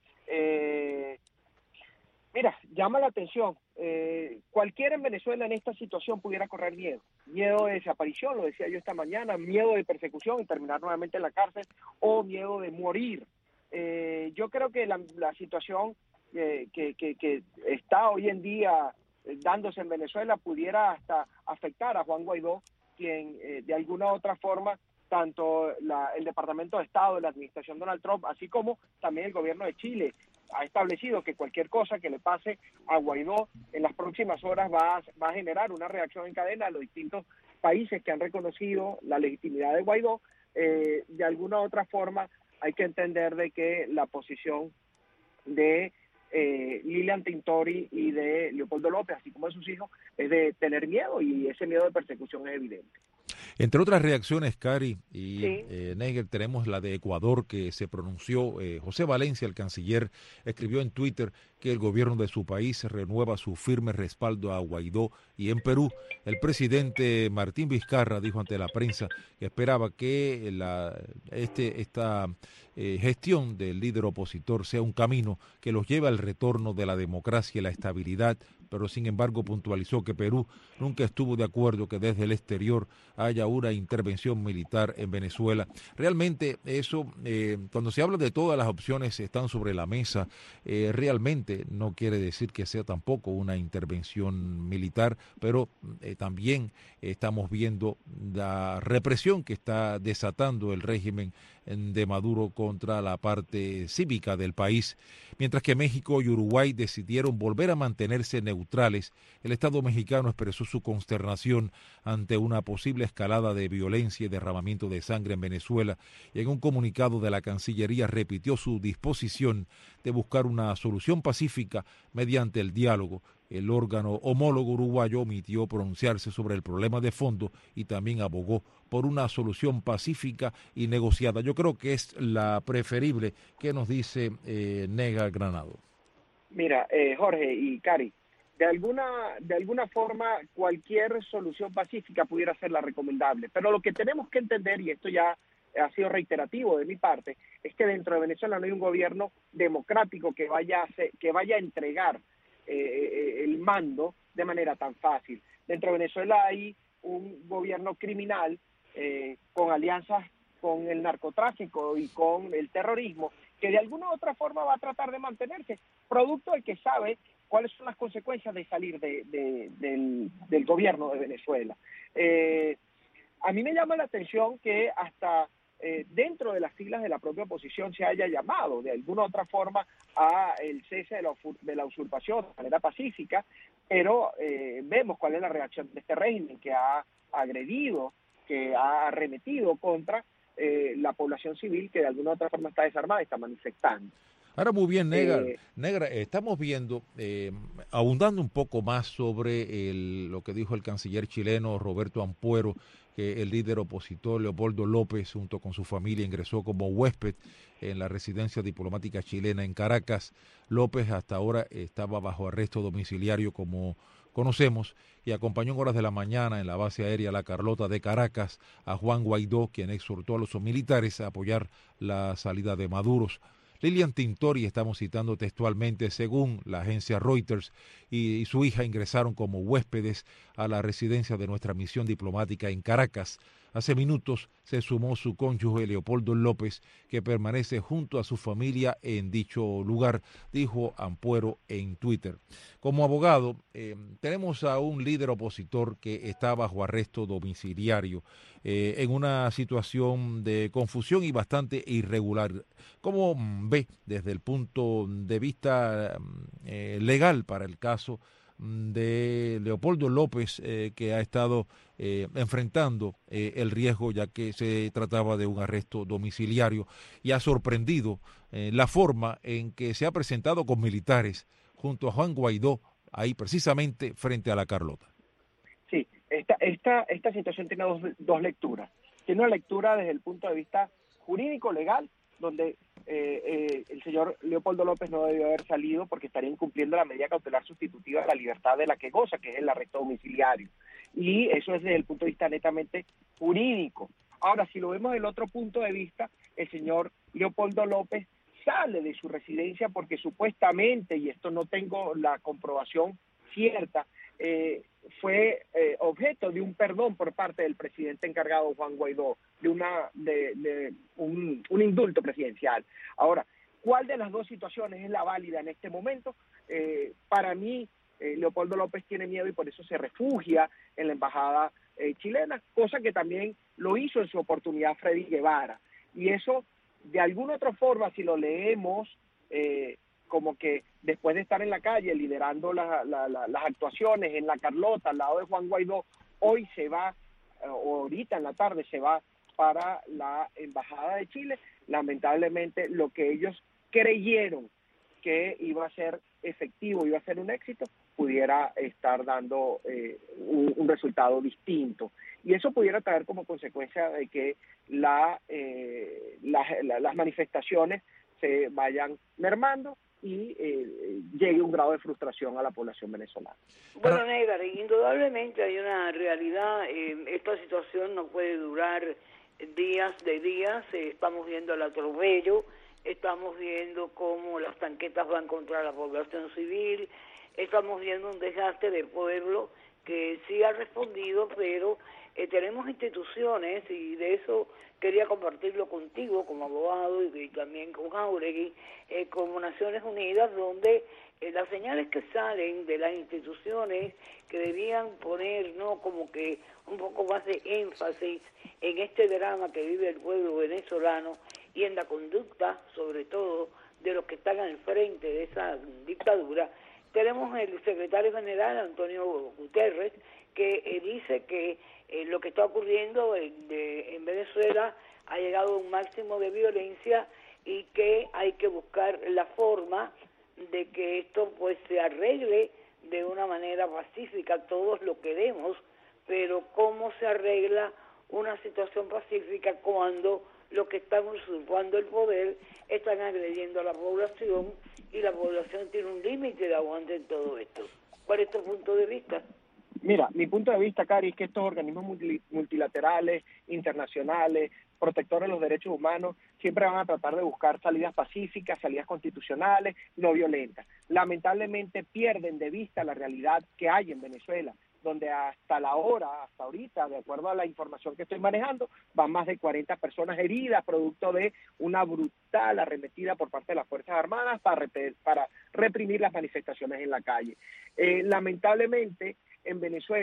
Eh, mira, llama la atención, eh, cualquiera en Venezuela en esta situación pudiera correr miedo, miedo de desaparición, lo decía yo esta mañana, miedo de persecución y terminar nuevamente en la cárcel, o miedo de morir. Eh, yo creo que la, la situación eh, que, que, que está hoy en día eh, dándose en Venezuela pudiera hasta afectar a Juan Guaidó, quien eh, de alguna u otra forma, tanto la, el Departamento de Estado de la administración Donald Trump, así como también el gobierno de Chile, ha establecido que cualquier cosa que le pase a Guaidó en las próximas horas va a, va a generar una reacción en cadena a los distintos países que han reconocido la legitimidad de Guaidó. Eh, de alguna u otra forma hay que entender de que la posición de eh, Lilian Tintori y de Leopoldo López, así como de sus hijos, es de tener miedo, y ese miedo de persecución es evidente. Entre otras reacciones, Cari y sí. eh, Neger, tenemos la de Ecuador, que se pronunció. eh, José Valencia, el canciller, escribió en Twitter que el gobierno de su país renueva su firme respaldo a Guaidó. Y en Perú, el presidente Martín Vizcarra dijo ante la prensa que esperaba que la, este, esta eh, gestión del líder opositor sea un camino que los lleve al retorno de la democracia y la estabilidad, pero sin embargo puntualizó que Perú nunca estuvo de acuerdo que desde el exterior haya una intervención militar en Venezuela. Realmente eso, eh, cuando se habla de todas las opciones están sobre la mesa, eh, realmente no quiere decir que sea tampoco una intervención militar, pero eh, también estamos viendo la represión que está desatando el régimen de Maduro contra la parte cívica del país. Mientras que México y Uruguay decidieron volver a mantenerse neutrales, el Estado mexicano expresó su consternación ante una posible escalada de violencia y derramamiento de sangre en Venezuela, y en un comunicado de la Cancillería repitió su disposición de buscar una solución pacífica mediante el diálogo. El órgano homólogo uruguayo omitió pronunciarse sobre el problema de fondo y también abogó por una solución pacífica y negociada. Yo creo que es la preferible. ¿Qué nos dice eh, Negar Granado? Mira, eh, Jorge y Cari, de alguna, de alguna forma cualquier solución pacífica pudiera ser la recomendable, pero lo que tenemos que entender, y esto ya ha sido reiterativo de mi parte, es que dentro de Venezuela no hay un gobierno democrático que vaya a, hacer, que vaya a entregar Eh, el mando de manera tan fácil. Dentro de Venezuela hay un gobierno criminal eh, con alianzas con el narcotráfico y con el terrorismo, que de alguna u otra forma va a tratar de mantenerse, producto de que sabe cuáles son las consecuencias de salir de, de, del, del gobierno de Venezuela. Eh, a mí me llama la atención que hasta eh, dentro de las filas de la propia oposición se haya llamado de alguna otra forma a el cese de la, de la usurpación de manera pacífica, pero eh, vemos cuál es la reacción de este régimen que ha agredido, que ha arremetido contra eh, la población civil que de alguna otra forma está desarmada y está manifestando. Ahora muy bien, Negra, Eh, Negra estamos viendo, eh, abundando un poco más sobre el, lo que dijo el canciller chileno Roberto Ampuero, que el líder opositor Leopoldo López, junto con su familia, ingresó como huésped en la residencia diplomática chilena en Caracas. López hasta ahora estaba bajo arresto domiciliario, como conocemos, y acompañó en horas de la mañana en la base aérea La Carlota de Caracas a Juan Guaidó, quien exhortó a los militares a apoyar la salida de Maduro. Lilian Tintori, estamos citando textualmente, según la agencia Reuters, y, y su hija ingresaron como huéspedes a la residencia de nuestra misión diplomática en Caracas. Hace minutos se sumó su cónyuge Leopoldo López, que permanece junto a su familia en dicho lugar, dijo Ampuero en Twitter. Como abogado, eh, tenemos a un líder opositor que está bajo arresto domiciliario eh, en una situación de confusión y bastante irregular. ¿Cómo ve desde el punto de vista eh, legal para el caso de Leopoldo López, eh, que ha estado eh, enfrentando eh, el riesgo, ya que se trataba de un arresto domiciliario, y ha sorprendido eh, la forma en que se ha presentado con militares junto a Juan Guaidó, ahí precisamente frente a La Carlota? Sí, esta, esta, esta situación tiene dos, dos lecturas. Tiene una lectura desde el punto de vista jurídico-legal, donde eh, eh, el señor Leopoldo López no debió haber salido porque estaría incumpliendo la medida cautelar sustitutiva de la libertad de la que goza, que es el arresto domiciliario. Y eso es desde el punto de vista netamente jurídico. Ahora, si lo vemos del otro punto de vista, el señor Leopoldo López sale de su residencia porque supuestamente, y esto no tengo la comprobación cierta, eh, fue eh, objeto de un perdón por parte del presidente encargado Juan Guaidó, de una de, de un, un indulto presidencial. Ahora, ¿cuál de las dos situaciones es la válida en este momento? Eh, para mí, eh, Leopoldo López tiene miedo y por eso se refugia en la embajada eh, chilena, cosa que también lo hizo en su oportunidad Freddy Guevara. Y eso, de alguna otra forma, si lo leemos eh, como que después de estar en la calle liderando la, la, la, las actuaciones en La Carlota, al lado de Juan Guaidó, hoy se va, o ahorita en la tarde se va para la Embajada de Chile. Lamentablemente, lo que ellos creyeron que iba a ser efectivo, iba a ser un éxito, pudiera estar dando eh, un, un resultado distinto. Y eso pudiera traer como consecuencia de que la, eh, la, la, las manifestaciones se vayan mermando y eh, llegue un grado de frustración a la población venezolana. Bueno, Negra, indudablemente hay una realidad. Eh, esta situación no puede durar días de días. Eh, estamos viendo el atropello, estamos viendo cómo las tanquetas van contra la población civil, estamos viendo un desgaste del pueblo que sí ha respondido, pero eh, tenemos instituciones, y de eso quería compartirlo contigo como abogado y, y también con Jáuregui, eh, como Naciones Unidas, donde eh, las señales que salen de las instituciones que debían poner, ¿no?, como que un poco más de énfasis en este drama que vive el pueblo venezolano y en la conducta, sobre todo, de los que están al frente de esa dictadura. Tenemos el secretario general, Antonio Guterres, que eh, dice que eh, lo que está ocurriendo en, de, en Venezuela ha llegado a un máximo de violencia y que hay que buscar la forma de que esto pues se arregle de una manera pacífica. Todos lo queremos, pero ¿cómo se arregla una situación pacífica cuando los que están usurpando el poder están agrediendo a la población y la población tiene un límite de aguante en todo esto? ¿Cuál es tu punto de vista? Mira, mi punto de vista, Cari, es que estos organismos multilaterales, internacionales, protectores de los derechos humanos, siempre van a tratar de buscar salidas pacíficas, salidas constitucionales, no violentas. Lamentablemente pierden de vista la realidad que hay en Venezuela, donde hasta la hora, hasta ahorita, de acuerdo a la información que estoy manejando, van más de cuarenta personas heridas, producto de una brutal arremetida por parte de las Fuerzas Armadas para, rep- para reprimir las manifestaciones en la calle. Eh, lamentablemente, en Venezuela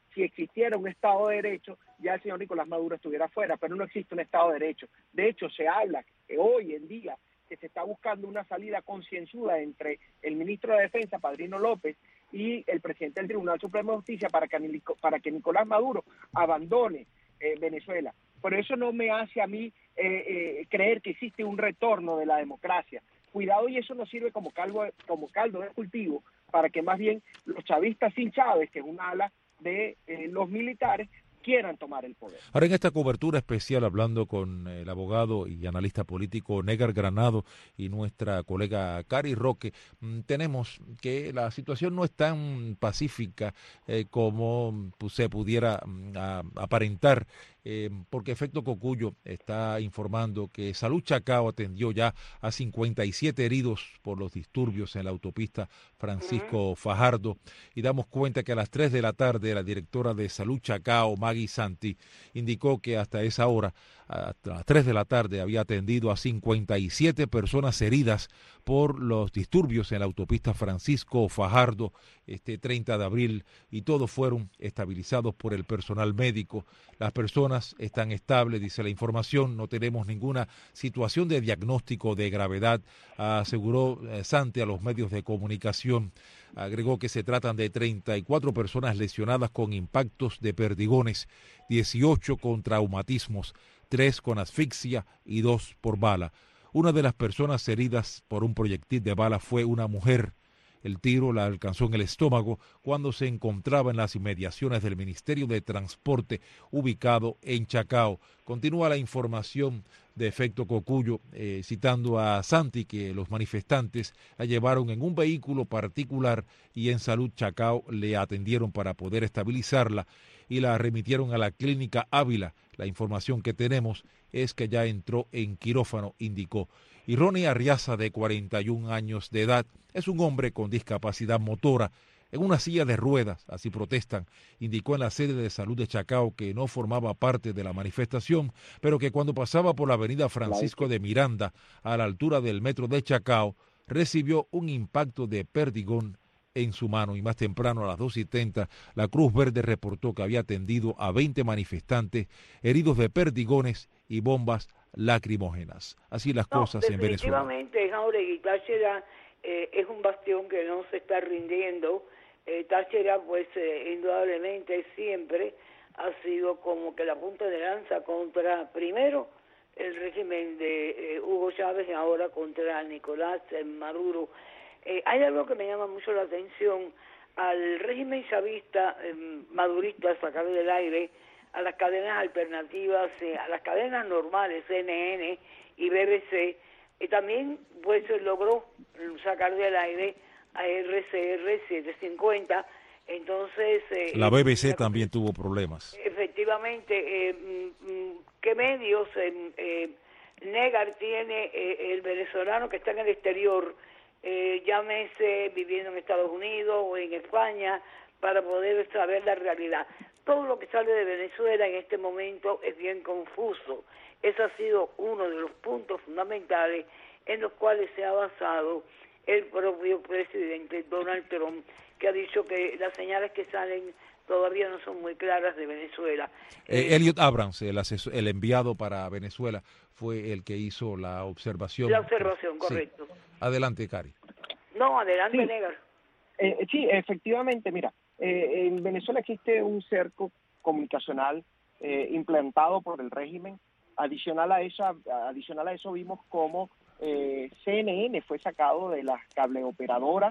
si existiera un Estado de Derecho, ya el señor Nicolás Maduro estuviera fuera, pero no existe un Estado de Derecho. De hecho, se habla que hoy en día que se está buscando una salida concienzuda entre el ministro de Defensa, Padrino López, y el presidente del Tribunal Supremo de Justicia para que, para que Nicolás Maduro abandone eh, Venezuela. Pero eso no me hace a mí eh, eh, creer que existe un retorno de la democracia. Cuidado, y eso nos sirve como caldo, como caldo de cultivo para que más bien los chavistas sin Chávez, que es un ala de eh, los militares, quieran tomar el poder. Ahora, en esta cobertura especial, hablando con el abogado y analista político Negar Granado y nuestra colega Cari Roque, tenemos que la situación no es tan pacífica eh, como pues, se pudiera a, aparentar, eh, porque Efecto Cocuyo está informando que Salud Chacao atendió ya a cincuenta y siete heridos por los disturbios en la autopista Francisco uh-huh. Fajardo, y damos cuenta que a las tres de la tarde la directora de Salud Chacao, Maggie Santi, indicó que hasta esa hora, hasta las tres de la tarde, había atendido a cincuenta y siete personas heridas por los disturbios en la autopista Francisco Fajardo este treinta de abril, y todos fueron estabilizados por el personal médico. Las personas están estables, dice la información, no tenemos ninguna situación de diagnóstico de gravedad, aseguró eh, Santi a los medios de comunicación. Agregó que se tratan de treinta y cuatro personas lesionadas con impactos de perdigones, dieciocho con traumatismos, tres con asfixia y dos por bala. Una de las personas heridas por un proyectil de bala fue una mujer. El tiro la alcanzó en el estómago cuando se encontraba en las inmediaciones del Ministerio de Transporte ubicado en Chacao. Continúa la información de Efecto Cocuyo, eh, citando a Santi, que los manifestantes la llevaron en un vehículo particular y en Salud Chacao le atendieron para poder estabilizarla y la remitieron a la clínica Ávila. La información que tenemos es que ya entró en quirófano, indicó. Y Ronnie Arriaza, de cuarenta y un años de edad, es un hombre con discapacidad motora, en una silla de ruedas, así protestan. Indicó en la sede de salud de Chacao que no formaba parte de la manifestación, pero que cuando pasaba por la avenida Francisco de Miranda, a la altura del metro de Chacao, recibió un impacto de perdigón en su mano. Y más temprano, a las dos y treinta, la Cruz Verde reportó que había atendido a veinte manifestantes heridos de perdigones y bombas lacrimógenas. Así las no, cosas en Venezuela. Definitivamente, Jauregui, Táchira eh, es un bastión que no se está rindiendo. Eh, Táchira, pues, eh, indudablemente siempre ha sido como que la punta de lanza contra, primero, el régimen de eh, Hugo Chávez y ahora contra Nicolás Maduro. Eh, hay algo que me llama mucho la atención: al régimen chavista, eh, madurista, sacar del aire a las cadenas alternativas, eh, a las cadenas normales, C N N y B B C, y también pues se logró sacar del aire a R C R setecientos cincuenta. Entonces eh, la B B C también tuvo problemas. Efectivamente, eh, ¿qué medios eh, eh, Negar tiene eh, el venezolano que está en el exterior, eh, llámese viviendo en Estados Unidos o en España, para poder saber la realidad? Todo lo que sale de Venezuela en este momento es bien confuso. Ese ha sido uno de los puntos fundamentales en los cuales se ha basado el propio presidente Donald Trump, que ha dicho que las señales que salen todavía no son muy claras de Venezuela. Eh, Elliot Abrams, el, asesor, el enviado para Venezuela, fue el que hizo la observación. La observación, correcto. Sí. Adelante, Cari. No, adelante, sí. Negar. Eh, sí, efectivamente, mira, eh, en Venezuela existe un cerco comunicacional eh, implantado por el régimen. Adicional a eso, adicional a eso vimos cómo eh, C N N fue sacado de las cableoperadoras,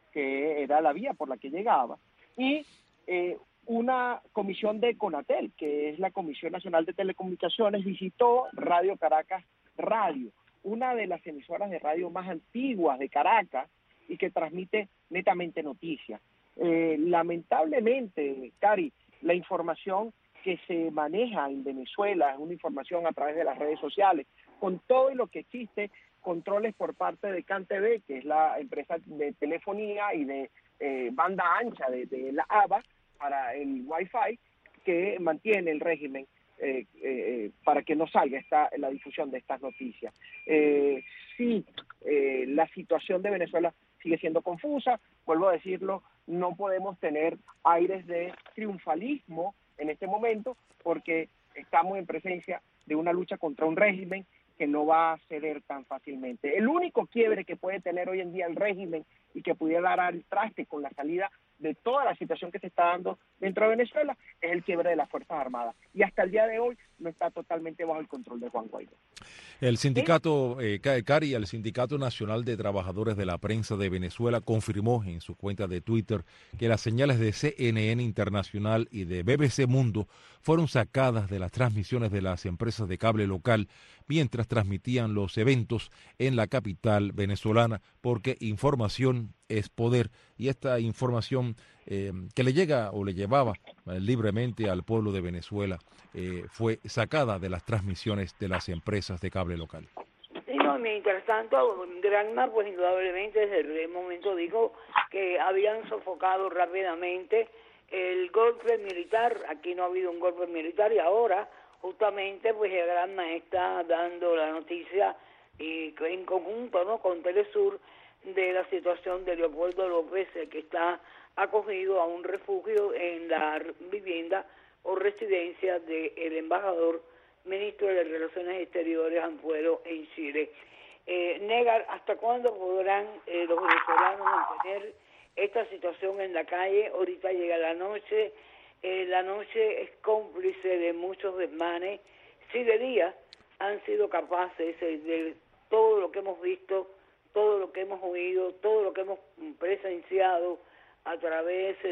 que era la vía por la que llegaba, y eh, una comisión de CONATEL, que es la Comisión Nacional de Telecomunicaciones, visitó Radio Caracas Radio, una de las emisoras de radio más antiguas de Caracas y que transmite netamente noticias. Eh, lamentablemente, Cari, la información que se maneja en Venezuela es una información a través de las redes sociales, con todo lo que existe, controles por parte de CanTV, que es la empresa de telefonía y de eh, banda ancha de, de la A B A para el Wi-Fi, que mantiene el régimen eh, eh, para que no salga esta, la difusión de estas noticias. Eh, sí, eh, la situación de Venezuela sigue siendo confusa. Vuelvo a decirlo, no podemos tener aires de triunfalismo en este momento porque estamos en presencia de una lucha contra un régimen que no va a ceder tan fácilmente. El único quiebre que puede tener hoy en día el régimen y que pudiera dar al traste con la salida de toda la situación que se está dando dentro de Venezuela es el quiebre de las Fuerzas Armadas. Y hasta el día de hoy no está totalmente bajo el control de Juan Guaidó. El sindicato, eh, Cari, el Sindicato Nacional de Trabajadores de la Prensa de Venezuela confirmó en su cuenta de Twitter que las señales de C N N Internacional y de B B C Mundo fueron sacadas de las transmisiones de las empresas de cable local mientras transmitían los eventos en la capital venezolana, porque información es poder, y esta información eh, que le llega o le llevaba eh, libremente al pueblo de Venezuela eh, fue sacada de las transmisiones de las empresas de cable local. Sí, no, mientras tanto, Granma, pues indudablemente desde el primer momento dijo que habían sofocado rápidamente el golpe militar. Aquí no ha habido un golpe militar y ahora justamente pues el Granma está dando la noticia y en conjunto, ¿no?, con Telesur, de la situación de Leopoldo López, que está acogido a un refugio en la vivienda o residencia del embajador ministro de Relaciones Exteriores, Ampuero, en Chile. Eh, Negar, ¿hasta cuándo podrán eh, los venezolanos mantener esta situación en la calle? Ahorita llega la noche, eh, la noche es cómplice de muchos desmanes. Si de día han sido capaces eh, de todo lo que hemos visto, todo lo que hemos oído, todo lo que hemos presenciado a través